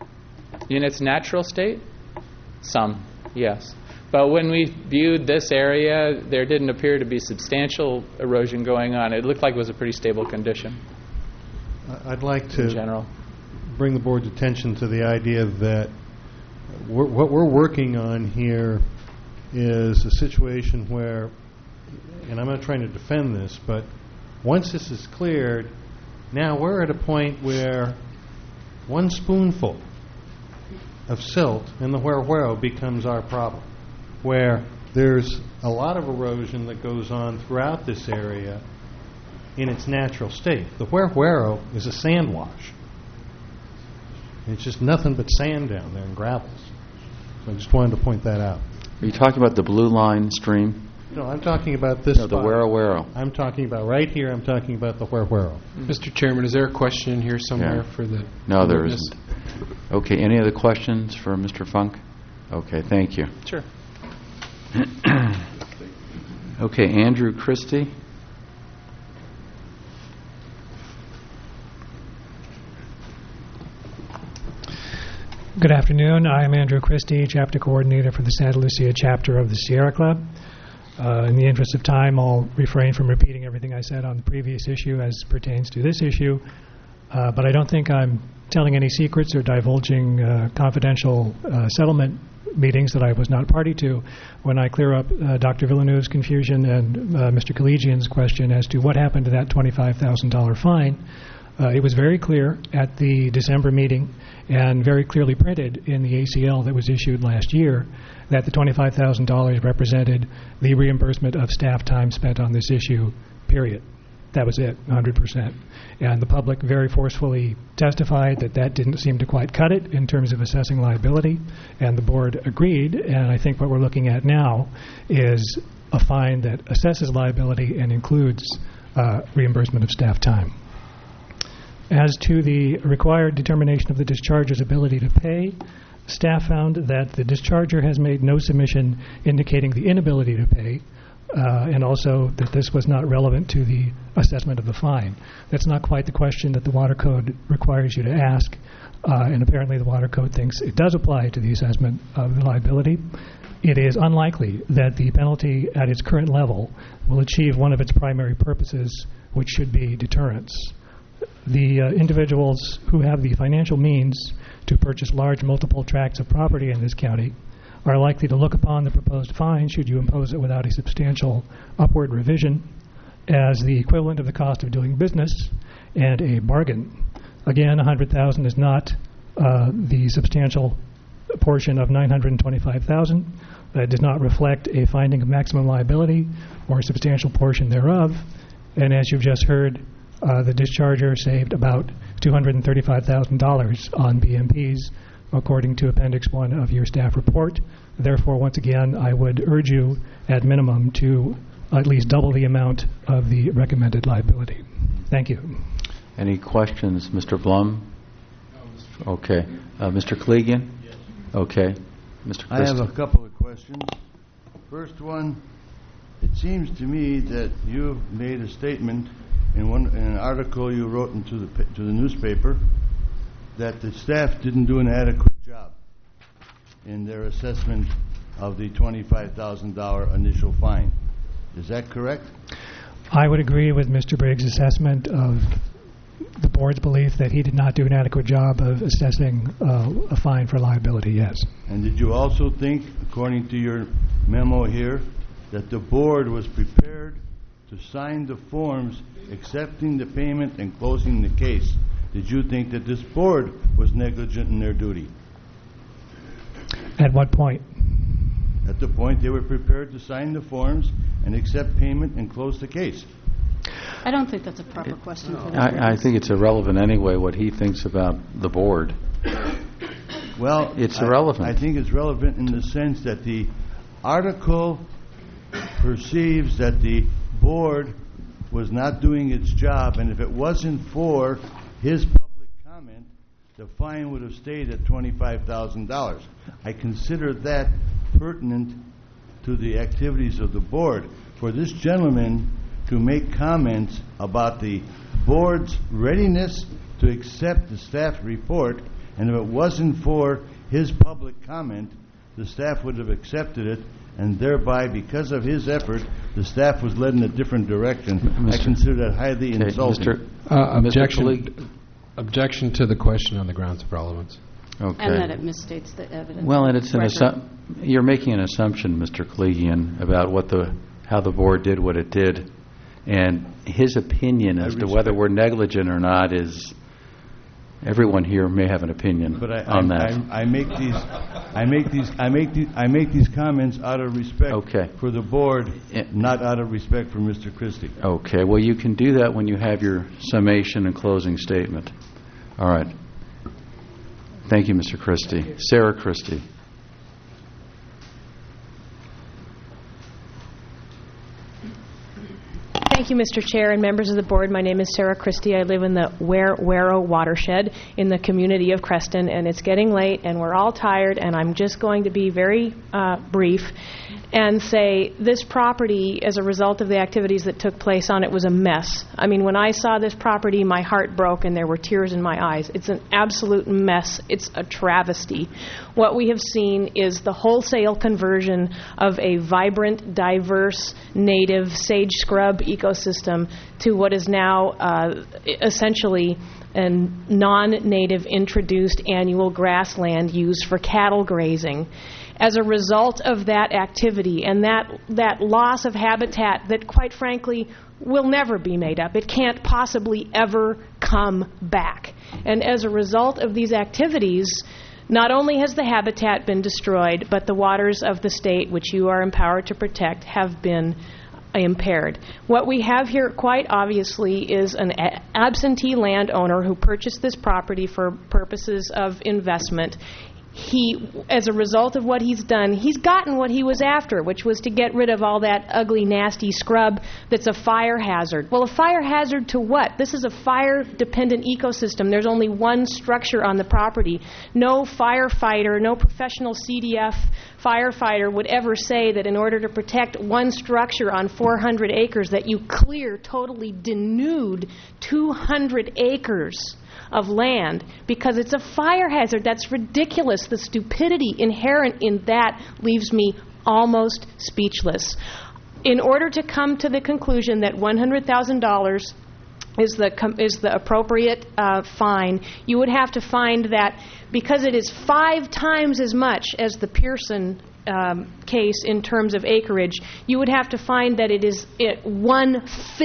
Speaker 18: in its natural state, some, yes. But when we viewed this area, there didn't appear to be substantial erosion going on. It looked like it was a pretty stable condition
Speaker 7: I- I'd like
Speaker 18: in
Speaker 7: to
Speaker 18: general.
Speaker 7: bring the board's attention to the idea that we're, what we're working on here is a situation where, and I'm not trying to defend this, but once this is cleared, now we're at a point where one spoonful of silt in the Huerhuero becomes our problem, where there's a lot of erosion that goes on throughout this area in its natural state. The Huerhuero is a sand wash. It's just nothing but sand down there and gravels. So I just wanted to point that out.
Speaker 1: Are you talking about the Blue Line stream?
Speaker 7: No, I'm talking about this
Speaker 1: No, the
Speaker 7: spot.
Speaker 1: Wero Wero.
Speaker 7: I'm talking about right here. I'm talking about the Huerhuero.
Speaker 5: Mister Chairman, is there a question in here somewhere
Speaker 1: Yeah.
Speaker 5: for the
Speaker 1: No, there
Speaker 5: witness?
Speaker 1: isn't. Okay, any other questions for Mister Funk? Okay, thank you.
Speaker 18: Sure.
Speaker 1: Okay, Andrew Christie.
Speaker 19: Good afternoon. I am Andrew Christie, chapter coordinator for the Santa Lucia chapter of the Sierra Club. Uh, in the interest of time, I'll refrain from repeating everything I said on the previous issue as pertains to this issue, uh, but I don't think I'm telling any secrets or divulging uh, confidential uh, settlement meetings that I was not party to when I clear up uh, Doctor Villeneuve's confusion and uh, Mister Collegian's question as to what happened to that twenty-five thousand dollars fine. Uh, it was very clear at the December meeting and very clearly printed in the A C L that was issued last year that the twenty-five thousand dollars represented the reimbursement of staff time spent on this issue, period. That was it, one hundred percent. And the public very forcefully testified that that didn't seem to quite cut it in terms of assessing liability, and the board agreed, and I think what we're looking at now is a fine that assesses liability and includes uh, reimbursement of staff time. As to the required determination of the discharger's ability to pay, staff found that the discharger has made no submission indicating the inability to pay, uh, and also that this was not relevant to the assessment of the fine. That's not quite the question that the Water Code requires you to ask, uh, and apparently the Water Code thinks it does apply to the assessment of the liability. It is unlikely that the penalty at its current level will achieve one of its primary purposes, which should be deterrence. The uh, individuals who have the financial means to purchase large multiple tracts of property in this county are likely to look upon the proposed fine, should you impose it without a substantial upward revision, as the equivalent of the cost of doing business and a bargain. Again, one hundred thousand dollars is not uh, the substantial portion of nine hundred twenty-five thousand dollars. That does not reflect a finding of maximum liability or a substantial portion thereof. And as you've just heard, uh, the discharger saved about two hundred thirty-five thousand dollars on B M Ps, according to Appendix one of your staff report. Therefore, once again, I would urge you, at minimum, to at least double the amount of the recommended liability. Thank you.
Speaker 1: Any questions, Mister Blum? Okay. Uh, Mister Clegan? Yes. Okay. Mister
Speaker 3: I have a couple of questions. First one, it seems to me that you made a statement in one in an article you wrote into the to the newspaper that the staff didn't do an adequate job in their assessment of the twenty-five thousand dollars initial fine. Is that correct?
Speaker 19: I would agree with Mister Briggs' assessment of the board's belief that he did not do an adequate job of assessing uh, a fine for liability, yes.
Speaker 3: And did you also think, according to your memo here, that the board was prepared to sign the forms accepting the payment and closing the case? Did you think that this board was negligent in their duty?
Speaker 19: At what point?
Speaker 3: At the point they were prepared to sign the forms and accept payment and close the case.
Speaker 12: I don't think that's a proper question for this
Speaker 1: I, I think it's irrelevant anyway what he thinks about the board.
Speaker 3: Well,
Speaker 1: it's
Speaker 3: I,
Speaker 1: irrelevant.
Speaker 3: I think it's relevant in the sense that the article perceives that the board was not doing its job, and if it wasn't for his public comment, the fine would have stayed at twenty-five thousand dollars. I consider that pertinent to the activities of the board. For this gentleman to make comments about the board's readiness to accept the staff report, and if it wasn't for his public comment, the staff would have accepted it, and thereby, because of his effort, the staff was led in a different direction.
Speaker 1: Mister
Speaker 3: I consider that highly
Speaker 1: Okay,
Speaker 3: insulting.
Speaker 1: Mister
Speaker 5: Uh,
Speaker 1: Mister
Speaker 5: objection,
Speaker 1: Khalid?
Speaker 5: objection to the question on the grounds of relevance.
Speaker 1: Okay.
Speaker 12: And that it misstates the evidence.
Speaker 1: Well, and it's an
Speaker 12: record.
Speaker 1: assu- you're making an assumption, Mister Clegian, about what the how the board did what it did, and his opinion as to whether we're negligent or not is. Everyone here may have an opinion
Speaker 3: But I,
Speaker 1: on
Speaker 3: I,
Speaker 1: that.
Speaker 3: I, I make these, I make these, I make these, I make these comments out of respect
Speaker 1: Okay.
Speaker 3: for the board, not out of respect for Mister Christie.
Speaker 1: Okay. Well, you can do that when you have your summation and closing statement. All right. Thank you, Mister Christie. Sarah Christie.
Speaker 20: Thank you, Mister Chair and members of the board. My name is Sarah Christie. I live in the Ware Warrow watershed in the community of Creston, and it's getting late, and we're all tired, and I'm just going to be very uh, brief and say this property, as a result of the activities that took place on it, was a mess. I mean, when I saw this property, my heart broke and there were tears in my eyes. It's an absolute mess. It's a travesty. What we have seen is the wholesale conversion of a vibrant, diverse, native sage scrub ecosystem to what is now uh, essentially a non-native introduced annual grassland used for cattle grazing. As a result of that activity and that that loss of habitat that, quite frankly, will never be made up. It can't possibly ever come back. And as a result of these activities, not only has the habitat been destroyed, but the waters of the state, which you are empowered to protect, have been impaired. What we have here, quite obviously, is an a- absentee landowner who purchased this property for purposes of investment. He, as a result of what he's done, he's gotten what he was after, which was to get rid of all that ugly, nasty scrub that's a fire hazard. Well, a fire hazard to what? This is a fire-dependent ecosystem. There's only one structure on the property. No firefighter, no professional C D F firefighter would ever say that in order to protect one structure on four hundred acres that you clear, totally denude two hundred acres of land because it's a fire hazard. That's ridiculous. The stupidity inherent in that leaves me almost speechless. In order to come to the conclusion that one hundred thousand dollars is the com- is the appropriate uh, fine, you would have to find that because it is five times as much as the Pearson um, case in terms of acreage, you would have to find that it is it one-fifth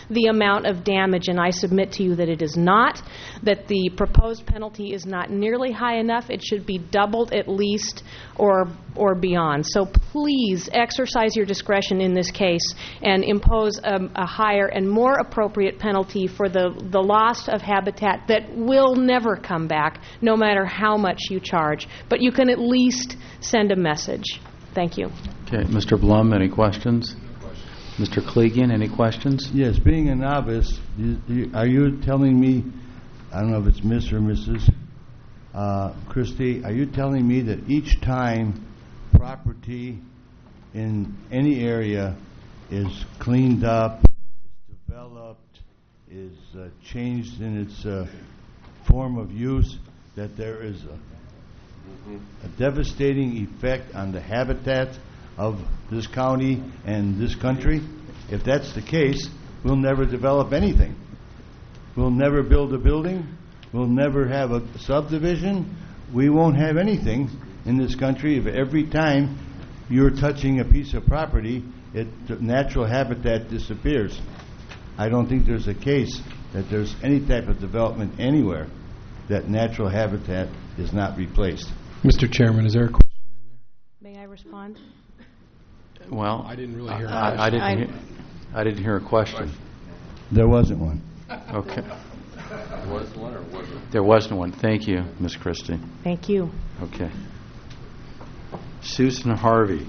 Speaker 20: the amount of damage, and I submit to you that it is not, that the proposed penalty is not nearly high enough. It should be doubled at least or or beyond. So please exercise your discretion in this case and impose a, a higher and more appropriate penalty for the, the loss of habitat that will never come back, no matter how much you charge. But you can at least send a message. Thank you.
Speaker 1: Okay, Mister Blum, any questions? Mister Klegian, any questions?
Speaker 3: Yes, being a novice, you, you, are you telling me, I don't know if it's Miss or Missus Uh, Christie, are you telling me that each time property in any area is cleaned up, is developed, is uh, changed in its uh, form of use, that there is a, a devastating effect on the habitat of this county and this country? If that's the case, we'll never develop anything. We'll never build a building. We'll never have a subdivision. We won't have anything in this country if every time you're touching a piece of property, it, the natural habitat disappears. I don't think there's a case that there's any type of development anywhere that natural habitat is not replaced.
Speaker 5: Mister Chairman, is there a question?
Speaker 20: May I respond?
Speaker 1: Well,
Speaker 5: I didn't really hear.
Speaker 1: I, I didn't.
Speaker 20: I-
Speaker 1: Hear, I didn't hear a question.
Speaker 3: There wasn't one.
Speaker 1: Okay.
Speaker 11: There was one or wasn't?
Speaker 1: There wasn't one. Thank you, Miz Christie.
Speaker 20: Thank you.
Speaker 1: Okay. Susan Harvey.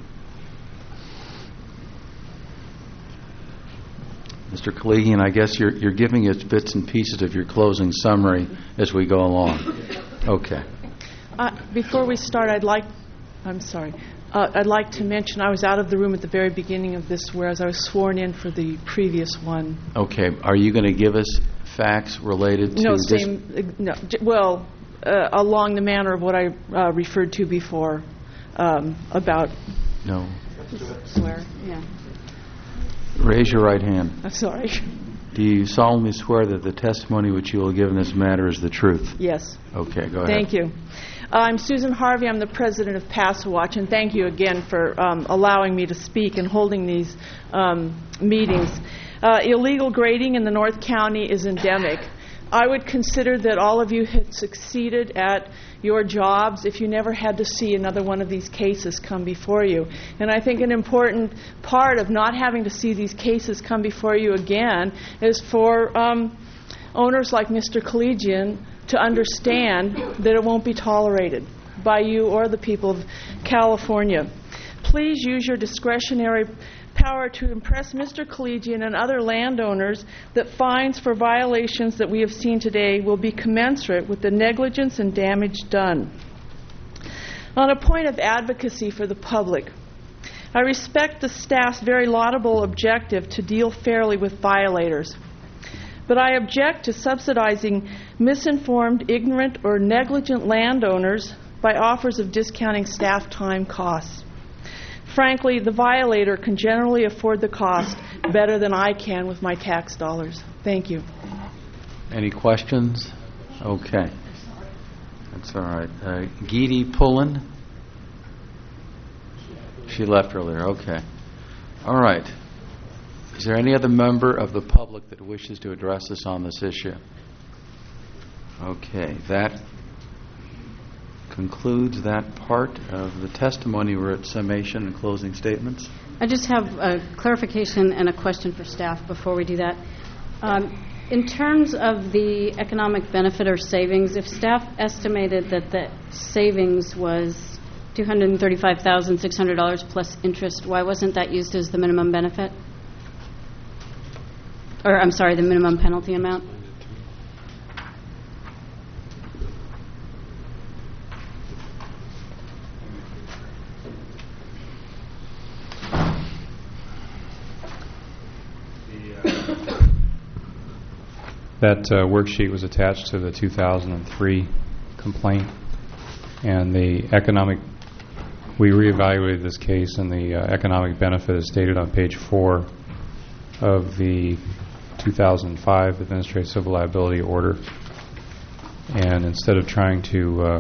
Speaker 1: Mister Kaligian, I guess you're you're giving us bits and pieces of your closing summary as we go along. Okay.
Speaker 21: Uh, before we start, I'd like, I'm sorry, uh, I'd like to mention I was out of the room at the very beginning of this, whereas I was sworn in for the previous one.
Speaker 1: Okay. Are you going to give us facts related to
Speaker 21: No,
Speaker 1: this?
Speaker 21: same, uh, no, j- well, uh, along the manner of what I uh, referred to before um, about.
Speaker 1: No.
Speaker 21: Swear, yeah.
Speaker 1: Raise your right hand.
Speaker 21: I'm sorry.
Speaker 1: Do you solemnly swear that the testimony which you will give in this matter is the truth?
Speaker 21: Yes.
Speaker 1: Okay, go ahead.
Speaker 21: Thank you. Uh, I'm Susan Harvey. I'm the president of PassaWatch, and thank you again for um, allowing me to speak and holding these um, meetings. Uh, illegal grading in the North County is endemic. I would consider that all of you had succeeded at your jobs if you never had to see another one of these cases come before you. And I think an important part of not having to see these cases come before you again is for um, owners like Mister Kaligian to understand that it won't be tolerated by you or the people of California. Please use your discretionary power to impress Mister Kaligian and other landowners that fines for violations that we have seen today will be commensurate with the negligence and damage done. On a point of advocacy for the public, I respect the staff's very laudable objective to deal fairly with violators, but I object to subsidizing misinformed, ignorant, or negligent landowners by offers of discounting staff time costs. Frankly, the violator can generally afford the cost better than I can with my tax dollars. Thank you.
Speaker 1: Any questions? Okay. That's all right. Uh, Geety Pullen? She left earlier. Okay. All right. Is there any other member of the public that wishes to address us on this issue? Okay. That concludes that part of the testimony. We're at summation and closing statements.
Speaker 12: I just have a clarification and a question for staff before we do that. Um, in terms of the economic benefit or savings, if staff estimated that the savings was two hundred thirty-five thousand six hundred dollars plus interest, why wasn't that used as the minimum benefit? Or, I'm sorry, the minimum penalty amount?
Speaker 4: That uh, worksheet was attached to the two thousand three complaint, and the economic, we reevaluated this case, and the uh, economic benefit is stated on page four of the two thousand five Administrative Civil Liability Order. And instead of trying to uh,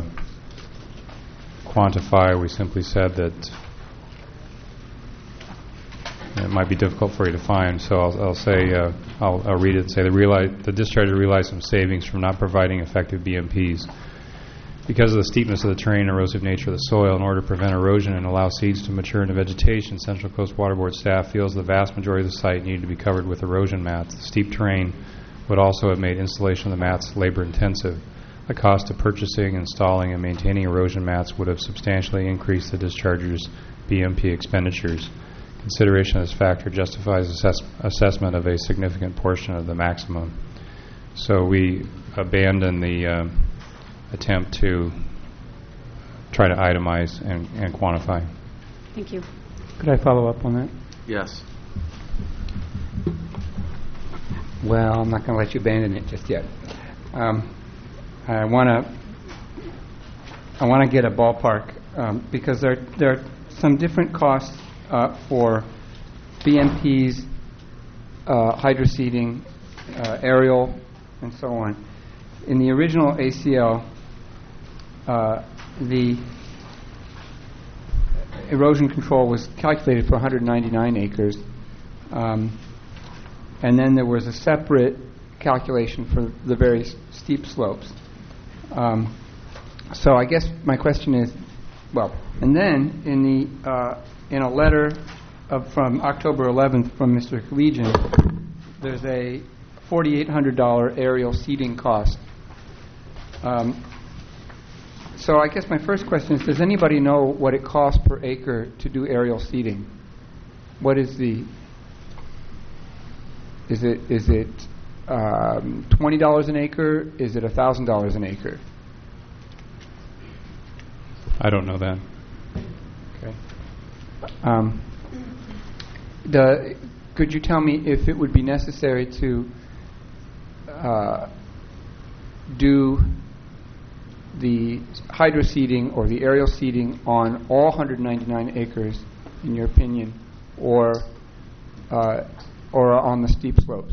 Speaker 4: quantify, we simply said that uh, it might be difficult for you to find. So I'll, I'll say, uh, I'll, I'll read it and say, the, realize, the discharger realized some savings from not providing effective B M Ps. Because of the steepness of the terrain and erosive nature of the soil, in order to prevent erosion and allow seeds to mature into vegetation, Central Coast Water Board staff feels the vast majority of the site needed to be covered with erosion mats. The steep terrain would also have made installation of the mats labor-intensive. The cost of purchasing, installing, and maintaining erosion mats would have substantially increased the discharger's B M P expenditures. Consideration of this factor justifies assess assessment of a significant portion of the maximum. So we abandon the uh, attempt to try to itemize and, and quantify.
Speaker 12: Thank you.
Speaker 17: Could I follow up on that?
Speaker 1: Yes.
Speaker 17: Well, I'm not going to let you abandon it just yet. Um, I want to I want to get a ballpark um, because there there are some different costs uh, for B M Ps, uh, hydroseeding, uh, aerial, and so on. In the original A C L, uh, the erosion control was calculated for one hundred ninety-nine acres, um, and then there was a separate calculation for the very s- steep slopes. Um, so I guess my question is, well, and then in the uh, in a letter of, from October eleventh from Mister Collegian, there's a four thousand eight hundred dollars aerial seeding cost. Um, so I guess my first question is, does anybody know what it costs per acre to do aerial seeding? What is the, is it is it um, twenty dollars an acre? Is it one thousand dollars an acre?
Speaker 4: I don't know that.
Speaker 17: Okay. Um, the, could you tell me if it would be necessary to uh, do the hydroseeding or the aerial seeding on all one hundred ninety-nine acres, in your opinion, or uh, or on the steep slopes?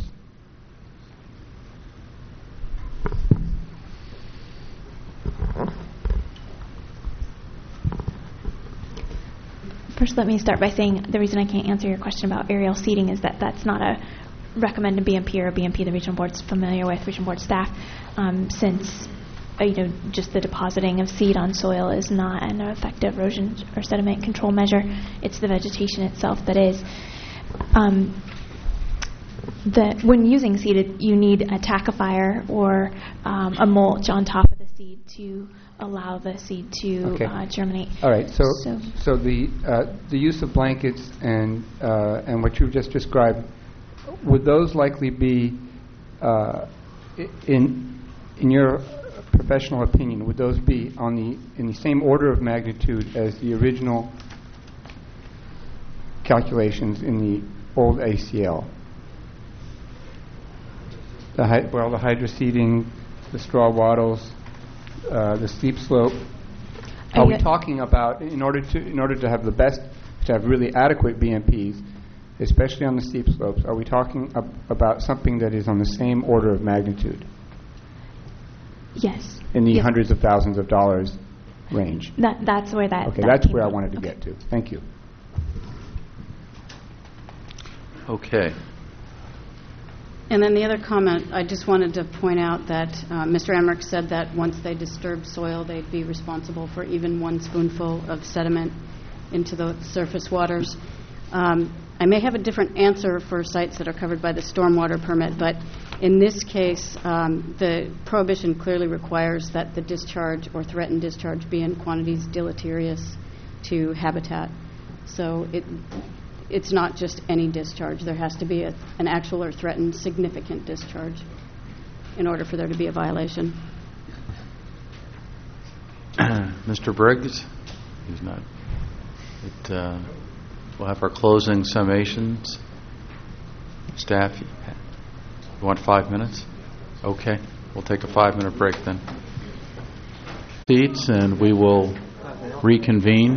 Speaker 10: First, let me start by saying the reason I can't answer your question about aerial seeding is that that's not a recommended B M P or a B M P the regional board's familiar with, regional board staff, um, since uh, you know just the depositing of seed on soil is not an effective erosion or sediment control measure. It's the vegetation itself that is. Um, the, when using seed, you need a tackifier or um, a mulch on top of the seed to allow the seed to
Speaker 17: Okay.
Speaker 10: uh, germinate.
Speaker 17: All right. So,
Speaker 10: So-
Speaker 17: so the uh, the use of blankets and uh, and what you just described, would those likely be uh, i- in in your professional opinion? Would those be on the in the same order of magnitude as the original calculations in the old A C L? The hy- well, the hydroseeding, the straw wattles, uh, the steep slope. Are we talking about in order to in order to have the best, to have really adequate B M Ps, especially on the steep slopes? Are we talking ab- about something that is on the same order of magnitude
Speaker 10: Yes.
Speaker 17: in the
Speaker 10: Yes.
Speaker 17: hundreds of thousands of dollars range?
Speaker 10: That that's where that.
Speaker 17: Okay,
Speaker 10: that
Speaker 17: that's
Speaker 10: came
Speaker 17: where I
Speaker 10: from.
Speaker 17: wanted to get to. Thank you.
Speaker 1: Okay.
Speaker 12: And then the other comment, I just wanted to point out that uh, Mister Emmerich said that once they disturb soil, they'd be responsible for even one spoonful of sediment into the surface waters. Um, I may have a different answer for sites that are covered by the stormwater permit, but in this case, um, the prohibition clearly requires that the discharge or threatened discharge be in quantities deleterious to habitat. So it it's not just any discharge. There has to be a, an actual or threatened significant discharge in order for there to be a violation.
Speaker 1: Mister Briggs? He's not. It, uh, we'll have our closing summations. Staff, you want five minutes? Okay. We'll take a five-minute break then. Seats, and we will reconvene.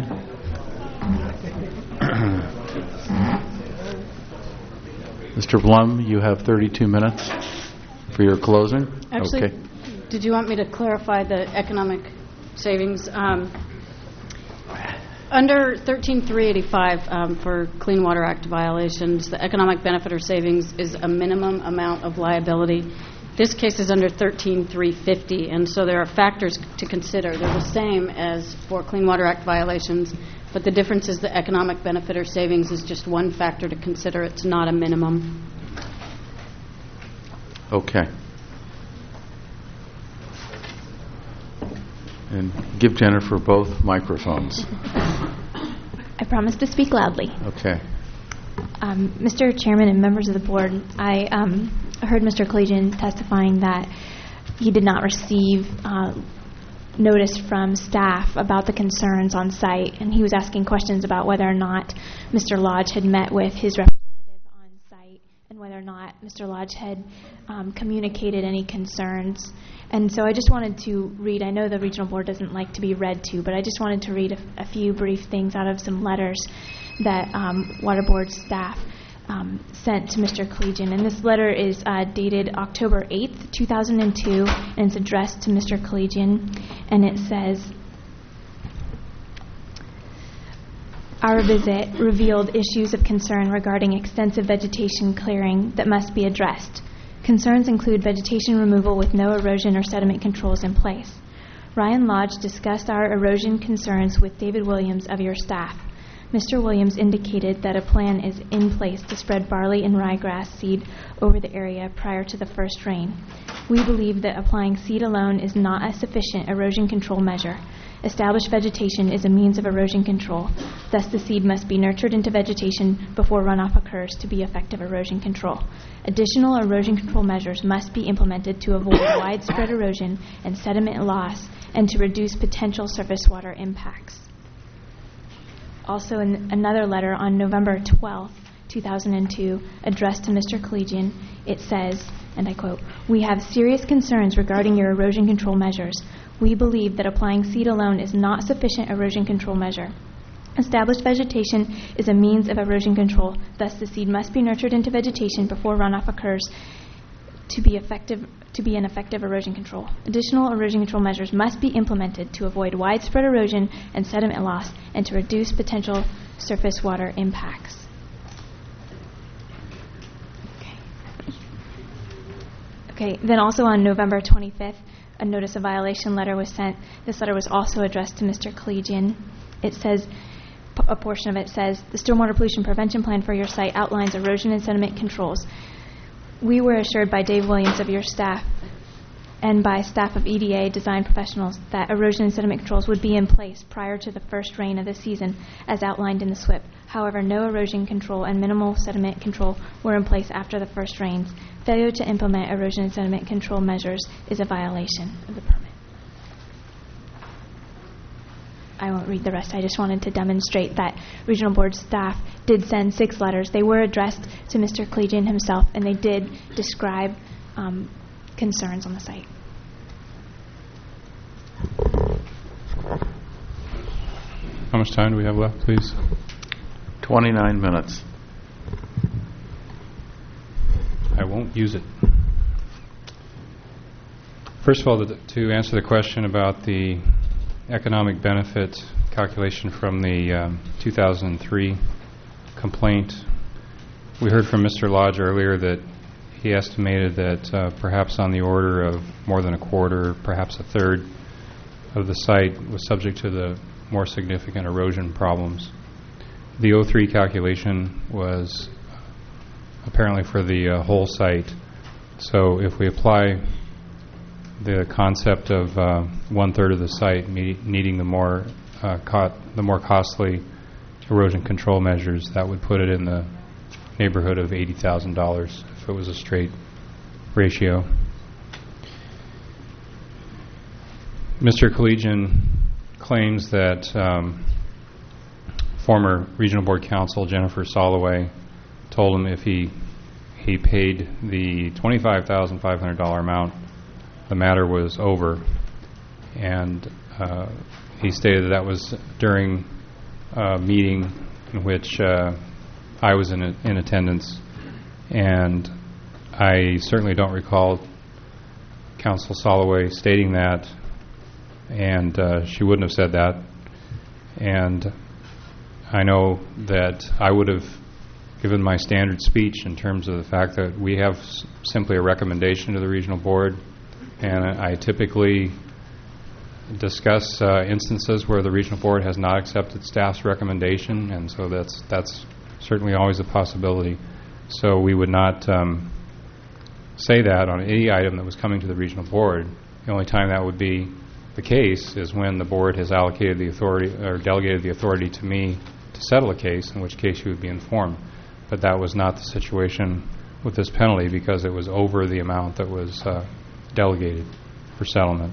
Speaker 1: Mister Blum, you have thirty-two minutes for your closing.
Speaker 12: Actually,
Speaker 1: okay.
Speaker 12: Did you want me to clarify the economic savings? Um, Under thirteen three eighty-five, um, for Clean Water Act violations, the economic benefit or savings is a minimum amount of liability. This case is under thirteen three fifty, and so there are factors to consider. They're the same as for Clean Water Act violations, but the difference is the economic benefit or savings is just one factor to consider. It's not a minimum.
Speaker 1: Okay. And give Jennifer both microphones.
Speaker 10: I promise to speak loudly.
Speaker 1: Okay.
Speaker 10: Um, Mister Chairman and members of the board, I um, heard Mister Collegian testifying that he did not receive uh, notice from staff about the concerns on site, and he was asking questions about whether or not Mister Lodge had met with his representative on site and whether or not Mister Lodge had um, communicated any concerns. And so I just wanted to read, I know the regional board doesn't like to be read to, but I just wanted to read a, a few brief things out of some letters that um, Water Board staff um, sent to Mister Collegian. And this letter is uh, dated October eighth, two thousand two, and it's addressed to Mister Collegian. And it says, our visit revealed issues of concern regarding extensive vegetation clearing that must be addressed. Concerns include vegetation removal with no erosion or sediment controls in place. Ryan Lodge discussed our erosion concerns with David Williams of your staff. Mister Williams indicated that a plan is in place to spread barley and ryegrass seed over the area prior to the first rain. We believe that applying seed alone is not a sufficient erosion control measure. Established vegetation is a means of erosion control. Thus, the seed must be nurtured into vegetation before runoff occurs to be effective erosion control. Additional erosion control measures must be implemented to avoid widespread erosion and sediment loss and to reduce potential surface water impacts. Also, in another letter on November twelfth, two thousand two, addressed to Mister Collegian, it says, and I quote, "We have serious concerns regarding your erosion control measures. We believe that applying seed alone is not sufficient erosion control measure. Established vegetation is a means of erosion control. Thus, the seed must be nurtured into vegetation before runoff occurs to be effective to be an effective erosion control. Additional erosion control measures must be implemented to avoid widespread erosion and sediment loss and to reduce potential surface water impacts." Okay. Okay. Then also on November twenty-fifth, a notice of violation letter was sent. This letter was also addressed to Mister Collegian. It says, a portion of it says, "The stormwater pollution prevention plan for your site outlines erosion and sediment controls. We were assured by Dave Williams of your staff and by staff of E D A design professionals that erosion and sediment controls would be in place prior to the first rain of the season as outlined in the S W I P. However, no erosion control and minimal sediment control were in place after the first rains. Failure to implement erosion and sediment control measures is a violation of the permit." I won't read the rest. I just wanted to demonstrate that Regional Board staff did send six letters. They were addressed to Mister Collegian himself, and they did describe um, concerns on the site.
Speaker 4: How much time do we have left, please?
Speaker 1: twenty-nine minutes.
Speaker 4: I won't use it. First of all, to, to answer the question about the economic benefit calculation from the um, two thousand three complaint, we heard from Mister Lodge earlier that he estimated that uh, perhaps on the order of more than a quarter, perhaps a third of the site was subject to the more significant erosion problems. The oh three calculation was apparently for the uh, whole site. So if we apply the concept of uh, one-third of the site me- needing the more uh, co- the more costly erosion control measures, that would put it in the neighborhood of eighty thousand dollars if it was a straight ratio. Mister Collegian claims that um, former Regional Board Counsel Jennifer Soloway told him if he he paid the twenty-five thousand five hundred dollars amount, the matter was over. And uh, he stated that, that was during a meeting in which uh, I was in, a, in attendance. And I certainly don't recall Counsel Soloway stating that, and uh, she wouldn't have said that. And I know that I would have given my standard speech in terms of the fact that we have s- simply a recommendation to the regional board, and I typically discuss uh, instances where the regional board has not accepted staff's recommendation, and so that's that's certainly always a possibility. So we would not um, say that on any item that was coming to the regional board. The only time that would be the case is when the board has allocated the authority or delegated the authority to me to settle a case, in which case you would be informed. But that was not the situation with this penalty because it was over the amount that was uh, delegated for settlement.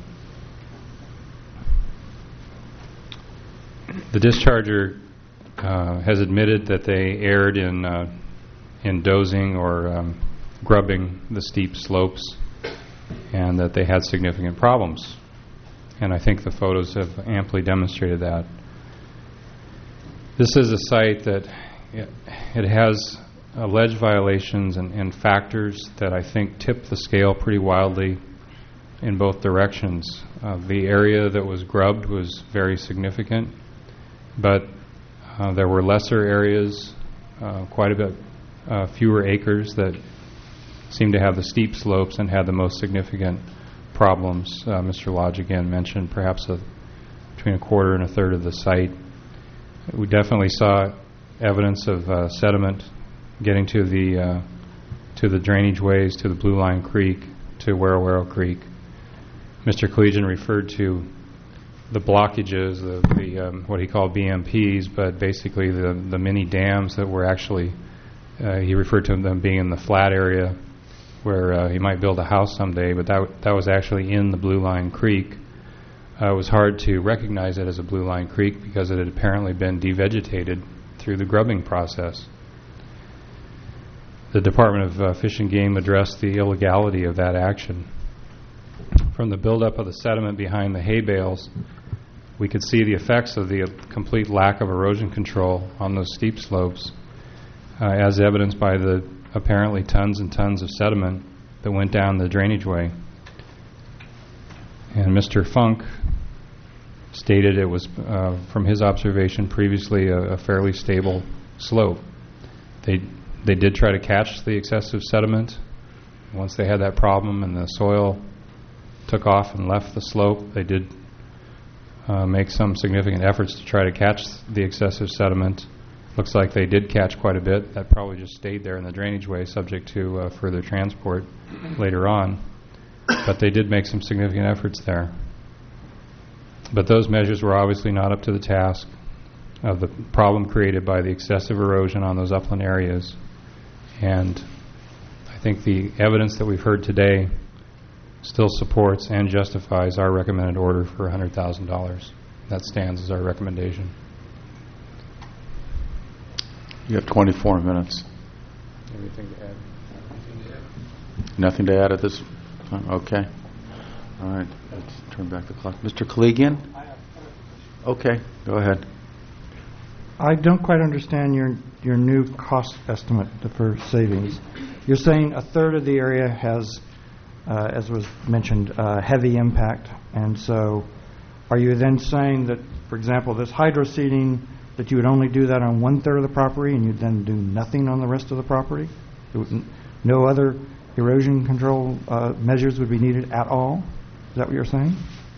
Speaker 4: The discharger uh, has admitted that they erred in uh, in dozing or um, grubbing the steep slopes, and that they had significant problems. And I think the photos have amply demonstrated that. This is a site that it, it has alleged violations and, and factors that I think tip the scale pretty wildly in both directions. Uh, the area that was grubbed was very significant, but uh, there were lesser areas, uh, quite a bit uh, fewer acres that seemed to have the steep slopes and had the most significant problems. Uh, Mister Lodge again mentioned perhaps a, between a quarter and a third of the site. We definitely saw evidence of uh, sediment getting to the uh, to the drainage ways, to the Blue Line Creek, to Wero Creek. Mister Collegian referred to the blockages, the, the um, what he called B M Ps, but basically the the mini dams that were actually, uh, he referred to them being in the flat area where uh, he might build a house someday, but that that was actually in the Blue Line Creek. Uh, it was hard to recognize it as a Blue Line Creek because it had apparently been devegetated through the grubbing process. The Department of uh, Fish and Game addressed the illegality of that action. From the buildup of the sediment behind the hay bales, we could see the effects of the uh, complete lack of erosion control on those steep slopes, uh, as evidenced by the apparently tons and tons of sediment that went down the drainage way. And Mister Funk stated it was, uh, from his observation previously, a, a fairly stable slope. They they did try to catch the excessive sediment. Once they had that problem and the soil took off and left the slope, they did uh, make some significant efforts to try to catch the excessive sediment. Looks like they did catch quite a bit. That probably just stayed there in the drainage way, subject to uh, further transport later on. But they did make some significant efforts there. But those measures were obviously not up to the task of the problem created by the excessive erosion on those upland areas. And I think the evidence that we've heard today still supports and justifies our recommended order for one hundred thousand dollars. That stands as our recommendation.
Speaker 2: You have twenty-four minutes.
Speaker 4: Anything to add?
Speaker 2: Nothing to add at this time? Okay. All right. Let's turn back the clock. Mister Collegian? Okay. Go ahead.
Speaker 9: I don't quite understand your your new cost estimate for savings. You're saying a third of the area has, uh, as was mentioned, uh, heavy impact, and so are you then saying that, for example, this hydro seeding, that you would only do that on one third of the property and you'd then do nothing on the rest of the property? No other erosion control uh, measures would be needed at all? Is that what you're saying?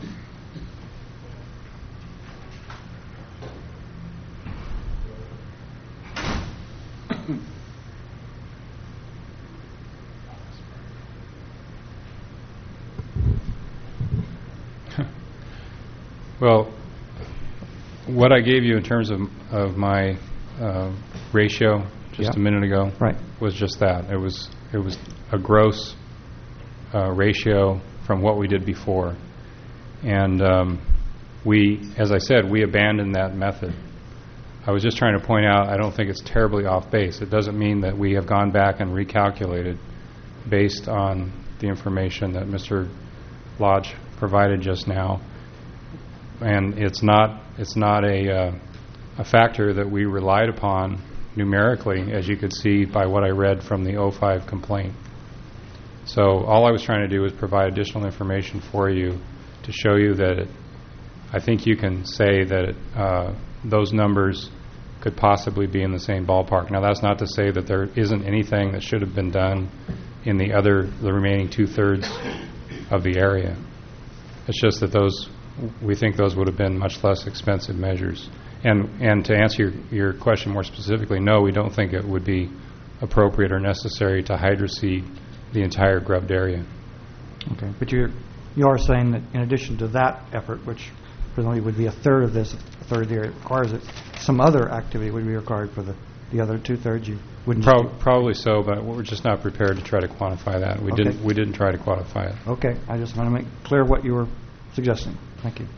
Speaker 4: Well, what I gave you in terms of of my uh, ratio just
Speaker 9: Yeah.
Speaker 4: a minute ago
Speaker 9: Right.
Speaker 4: was just that. It was it was a gross uh, ratio from what we did before, and um, we, as I said, we abandoned that method. I was just trying to point out I don't think it's terribly off base. It doesn't mean that we have gone back and recalculated based on the information that Mister Lodge provided just now. And it's not it's not a uh, a factor that we relied upon numerically, as you could see by what I read from the oh five complaint. So all I was trying to do was provide additional information for you to show you that it, I think you can say that it, uh, those numbers could possibly be in the same ballpark. Now, that's not to say that there isn't anything that should have been done in the other, the remaining two-thirds of the area. It's just that those, we think those would have been much less expensive measures. And and to answer your, your question more specifically, no, we don't think it would be appropriate or necessary to hydroseed the entire grubbed area.
Speaker 9: Okay, but you're, you are saying that in addition to that effort, which presumably would be a third of this, a third of the area requires it, some other activity would be required for the, the other two-thirds? You wouldn't
Speaker 4: Pro-
Speaker 9: just
Speaker 4: probably so, but we're just not prepared to try to quantify that. We
Speaker 9: Okay.
Speaker 4: didn't we didn't try to quantify it.
Speaker 9: Okay, I just want to make clear what you were suggesting. Thank you.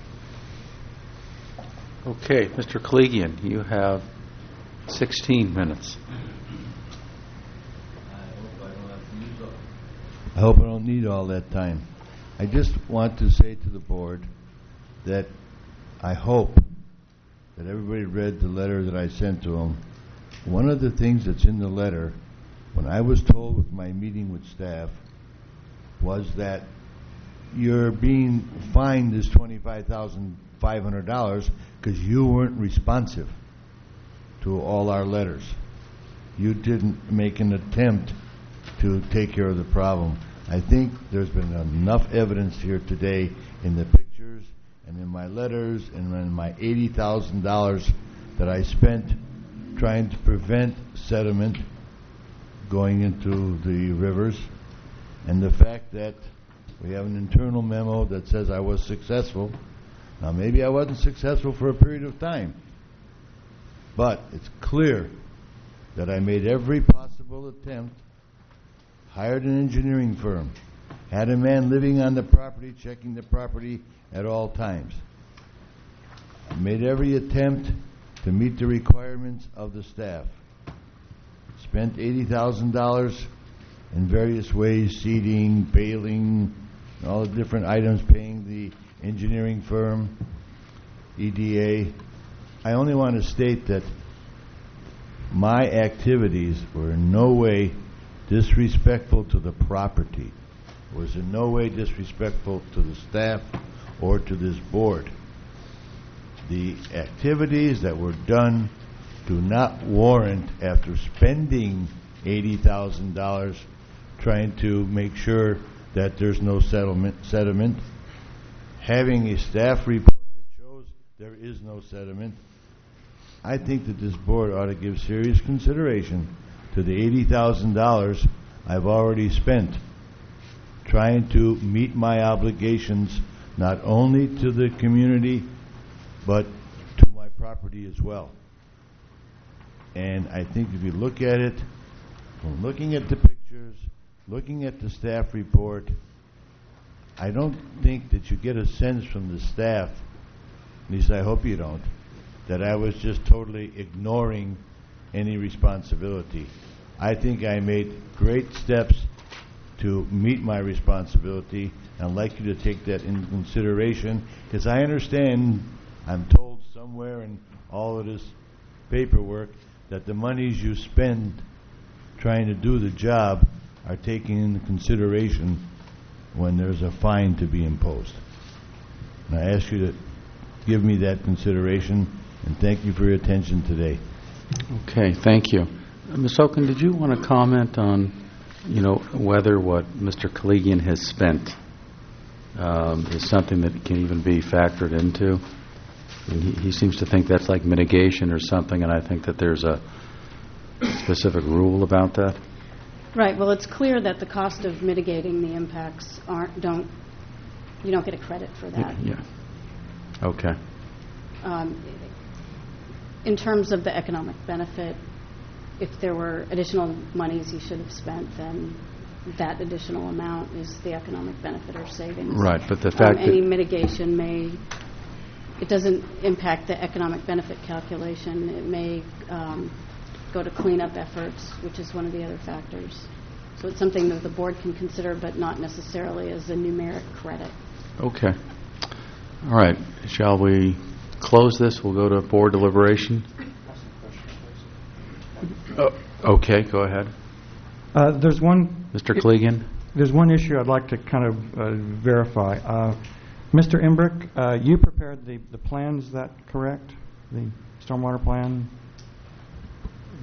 Speaker 2: Okay, Mister Kaligian, you have sixteen minutes.
Speaker 3: I hope I don't need all that time. I just want to say to the board that I hope that everybody read the letter that I sent to them. One of the things that's in the letter, when I was told with my meeting with staff, was that you're being fined this twenty-five thousand five hundred dollars because you weren't responsive to all our letters. You didn't make an attempt to take care of the problem. I think there's been enough evidence here today in the pictures and in my letters and in my eighty thousand dollars that I spent trying to prevent sediment going into the rivers, and the fact that we have an internal memo that says I was successful. Now, maybe I wasn't successful for a period of time, but it's clear that I made every possible attempt, hired an engineering firm, had a man living on the property, checking the property at all times. I made every attempt to meet the requirements of the staff. Spent eighty thousand dollars in various ways, seeding, baling, all the different items, paying the engineering firm, E D A. I only want to state that my activities were in no way disrespectful to the property, was in no way disrespectful to the staff or to this board. The activities that were done do not warrant, after spending eighty thousand dollars trying to make sure that there's no settlement, sediment, having a staff report that shows there is no sediment. I think that this board ought to give serious consideration to the eighty thousand dollars I've already spent trying to meet my obligations, not only to the community, but to my property as well. And I think if you look at it, from looking at the pictures, looking at the staff report, I don't think that you get a sense from the staff, at least I hope you don't, that I was just totally ignoring any responsibility. I think I made great steps to meet my responsibility, and I'd like you to take that into consideration, because I understand, I'm told somewhere in all of this paperwork, that the monies you spend trying to do the job are taken into consideration when there's a fine to be imposed. And I ask you to give me that consideration, and thank you for your attention today.
Speaker 2: Okay, thank you. Uh, Miz Oken, did you want to comment on, you know, whether what Mister Kaligian has spent um, is something that can even be factored into? And he, he seems to think that's like mitigation or something, and I think that there's a specific rule about that.
Speaker 12: Right. Well, it's clear that the cost of mitigating the impacts aren't don't you don't get a credit for that.
Speaker 2: Yeah. Okay.
Speaker 12: Um, in terms of the economic benefit, if there were additional monies you should have spent, then that additional amount is the economic benefit or savings.
Speaker 2: Right, but the fact
Speaker 12: um, any
Speaker 2: that
Speaker 12: mitigation may it doesn't impact the economic benefit calculation. It may um, go to cleanup efforts, which is one of the other factors. So it's something that the board can consider, but not necessarily as a numeric credit.
Speaker 2: Okay. All right. Shall we close this? We'll go to board deliberation. Oh, okay, go ahead.
Speaker 9: Uh, there's one...
Speaker 2: Mister Kaligian?
Speaker 9: There's one issue I'd like to kind of uh, verify. Uh, Mister Embrick, uh, you prepared the, the plans, is that correct? The stormwater plan?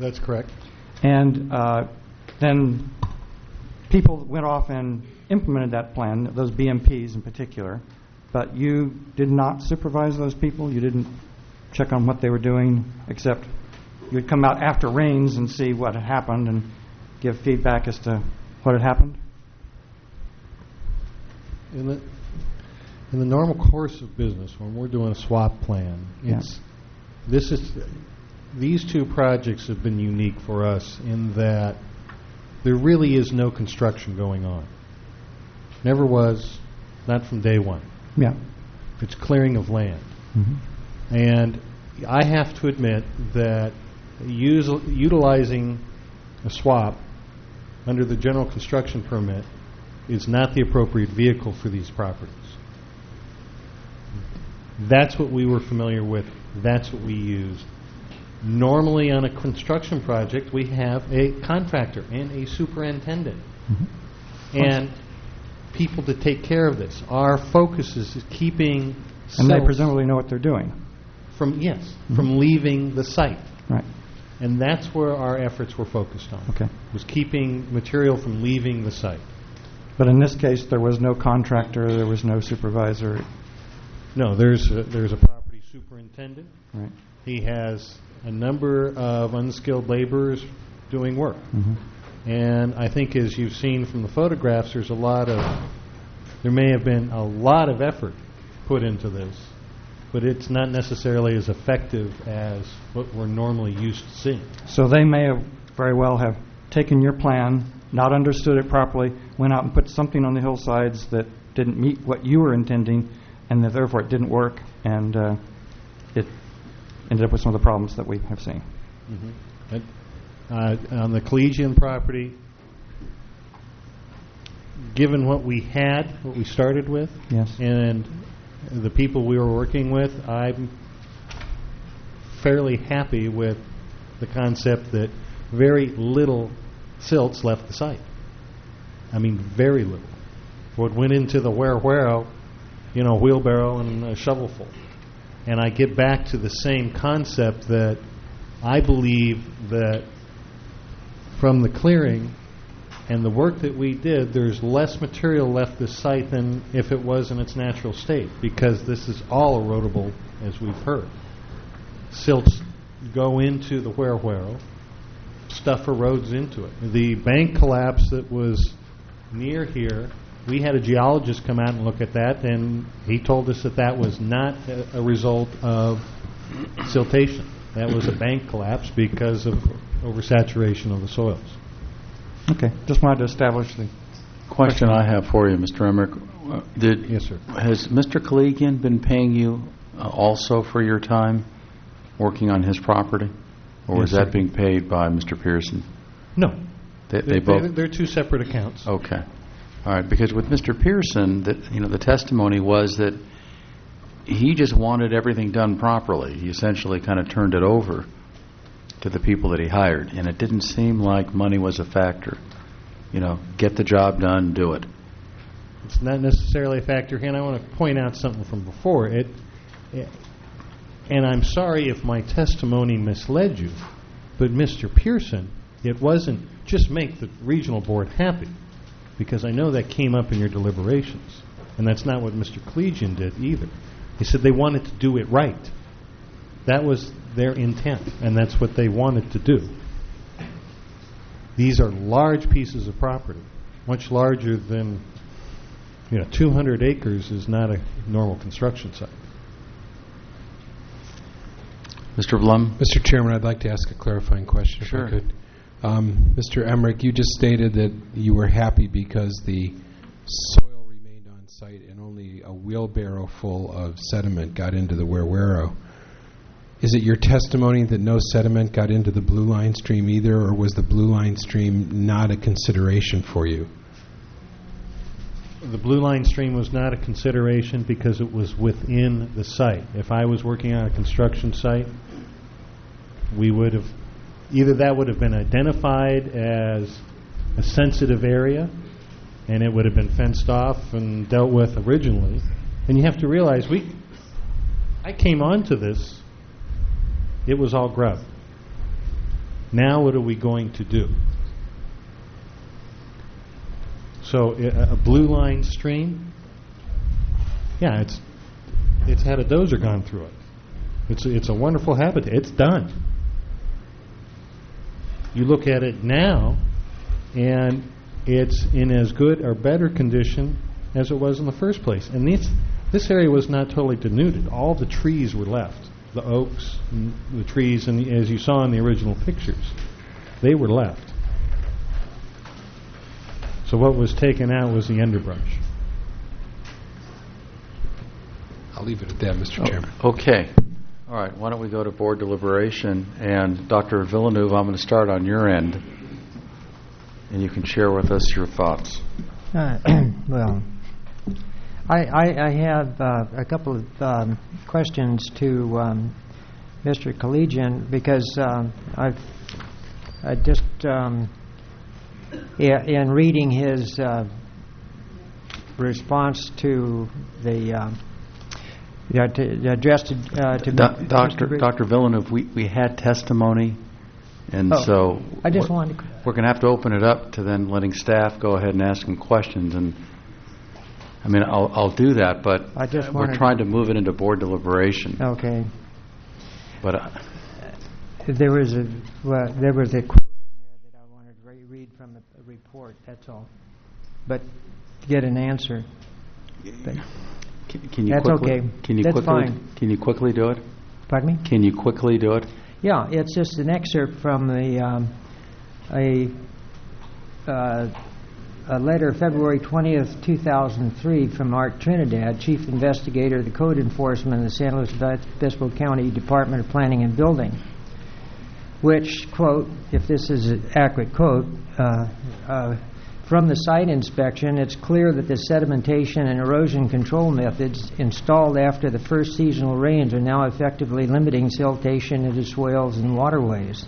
Speaker 7: That's correct.
Speaker 9: And uh, then people went off and implemented that plan, those B M Ps in particular, but you did not supervise those people? You didn't check on what they were doing, except you would come out after rains and see what had happened and give feedback as to what had happened?
Speaker 7: In the in the normal course of business, when we're doing a swap plan,
Speaker 9: Yeah.
Speaker 7: it's this is these two projects have been unique for us in that there really is no construction going on. Never was, not from day one.
Speaker 9: Yeah.
Speaker 7: It's clearing of land.
Speaker 9: Mhm.
Speaker 7: And I have to admit that usil- utilizing a swap under the general construction permit is not the appropriate vehicle for these properties. That's what we were familiar with. That's what we used. Normally on a construction project, we have a contractor and a superintendent and people to take care of this. Our focus is keeping
Speaker 9: And they
Speaker 7: cells
Speaker 9: presumably know what they're doing.
Speaker 7: from yes, from leaving the site.
Speaker 9: Right.
Speaker 7: And that's where our efforts were focused on.
Speaker 9: Okay.
Speaker 7: Was keeping material from leaving the site.
Speaker 9: But in this case, there was no contractor, there was no supervisor.
Speaker 7: No, there's a, there's a property superintendent.
Speaker 9: Right.
Speaker 7: He has a number of unskilled laborers doing work.
Speaker 9: Mhm.
Speaker 7: And I think as you've seen from the photographs, there's a lot of, there may have been a lot of effort put into this, but it's not necessarily as effective as what we're normally used to seeing.
Speaker 9: So they may have very well have taken your plan, not understood it properly, went out and put something on the hillsides that didn't meet what you were intending, and that therefore it didn't work, and uh, it ended up with some of the problems that we have seen.
Speaker 7: Mm-hmm. Uh, on the Collegian property, given what we had, what we started with,
Speaker 9: Yes.
Speaker 7: and the people we were working with, I'm fairly happy with the concept that very little silts left the site. I mean, very little. What went into the where-where, you know, wheelbarrow and a shovelful. And I get back to the same concept that I believe that from the clearing and the work that we did, there's less material left this site than if it was in its natural state, because this is all erodible, as we've heard. Silts go into the where-where, stuff erodes into it. The bank collapse that was near here, we had a geologist come out and look at that, and he told us that that was not a, a result of siltation. That was a bank collapse because of oversaturation of the soils.
Speaker 9: Okay. Just wanted to establish the
Speaker 2: Question I have for you, Mister Emmerich. Uh, Did,
Speaker 7: Yes, sir.
Speaker 2: Has Mister Collegian been paying you uh, also for your time working on his property? Or
Speaker 7: Yes,
Speaker 2: is that
Speaker 7: sir.
Speaker 2: being paid by Mister Pearson?
Speaker 7: No.
Speaker 2: They, they
Speaker 7: They're,
Speaker 2: both...
Speaker 7: they're, they're two separate accounts.
Speaker 2: Okay. All right, because with Mister Pearson, that, you know, the testimony was that he just wanted everything done properly. He essentially kind of turned it over to the people that he hired, and it didn't seem like money was a factor. You know, get the job done, do it.
Speaker 7: It's not necessarily a factor here, and I want to point out something from before. It, it, and I'm sorry if my testimony misled you, but Mister Pearson, it wasn't just make the regional board happy, because I know that came up in your deliberations, and that's not what Mister Collegian did either. He said they wanted to do it right. That was their intent, and that's what they wanted to do. These are large pieces of property, much larger than, you know, two hundred acres is not a normal construction site.
Speaker 2: Mister Blum?
Speaker 5: Mister Chairman, I'd like to ask a clarifying question,
Speaker 2: Sure.
Speaker 5: if I could. Um, Mister Emmerich, you just stated that you were happy because the soil remained on site and only a wheelbarrow full of sediment got into the where-where'o. Is it your testimony that no sediment got into the Blue Line stream either, or was the Blue Line stream not a consideration for you?
Speaker 7: The Blue Line stream was not a consideration because it was within the site. If I was working on a construction site, we would have, either that would have been identified as a sensitive area, and it would have been fenced off and dealt with originally. And you have to realize, we, I came onto this, it was all grub. Now what are we going to do? So a, a blue line stream, yeah, it's it's had a dozer gone through it. It's it's a wonderful habitat. It's done. You look at it now, and it's in as good or better condition as it was in the first place. And this this area was not totally denuded. All the trees were left, the oaks, and the trees, and the, as you saw in the original pictures, they were left. So what was taken out was the underbrush.
Speaker 5: I'll leave it at that, Mister
Speaker 2: Oh,
Speaker 5: Chairman.
Speaker 2: okay. All right. Why don't we go to board deliberation? And Doctor Villeneuve, I'm going to start on your end, and you can share with us your thoughts.
Speaker 6: Uh, well, I, I, I have uh, a couple of um, questions to um, Mister Collegian, because um, I've I just um, i- in reading his uh, response to the um, yeah, to, addressed to, uh, to
Speaker 2: Do-
Speaker 6: Mister
Speaker 2: Doctor
Speaker 6: Bridge-
Speaker 2: Doctor Villeneuve, we, we had testimony, and
Speaker 6: Oh,
Speaker 2: so
Speaker 6: I just
Speaker 2: we're,
Speaker 6: wanted to-
Speaker 2: we're going to have to open it up to then letting staff go ahead and ask them questions. And I mean, I'll I'll do that, but
Speaker 6: I just
Speaker 2: we're
Speaker 6: wanted-
Speaker 2: trying to move it into board deliberation.
Speaker 6: Okay.
Speaker 2: But uh,
Speaker 6: There was a well, there was a quote in there that I wanted to re- read from a, a report. That's all. But to get an answer. But
Speaker 2: can, can you
Speaker 6: that's
Speaker 2: quickly,
Speaker 6: okay.
Speaker 2: Can you
Speaker 6: That's
Speaker 2: quickly
Speaker 6: fine.
Speaker 2: Can you quickly do it?
Speaker 6: Pardon me?
Speaker 2: Can you quickly do it?
Speaker 6: Yeah, it's just an excerpt from the um, a uh, a letter February twentieth, two thousand three from Art Trinidad, Chief Investigator of the Code Enforcement of the San Luis Obispo County Department of Planning and Building, which, quote, if this is an accurate quote, uh, uh, from the site inspection, it's clear that the sedimentation and erosion control methods installed after the first seasonal rains are now effectively limiting siltation into soils and waterways.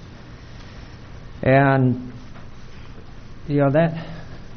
Speaker 6: And, you know, that...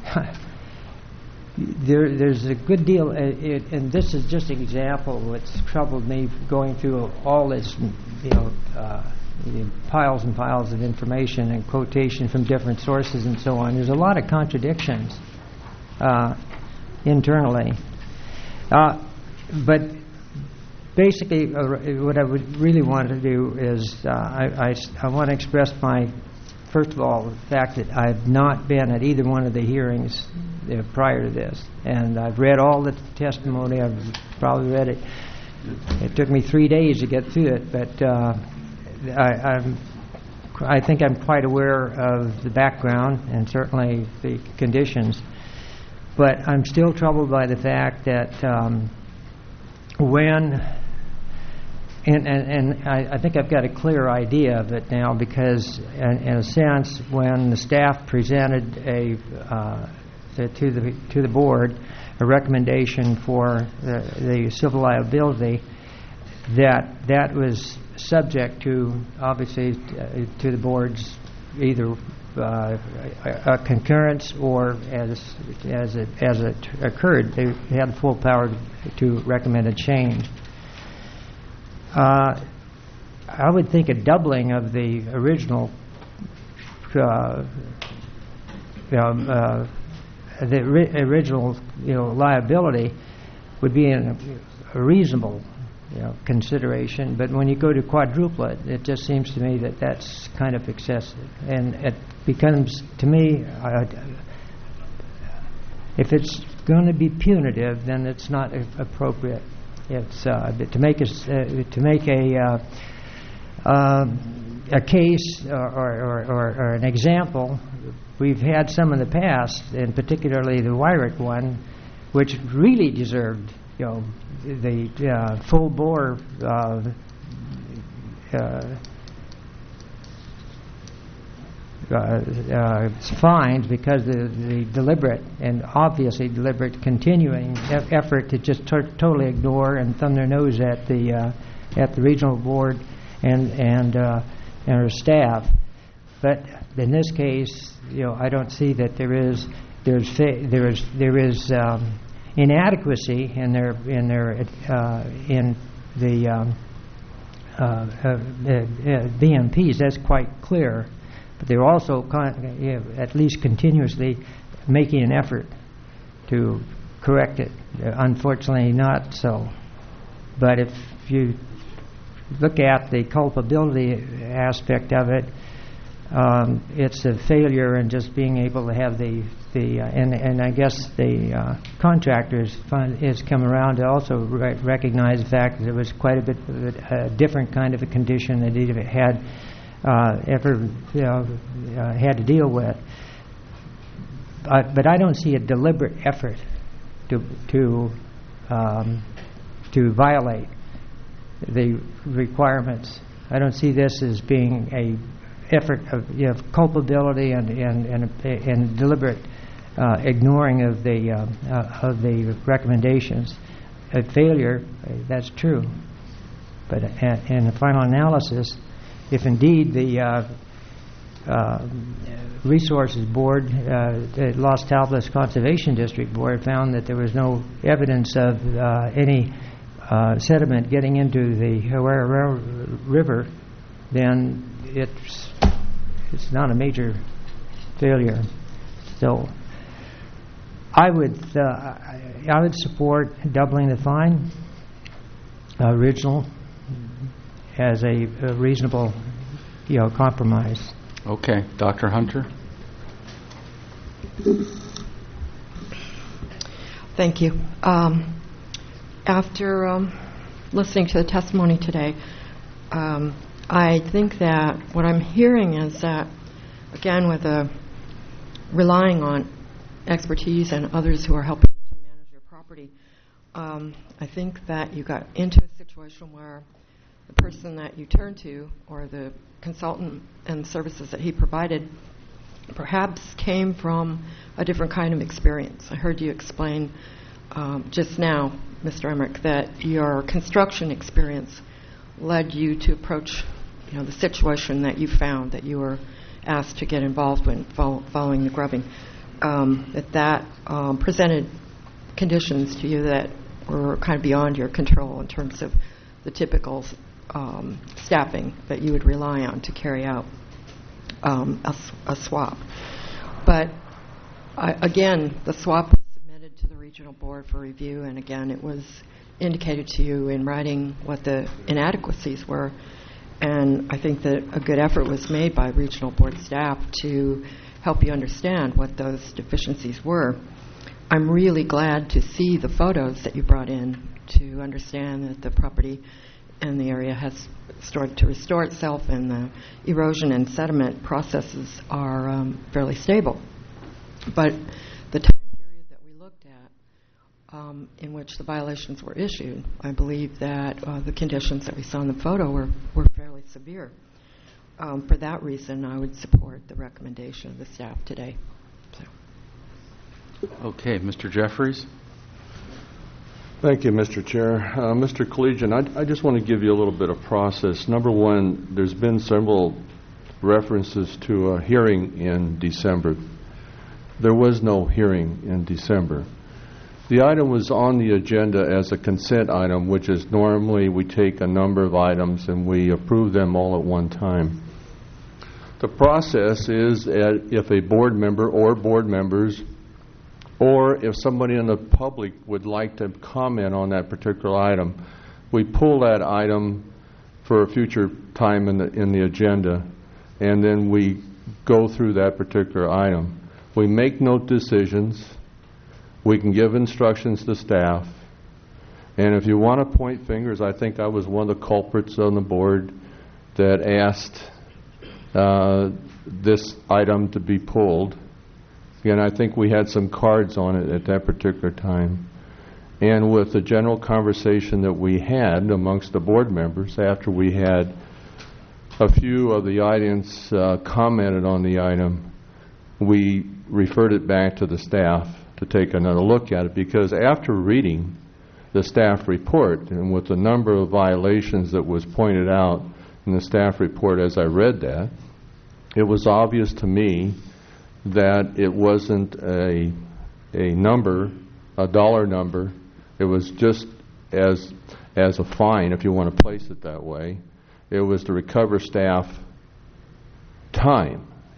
Speaker 6: There, there's a good deal, uh, it, and this is just an example of what's troubled me going through all this, you know, uh, you know, piles and piles of information and quotation from different sources and so on. There's a lot of contradictions uh, internally. Uh, but basically, uh, what I would really want to do is uh, I, I, I want to express my, first of all, the fact that I've not been at either one of the hearings uh, prior to this. And I've read all the testimony. I've probably read it. It took me three days to get through it, but uh, I, I'm, I think I'm quite aware of the background and certainly the conditions. But I'm still troubled by the fact that um, when, and, and, and I, I think I've got a clear idea of it now, because in, in a sense, when the staff presented a uh, the, to the to the board a recommendation for the, the civil liability, that that was subject to, obviously, uh, to the board's either uh, a, a concurrence or, as as it as it occurred, they had full power to recommend a change. Uh, I would think a doubling of the original, uh, you know, uh, the ri- original, you know, liability would be in a, a reasonable, you know, consideration. But when you go to quadruplet, it just seems to me that that's kind of excessive, and it becomes, to me, uh, if it's going to be punitive, then it's not a- appropriate. It's uh, to make a s- uh, to make a uh, uh, a case or, or, or, or an example. We've had some in the past, and particularly the Wyrick one, which really deserved, you know, the uh, full bore uh, uh, uh, uh, fines, because the, the deliberate and obviously deliberate continuing e- effort to just to- totally ignore and thumb their nose at the uh, at the regional board and and uh, and our staff. But in this case, you know, I don't see that there is there's fa- there is there is um, inadequacy in their in their uh, in the um, uh, uh, uh, B M Ps. That's quite clear. but they're also con- you know, at least continuously making an effort to correct it. Uh, unfortunately, not so. But if you look at the culpability aspect of it, um, it's a failure in just being able to have the the uh, and and I guess the uh, contractors fund has come around to also re- recognize the fact that it was quite a bit of a, a different kind of a condition that it had uh, ever you know, uh, had to deal with. But but I don't see a deliberate effort to to um, to violate the requirements. I don't see this as being a effort of you know, culpability and and and, and deliberate uh, ignoring of the uh, uh, of the recommendations. A failure, uh, that's true. But uh, in the final analysis, if indeed the uh, uh, Resources Board, uh, the Los Tablas Conservation District Board, found that there was no evidence of uh, any uh, sediment getting into the Herrera River, then it's it's not a major failure. So I would uh, I would support doubling the fine, uh, original, as a, a reasonable, you know, compromise.
Speaker 2: Okay, Doctor Hunter.
Speaker 8: Thank you. Um, after um, listening to the testimony today, um, I think that what I'm hearing is that, again, with a relying on expertise and others who are helping you to manage your property, um, I think that you got into a situation where the person that you turned to, or the consultant and the services that he provided, perhaps came from a different kind of experience. I heard you explain um, just now, Mister Emmerich, that your construction experience led you to approach, you know, the situation that you found that you were asked to get involved in fo- following the grubbing. Um, that that um, presented conditions to you that were kind of beyond your control in terms of the typical um, staffing that you would rely on to carry out um, a, s- a swap. But I, again, the swap was submitted to the regional board for review, and again, it was indicated to you in writing what the inadequacies were. And I think that a good effort was made by regional board staff to help you understand what those deficiencies were. I'm really glad to see the photos that you brought in to understand that the property in the area has started to restore itself and the erosion and sediment processes are um, fairly stable. But the time period that we looked at um, in which the violations were issued, I believe that uh, the conditions that we saw in the photo were, were fairly severe. Um, for that reason, I would support the recommendation of the staff today. So.
Speaker 2: Okay, Mister Jeffries.
Speaker 16: Thank you, Mister Chair. Uh, Mister Collegian, I, I just want to give you a little bit of process. Number one, there's been several references to a hearing in December. There was no hearing in December. The item was on the agenda as a consent item, which is normally we take a number of items and we approve them all at one time. The process is uh, if a board member or board members or if somebody in the public would like to comment on that particular item, we pull that item for a future time in the, in the agenda, and then we go through that particular item. We make no decisions. We can give instructions to staff. And if you want to point fingers, I think I was one of the culprits on the board that asked uh, this item to be pulled. Again, I think we had some cards on it at that particular time. And with the general conversation that we had amongst the board members after we had a few of the audience uh, commented on the item, we referred it back to the staff to take another look at it, because after reading the staff report and with the number of violations that was pointed out in the staff report as I read that, it was obvious to me that it wasn't a a number, a dollar number. It was just as as a fine, if you want to place it that way. It was to recover staff time.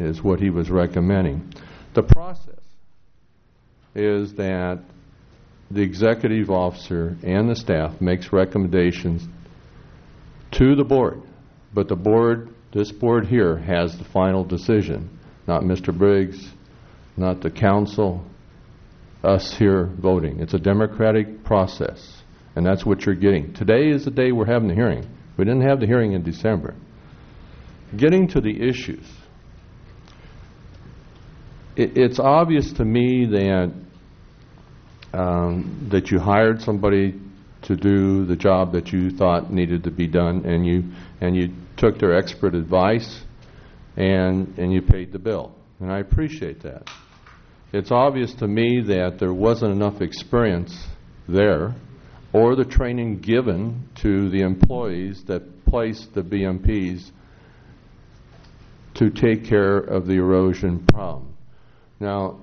Speaker 16: is what he was recommending. The process is that the executive officer and the staff makes recommendations to the board, but the board, this board here, has the final decision, not Mister Briggs, not the council, us here voting. It's a democratic process, and that's what you're getting. Today is the day we're having the hearing. We didn't have the hearing in December. Getting to the issues, it, it's obvious to me that um, that you hired somebody to do the job that you thought needed to be done, and you and you took their expert advice, and and you paid the bill, and I appreciate that. It's obvious to me that there wasn't enough experience there, or the training given to the employees that placed the B M Ps to take care of the erosion problem. Now,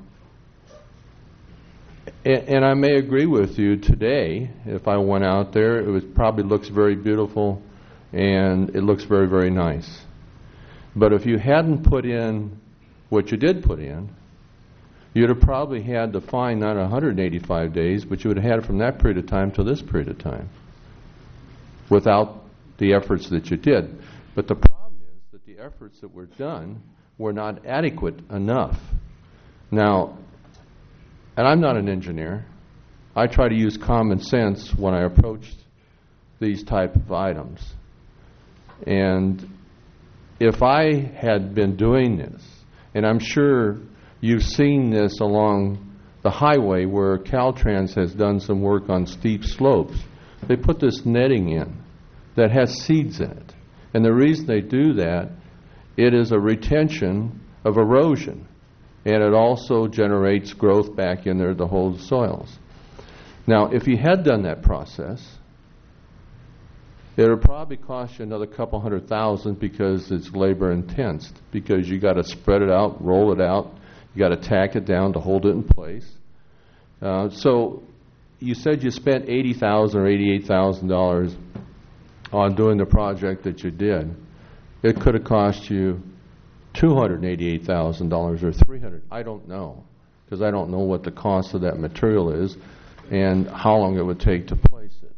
Speaker 16: and, and I may agree with you today, if I went out there, it was, probably looks very beautiful and it looks very, very nice. But if you hadn't put in what you did put in, you'd have probably had to find not one hundred eighty-five days, but you would have had it from that period of time to this period of time without the efforts that you did. But the problem is that the efforts that were done were not adequate enough. Now, and I'm not an engineer. I try to use common sense when I approach these type of items. And if I had been doing this, and I'm sure you've seen this along the highway where Caltrans has done some work on steep slopes. They put this netting in that has seeds in it. And the reason they do that, it is a retention of erosion. And it also generates growth back in there to hold soils. Now, if you had done that process, it would probably cost you another couple hundred thousand because it's labor intense, because you got to spread it out, roll it out, you got to tack it down to hold it in place. Uh, so you said you spent eighty thousand dollars or eighty-eight thousand dollars on doing the project that you did. It could have cost you two hundred eighty-eight thousand dollars or three hundred dollars. I don't know, because I don't know what the cost of that material is and how long it would take to place it.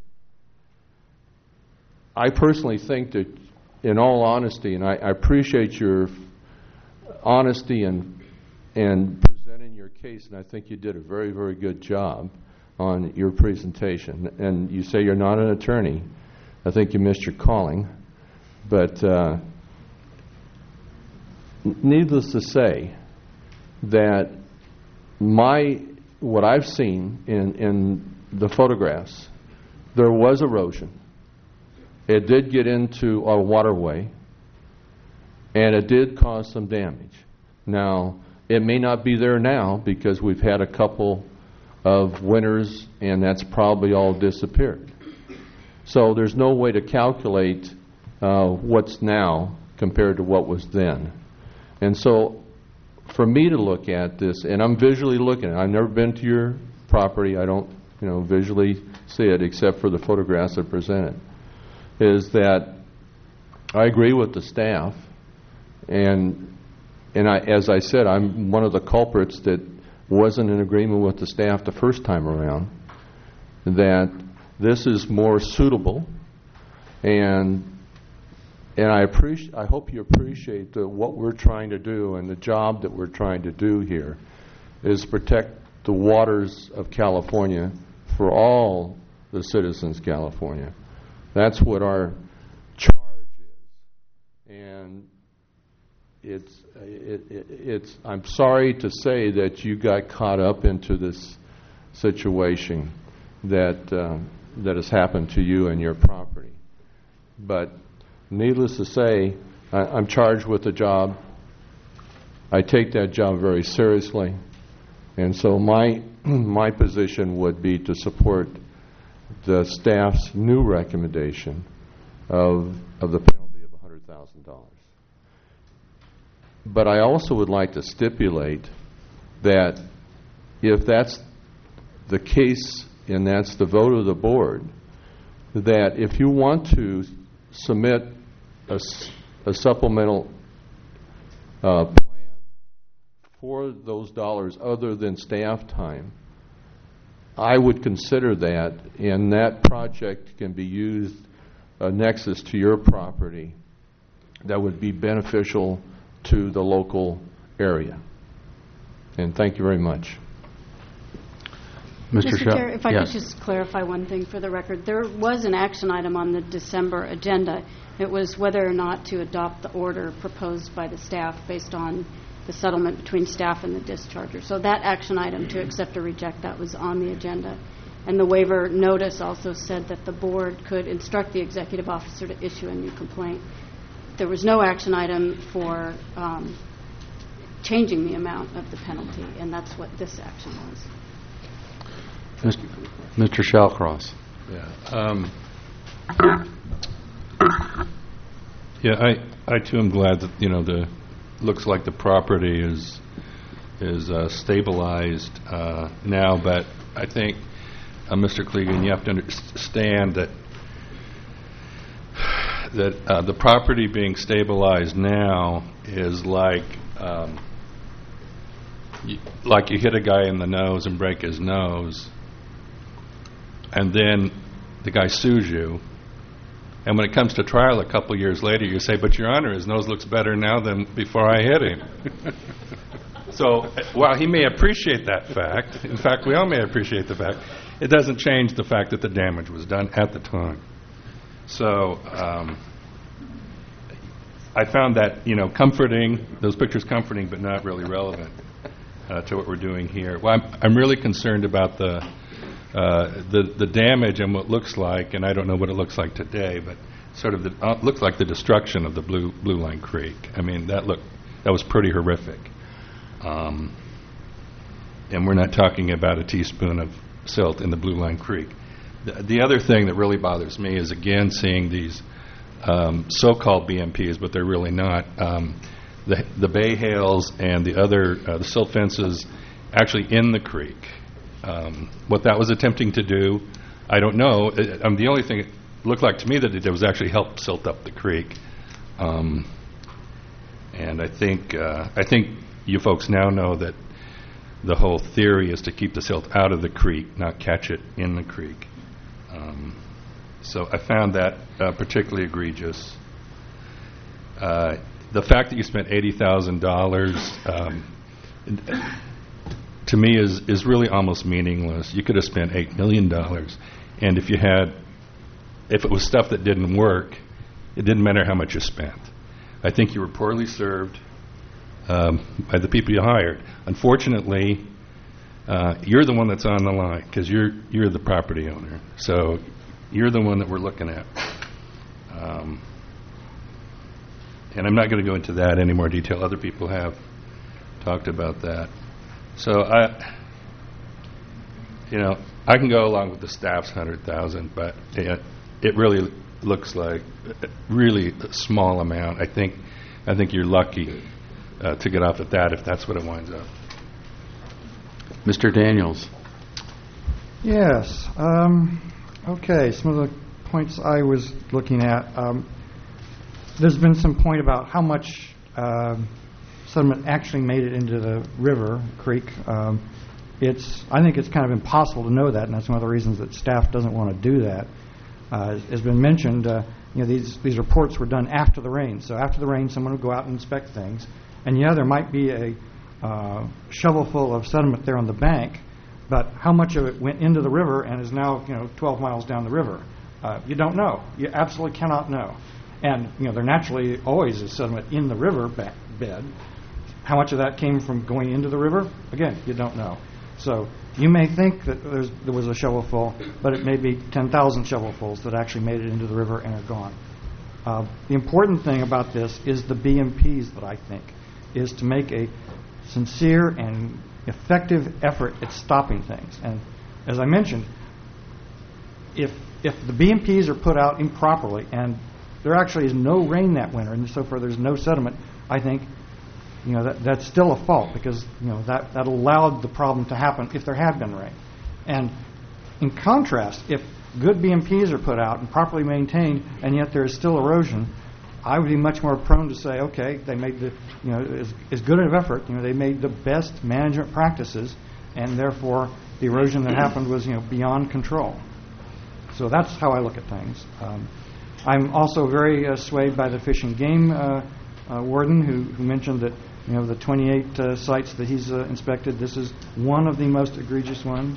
Speaker 16: I personally think that, in all honesty, and I, I appreciate your honesty and and presenting your case, and I think you did a very, very good job on your presentation. And you say you're not an attorney. I think you missed your calling. But uh, needless to say, that my what I've seen in, in the photographs, there was erosion. It did get into our waterway, and it did cause some damage. Now, it may not be there now because we've had a couple of winters and that's probably all disappeared. So there's no way to calculate uh, what's now compared to what was then. And so for me to look at this, and I'm visually looking at it, I've never been to your property, I don't you know, visually see it except for the photographs that presented, is that I agree with the staff, and And I, as I said, I'm one of the culprits that wasn't in agreement with the staff the first time around, that this is more suitable, and and I appreciate. I hope you appreciate the, what we're trying to do, and the job that we're trying to do here is protect the waters of California for all the citizens of California. That's what our charge is, and it's it, it, it's I'm sorry to say that you got caught up into this situation that uh, that has happened to you and your property. But needless to say, I, I'm charged with the job. I take that job very seriously, and so my my position would be to support the staff's new recommendation of of the penalty of one hundred thousand dollars. But I also would like to stipulate that if that's the case and that's the vote of the board, that if you want to submit a, a supplemental uh, plan for those dollars other than staff time, I would consider that, and that project can be used a nexus to your property that would be beneficial to the local area. And thank you very much.
Speaker 1: Mister
Speaker 12: Mister
Speaker 1: Shell?
Speaker 12: Chair, if I
Speaker 1: Yes.
Speaker 12: could just clarify one thing for the record. There was an action item on the December agenda. It was whether or not to adopt the order proposed by the staff based on the settlement between staff and the discharger. So that action item, to accept or reject, that was on the agenda. And the waiver notice also said that the board could instruct the executive officer to issue a new complaint. There was no action item for um, changing the amount of the penalty, and that's what this action was.
Speaker 1: Mister Shallcross.
Speaker 11: Yeah. Um, yeah, I, I too am glad that, you know, the looks like the property is is uh, stabilized uh, now, but I think, uh, Mister Clegan, you have to understand that that uh, the property being stabilized now is like um, y- like you hit a guy in the nose and break his nose, and then the guy sues you, and when it comes to trial a couple years later, you say, but Your Honor, his nose looks better now than before I hit him. So while he may appreciate that fact, in fact, we all may appreciate the fact, it doesn't change the fact that the damage was done at the time. So um, I found that, you know, comforting, those pictures comforting, but not really relevant uh, to what we're doing here. Well, I'm, I'm really concerned about the Uh, the the damage and what looks like, and I don't know what it looks like today, but sort of the, uh, looks like the destruction of the Blue Blue Line Creek. I mean, that look that was pretty horrific. Um, and we're not talking about a teaspoon of silt in the Blue Line Creek. The, the other thing that really bothers me is, again, seeing these um, so-called B M Ps, but they're really not. Um, the the bay hails and the other uh, the silt fences actually in the creek. Um, what that was attempting to do, I don't know. It, um, the only thing it looked like to me that it did was actually help silt up the creek. Um, and I think uh, I think you folks now know that the whole theory is to keep the silt out of the creek, not catch it in the creek. Um, so I found that uh, particularly egregious. Uh, the fact that you spent eighty thousand dollars um, to me is, is really almost meaningless. You could have spent eight million dollars, and if you had, if it was stuff that didn't work, it didn't matter how much you spent. I think you were poorly served um, by the people you hired. Unfortunately, uh, you're the one that's on the line, because you're, you're the property owner. So you're the one that we're looking at. Um, and I'm not going to go into that in any more detail. Other people have talked about that. So I, you know, I can go along with the staff's hundred thousand, but it, it really looks like a really a small amount. I think, I think you're lucky uh, to get off at that if that's what it winds up.
Speaker 1: Mister Daniels.
Speaker 9: Yes. Um, okay. Some of the points I was looking at. Um, there's been some point about how much um, sediment actually made it into the river, creek. Um, it's. I think it's kind of impossible to know that, and that's one of the reasons that staff doesn't want to do that. Uh, as has been mentioned, uh, you know, these these reports were done after the rain. So after the rain, someone would go out and inspect things, and yeah, there might be a uh, shovelful of sediment there on the bank, but how much of it went into the river and is now, you know, twelve miles down the river? Uh, you don't know. You absolutely cannot know. And you know, there naturally always is sediment in the river ba- bed. How much of that came from going into the river? Again, you don't know. So you may think that there's, there was a shovelful, but it may be ten thousand shovelfuls that actually made it into the river and are gone. Uh, the important thing about this is the B M Ps that I think is to make a sincere and effective effort at stopping things. And as I mentioned, if if the B M Ps are put out improperly and there actually is no rain that winter, and so far there's no sediment, I think, you know, that that's still a fault, because you know that that allowed the problem to happen if there had been rain. And in contrast, if good B M Ps are put out and properly maintained, and yet there is still erosion, I would be much more prone to say, okay, they made the, you know, as, as good an effort, you know, they made the best management practices, and therefore the erosion that happened was, you know, beyond control. So that's how I look at things. Um, I'm also very uh, swayed by the Fish and Game uh, uh, warden who, who mentioned that, you know, the twenty-eight uh, sites that he's uh, inspected, this is one of the most egregious ones.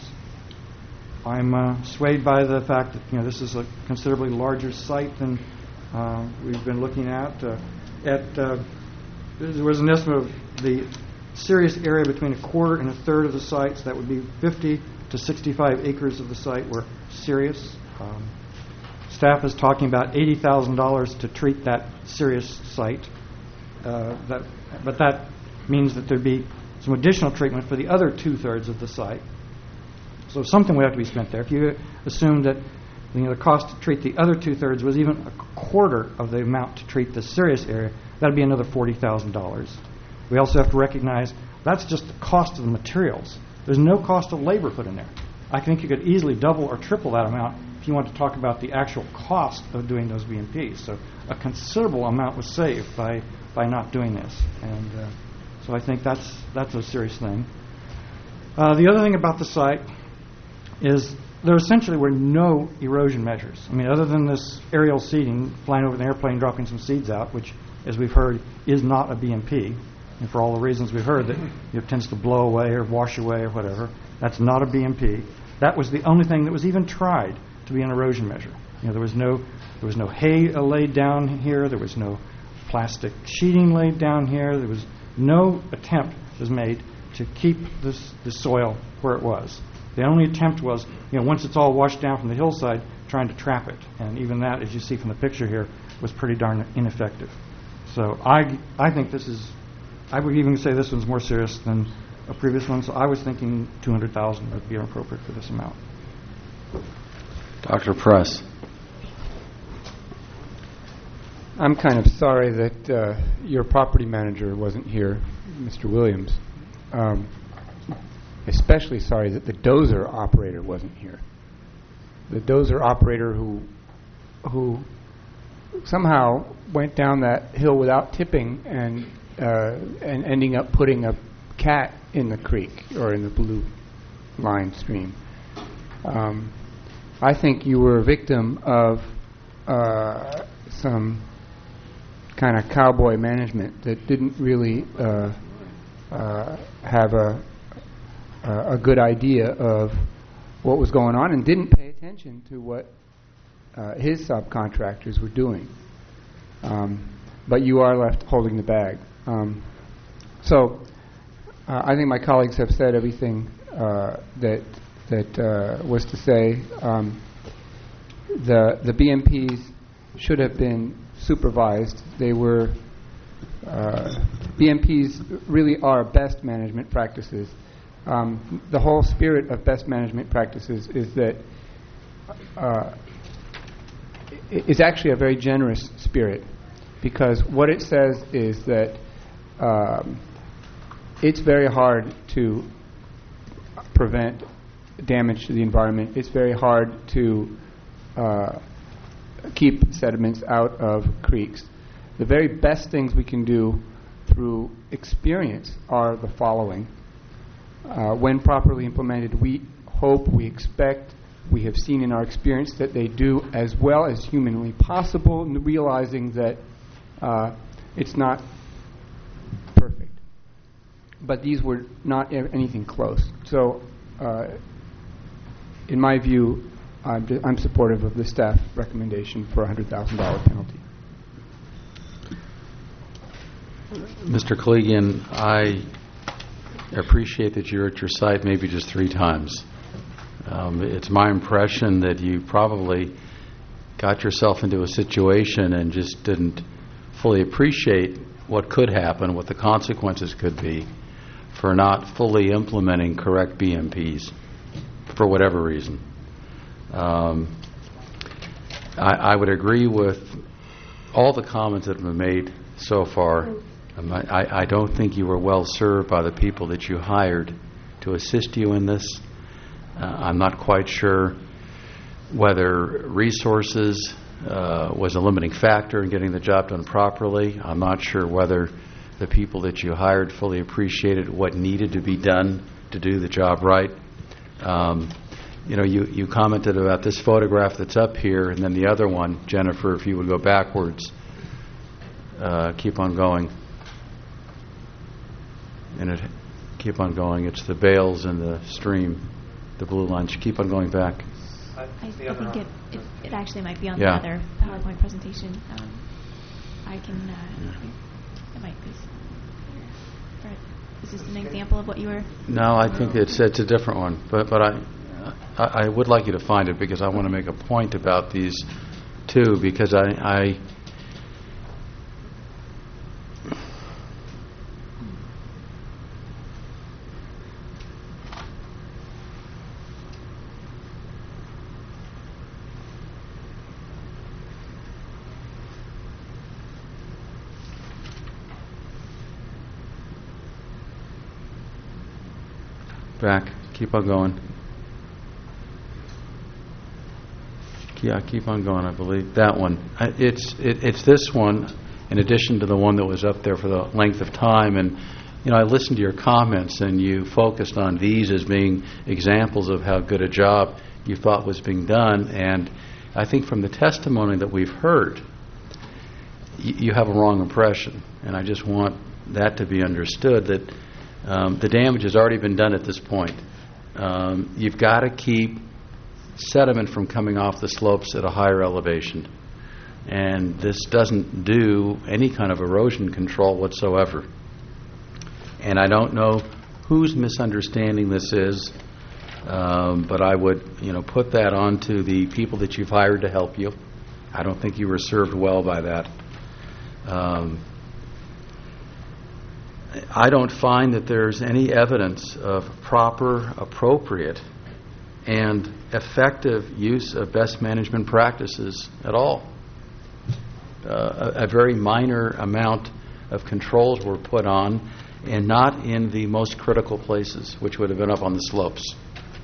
Speaker 9: I'm uh, swayed by the fact that, you know, this is a considerably larger site than uh, we've been looking at. Uh, at uh, there was an estimate of the serious area between a quarter and a third of the sites. That would be fifty to sixty-five acres of the site were serious. Um, staff is talking about eighty thousand dollars to treat that serious site. Uh, that, but that means that there'd be some additional treatment for the other two-thirds of the site. So something would have to be spent there. If you assume that, you know, the cost to treat the other two-thirds was even a quarter of the amount to treat the serious area, that would be another forty thousand dollars. We also have to recognize that's just the cost of the materials. There's no cost of labor put in there. I think you could easily double or triple that amount if you want to talk about the actual cost of doing those B M Ps. So a considerable amount was saved by, by not doing this. And uh, so I think that's, that's a serious thing. Uh, the other thing about the site is there essentially were no erosion measures. I mean, other than this aerial seeding, flying over an airplane, dropping some seeds out, which, as we've heard, is not a B M P. And for all the reasons we've heard, that it tends to blow away or wash away or whatever, that's not a B M P. That was the only thing that was even tried to be an erosion measure. You know, there was no, there was no hay uh, laid down here. There was no plastic sheeting laid down here. There was no attempt was made to keep this the soil where it was. The only attempt was, you know, once it's all washed down from the hillside, trying to trap it. And even that, as you see from the picture here, was pretty darn ineffective. So I, I think this is, I would even say this one's more serious than a previous one. So I was thinking two hundred thousand dollars would be appropriate for this amount.
Speaker 1: Doctor Press.
Speaker 17: I'm kind of sorry that uh, your property manager wasn't here, Mister Williams. Um, especially sorry that the dozer operator wasn't here. The dozer operator who who somehow went down that hill without tipping and uh, and ending up putting a cat in the creek or in the blue line stream. Um, I think you were a victim of uh, some kind of cowboy management that didn't really uh, uh, have a a good idea of what was going on and didn't pay attention to what uh, his subcontractors were doing. Um, but you are left holding the bag. Um, so uh, I think my colleagues have said everything uh, that that uh, was to say. Um, the the B M Ps should have been supervised. They were uh, B M Ps really are best management practices. Um, the whole spirit of best management practices is that uh, it's actually a very generous spirit, because what it says is that um, it's very hard to prevent damage to the environment. It's very hard to uh, keep sediments out of creeks. The very best things we can do through experience are the following. Uh, when properly implemented, we hope, we expect, we have seen in our experience that they do as well as humanly possible, and realizing that uh, it's not perfect. But these were not e- anything close. So, uh, in my view, I'm, d- I'm supportive of the staff recommendation for a one hundred thousand dollars penalty.
Speaker 1: Mister Kaligian, I appreciate that you're at your site maybe just three times. Um, it's my impression that you probably got yourself into a situation and just didn't fully appreciate what could happen, what the consequences could be for not fully implementing correct B M Ps for whatever reason. Um, I, I would agree with all the comments that have been made so far. Um, I, I don't think you were well served by the people that you hired to assist you in this. Uh, I'm not quite sure whether resources uh, was a limiting factor in getting the job done properly. I'm not sure whether the people that you hired fully appreciated what needed to be done to do the job right. Um, you know, you, you commented about this photograph that's up here, and then the other one, Jennifer, if you would go backwards, uh, keep on going. And it, keep on going. It's the bales in the stream, the blue lines. Keep on going back.
Speaker 10: I, I think it, it, it actually might be on
Speaker 1: Yeah.
Speaker 10: the other PowerPoint presentation. Um, I can, uh, it might be. Right. Is this an example of what you were?
Speaker 1: No, I think it's it's a different one. But but I, I I would like you to find it because I want to make a point about these two because I I. Back. Keep on going. Yeah, keep on going, I believe. That one. I- It's it, it's this one, in addition to the one that was up there for the length of time. And, you know, I listened to your comments, and you focused on these as being examples of how good a job you thought was being done. And I think from the testimony that we've heard, y- you have a wrong impression. And I just want that to be understood, that Um, the damage has already been done at this point. Um, you've got to keep sediment from coming off the slopes at a higher elevation. And this doesn't do any kind of erosion control whatsoever. And I don't know whose misunderstanding this is, um, but I would, you know, put that on to the people that you've hired to help you. I don't think you were served well by that. Um, I don't find that there's any evidence of proper, appropriate, and effective use of best management practices at all. Uh, a, a very minor amount of controls were put on, and not in the most critical places, which would have been up on the slopes.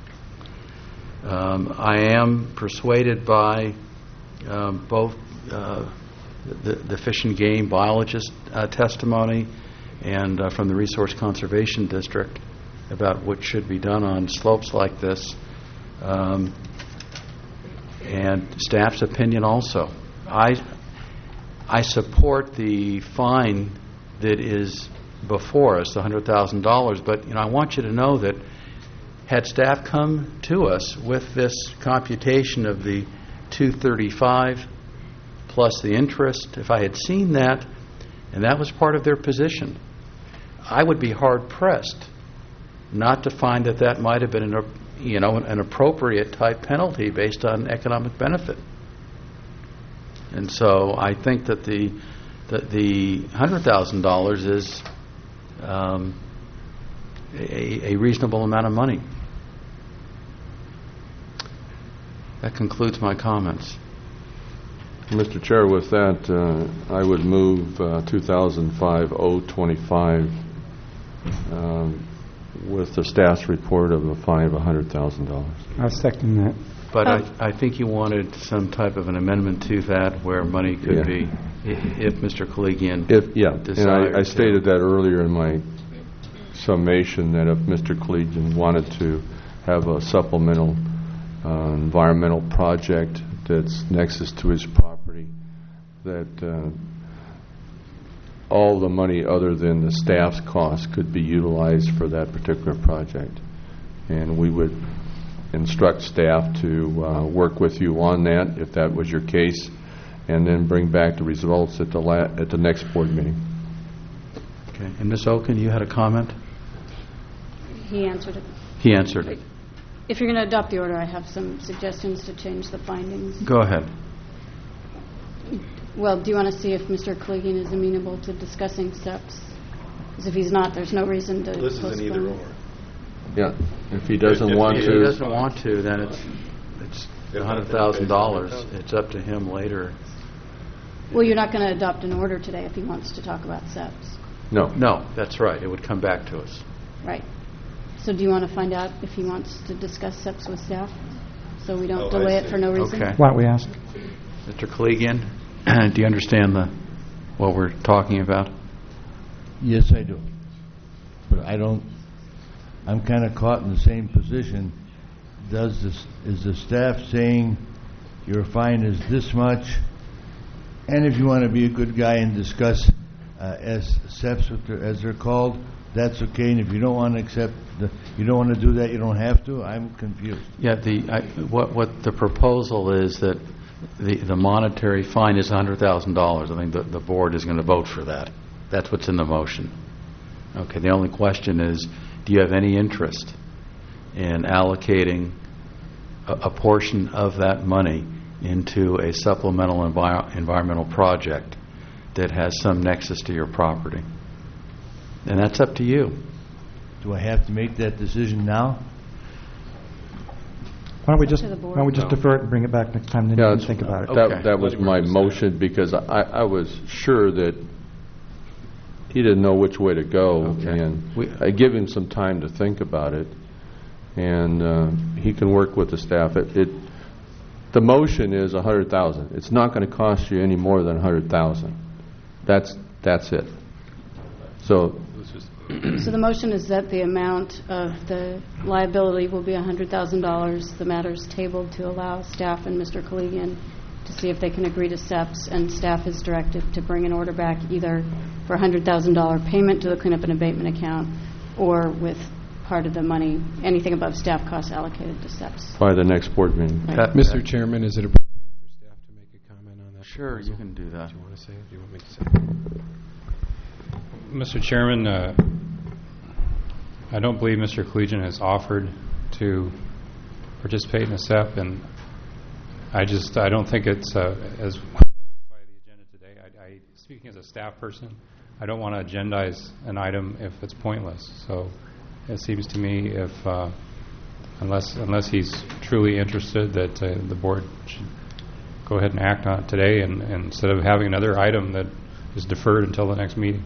Speaker 1: Um, I am persuaded by um, both uh, the, the Fish and Game biologist uh, testimony and uh, from the Resource Conservation District about what should be done on slopes like this, um, and staff's opinion also. I I support the fine that is before us, the one hundred thousand dollars, but you know, I want you to know that had staff come to us with this computation of the two thirty-five plus the interest, if I had seen that, and that was part of their position, I would be hard-pressed not to find that that might have been an, you know, an appropriate type penalty based on economic benefit. And so I think that the that the one hundred thousand dollars is um, a, a reasonable amount of money. That concludes my comments.
Speaker 16: Mister Chair, with that, uh, I would move uh, two thousand five oh twenty-five um, with the staff's report of a fine of one hundred thousand dollars.
Speaker 17: I'll second that.
Speaker 1: But I, I think you wanted some type of an amendment to that where money could
Speaker 16: Yeah.
Speaker 1: be, i- if Mister Koligian
Speaker 16: If, yeah, and
Speaker 1: desired
Speaker 16: I, I
Speaker 1: to.
Speaker 16: stated that earlier in my summation, that if Mister Collegian wanted to have a supplemental uh, environmental project that's nexus to his property, that uh, all the money other than the staff's costs could be utilized for that particular project. And we would instruct staff to uh, work with you on that, if that was your case, and then bring back the results at the la at the next board meeting.
Speaker 1: Okay. And Miz Oken, you had a comment?
Speaker 12: He answered it.
Speaker 1: He answered it.
Speaker 12: If you're going to adopt the order, I have some suggestions to change the findings.
Speaker 1: Go ahead.
Speaker 12: Well, do you want to see if Mister Koligian is amenable to discussing steps? Because if he's not, there's no reason to
Speaker 16: This is an
Speaker 12: postpone.
Speaker 16: either or. Yeah, if he doesn't
Speaker 1: If-
Speaker 16: want
Speaker 1: if
Speaker 16: to.
Speaker 1: he doesn't want to, then it's it's one hundred thousand dollars. It's up to him later.
Speaker 12: Well, you're not going to adopt an order today if he wants to talk about steps.
Speaker 16: No.
Speaker 1: No, that's right. It would come back to us.
Speaker 12: Right. So do you want to find out if he wants to discuss steps with staff? So we don't
Speaker 1: Oh, I
Speaker 12: delay it
Speaker 1: see.
Speaker 12: for no reason?
Speaker 1: Okay.
Speaker 17: Why don't we ask?
Speaker 1: Mister Kaligian, do you understand the what we're talking about?
Speaker 3: Yes, I do. But I don't, I'm kind of caught in the same position. Does this, is the staff saying your fine is this much? And if you want to be a good guy and discuss uh, as S E Ps, what they're- as they're called, that's okay. And if you don't want to accept, the, you don't want to do that, you don't have to. I'm confused.
Speaker 1: Yeah, the, I, what, what the proposal is that the, the monetary fine is one hundred thousand dollars. I think the, the board is going to vote for that. That's what's in the motion. Okay, the only question is, do you have any interest in allocating a, a portion of that money into a supplemental envi- environmental project that has some nexus to your property? And that's up to you.
Speaker 3: Do I have to make that decision now?
Speaker 9: Why don't we just,
Speaker 12: to the board.
Speaker 9: why don't we just
Speaker 16: No.
Speaker 9: defer it and bring it back next time, then
Speaker 16: Yeah,
Speaker 9: you can
Speaker 16: it's-
Speaker 9: think about it.
Speaker 1: Okay.
Speaker 16: That, that was my motion, because I, I was sure that he didn't know which way to go,
Speaker 1: Okay.
Speaker 16: and
Speaker 1: We-
Speaker 16: I give him some time to think about it, and uh, he can work with the staff. It, it the motion is a hundred thousand. It's not going to cost you any more than a hundred thousand. That's that's it. So
Speaker 12: So the motion is that the amount of the liability will be one hundred thousand dollars. The matter is tabled to allow staff and Mister Kaligian to see if they can agree to S E Ps, and staff is directed to bring an order back either for a one hundred thousand dollars payment to the cleanup and abatement account or with part of the money, anything above staff costs allocated to S E Ps.
Speaker 16: by the next board meeting.
Speaker 1: That-
Speaker 5: Mister
Speaker 1: that-
Speaker 5: Chairman, is it appropriate for staff to make a comment on that?
Speaker 1: Sure, you
Speaker 5: proposal?
Speaker 1: can do that.
Speaker 5: Do you want to say it? Do you want me to say it?
Speaker 4: Mister Chairman, uh, I don't believe Mister Collegian has offered to participate in a S E P, and I just, I don't think it's, uh, as by the agenda today, I, I, speaking as a staff person, I don't want to agendize an item if it's pointless. So it seems to me if, uh, unless, unless he's truly interested, that uh, the board should go ahead and act on it today, and, and instead of having another item that is deferred until the next meeting.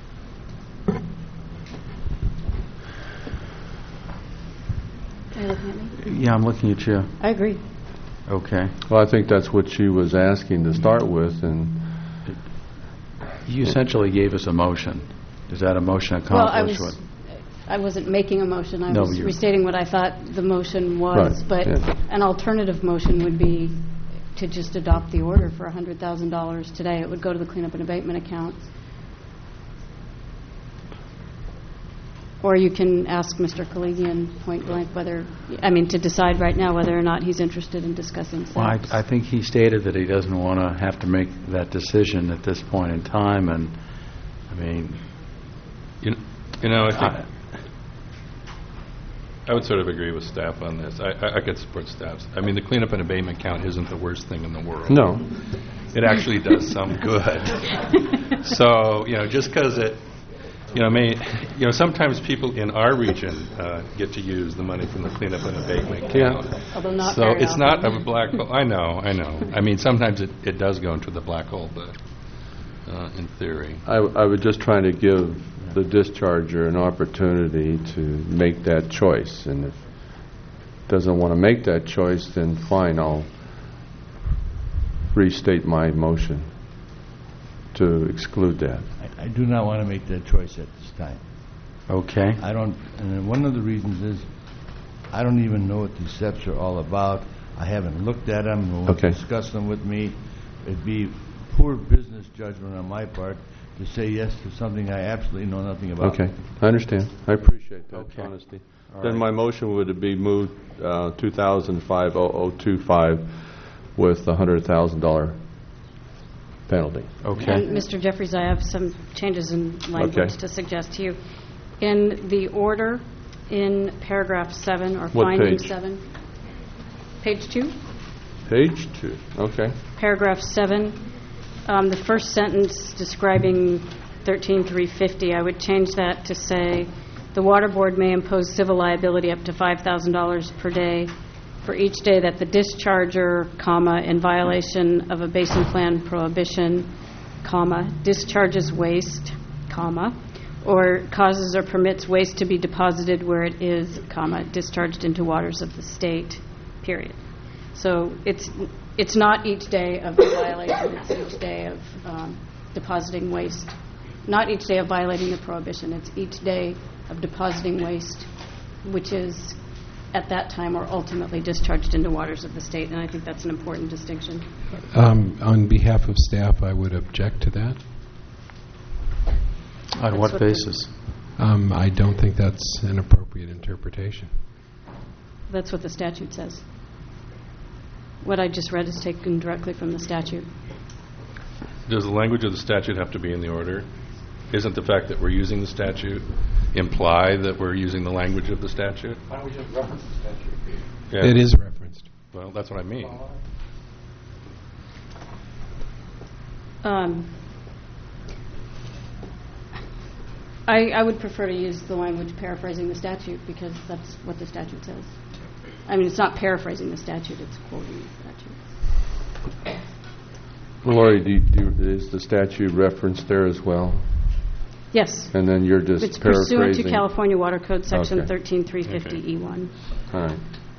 Speaker 12: Are you looking at me?
Speaker 1: Yeah, I'm looking at you.
Speaker 12: I agree.
Speaker 1: Okay.
Speaker 16: Well, I think that's what she was asking to start with, and
Speaker 1: You essentially gave us a motion. Does that a motion
Speaker 12: Well, I
Speaker 1: accomplish
Speaker 12: was,
Speaker 1: what?
Speaker 12: I wasn't making a motion. I
Speaker 1: No,
Speaker 12: was
Speaker 1: you're-
Speaker 12: restating what I thought the motion was.
Speaker 16: Right,
Speaker 12: But
Speaker 16: yeah.
Speaker 12: an alternative motion would be to just adopt the order for one hundred thousand dollars today. It would go to the cleanup and abatement account. Or you can ask Mister Kaligian point blank whether, I mean, to decide right now whether or not he's interested in discussing S E Ps.
Speaker 1: Well, I, I think he stated that he doesn't want to have to make that decision at this point in time, and, I mean...
Speaker 11: You kn- you know, I think, I would sort of agree with staff on this. I, I I could support staffs. I mean, the cleanup and abatement count isn't the worst thing in the world.
Speaker 16: no.
Speaker 11: It actually does some good. So, you know, just because it, you know, may, you know, sometimes people in our region uh, get to use the money from the cleanup and abatement count.
Speaker 12: Although not
Speaker 11: So
Speaker 12: very
Speaker 11: it's not
Speaker 12: often.
Speaker 11: a black hole. I know, I know. I mean, sometimes it, it does go into the black hole, but uh, in theory.
Speaker 16: I, I was just trying to give the discharger an opportunity to make that choice, and if doesn't want to make that choice, then fine, I'll restate my motion to exclude that.
Speaker 3: I, I do not want to make that choice at this time.
Speaker 1: Okay.
Speaker 3: I don't, and then one of the reasons is, I don't even know what these S E Ps are all about. I haven't looked at them, no one
Speaker 16: Okay.
Speaker 3: discussed them with me. It'd be poor business judgment on my part to say yes to something I absolutely know nothing about.
Speaker 16: Okay, I understand. I appreciate that
Speaker 1: Okay.
Speaker 16: honesty.
Speaker 1: All
Speaker 16: Then
Speaker 1: right.
Speaker 16: my motion would be moved uh, two thousand five oh oh two five with a one hundred thousand dollars penalty.
Speaker 1: Okay.
Speaker 12: And Mister Jeffries, I have some changes in language
Speaker 16: Okay.
Speaker 12: to suggest to you. In the order, in paragraph seven, or
Speaker 16: What
Speaker 12: finding
Speaker 16: page?
Speaker 12: seven, page two,
Speaker 16: Page two, okay.
Speaker 12: paragraph seven, um, the first sentence describing thirteen three fifty, I would change that to say, the water board may impose civil liability up to five thousand dollars per day for each day that the discharger, comma, in violation of a basin plan prohibition, comma, discharges waste, comma, or causes or permits waste to be deposited where it is, comma, discharged into waters of the state, period. So it's it's not each day of the violation, it's each day of um, depositing waste. Not each day of violating the prohibition, it's each day of depositing waste, which is at that time or ultimately discharged into waters of the state, and I think that's an important distinction.
Speaker 5: Um, on behalf of staff, I would object to that.
Speaker 2: On
Speaker 12: That's
Speaker 2: what
Speaker 12: what
Speaker 2: basis?
Speaker 5: Um, I don't think that's an appropriate interpretation.
Speaker 12: That's what the statute says. What I just read is taken directly from the statute.
Speaker 11: Does the language of the statute have to be in the order? Isn't the fact that we're using the statute imply that we're using the language of the statute?
Speaker 2: Why don't we just reference the statute?
Speaker 11: Yeah.
Speaker 5: It is referenced.
Speaker 11: Well, that's what I mean.
Speaker 12: Um, I, I would prefer to use the language paraphrasing the statute because that's what the statute says. I mean, it's not paraphrasing the statute, it's quoting the statute.
Speaker 16: Lori, do you, do, is the statute referenced there as well?
Speaker 12: Yes.
Speaker 16: And then you're just
Speaker 12: It's
Speaker 16: paraphrasing?
Speaker 12: pursuant to California Water Code, Section
Speaker 16: Okay.
Speaker 12: thirteen three fifty E one.
Speaker 16: All right.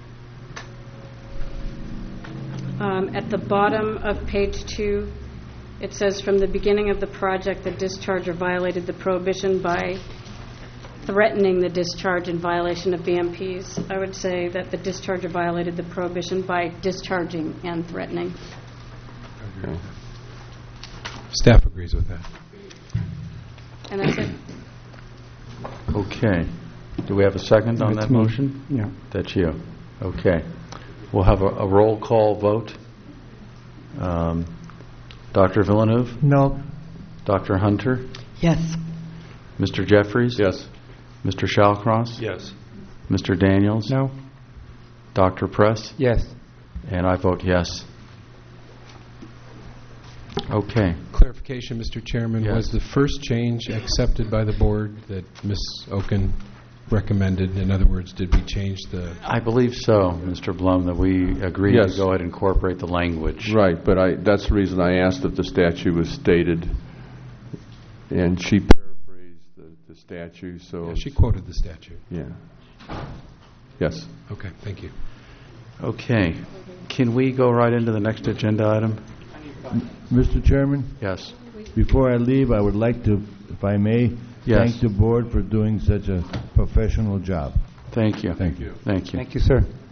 Speaker 12: Um, At the bottom of page two, it says, from the beginning of the project, the discharger violated the prohibition by threatening the discharge in violation of B M Ps. I would say that the discharger violated the prohibition by discharging and threatening.
Speaker 16: Okay.
Speaker 5: Staff agrees with that.
Speaker 12: And that's it.
Speaker 2: Okay. Do we have a second on
Speaker 17: That's
Speaker 2: that
Speaker 17: me.
Speaker 2: motion?
Speaker 17: Yeah.
Speaker 2: That's you. Okay. We'll have a, a roll call vote. Um, Doctor Villeneuve?
Speaker 6: No.
Speaker 2: Doctor Hunter?
Speaker 8: Yes.
Speaker 2: Mister Jeffries?
Speaker 16: Yes.
Speaker 2: Mister Shallcross?
Speaker 11: Yes.
Speaker 2: Mister Daniels?
Speaker 17: No?
Speaker 2: Doctor Press?
Speaker 17: Yes.
Speaker 2: And I vote yes. Okay.
Speaker 5: Clarification, Mister Chairman,
Speaker 2: Yes.
Speaker 5: was the first change accepted by the board that Miz Oken recommended? In other words, did we change the...
Speaker 2: I believe so, Mister Blum, that we agreed
Speaker 16: Yes.
Speaker 2: to go ahead and incorporate the language.
Speaker 16: Right, but I, that's the reason I asked if the statute was stated, and she paraphrased the, the statute, so...
Speaker 5: Yeah, she quoted the statute.
Speaker 16: Yeah. Yes.
Speaker 5: Okay, thank you.
Speaker 2: Okay. Can we go right into the next agenda item?
Speaker 3: Mister Chairman?
Speaker 2: Yes.
Speaker 3: Before I leave, I would like to, if I may,
Speaker 2: Yes.
Speaker 3: thank the board for doing such a professional job.
Speaker 2: Thank you.
Speaker 3: Thank you.
Speaker 2: Thank you.
Speaker 17: Thank you, sir.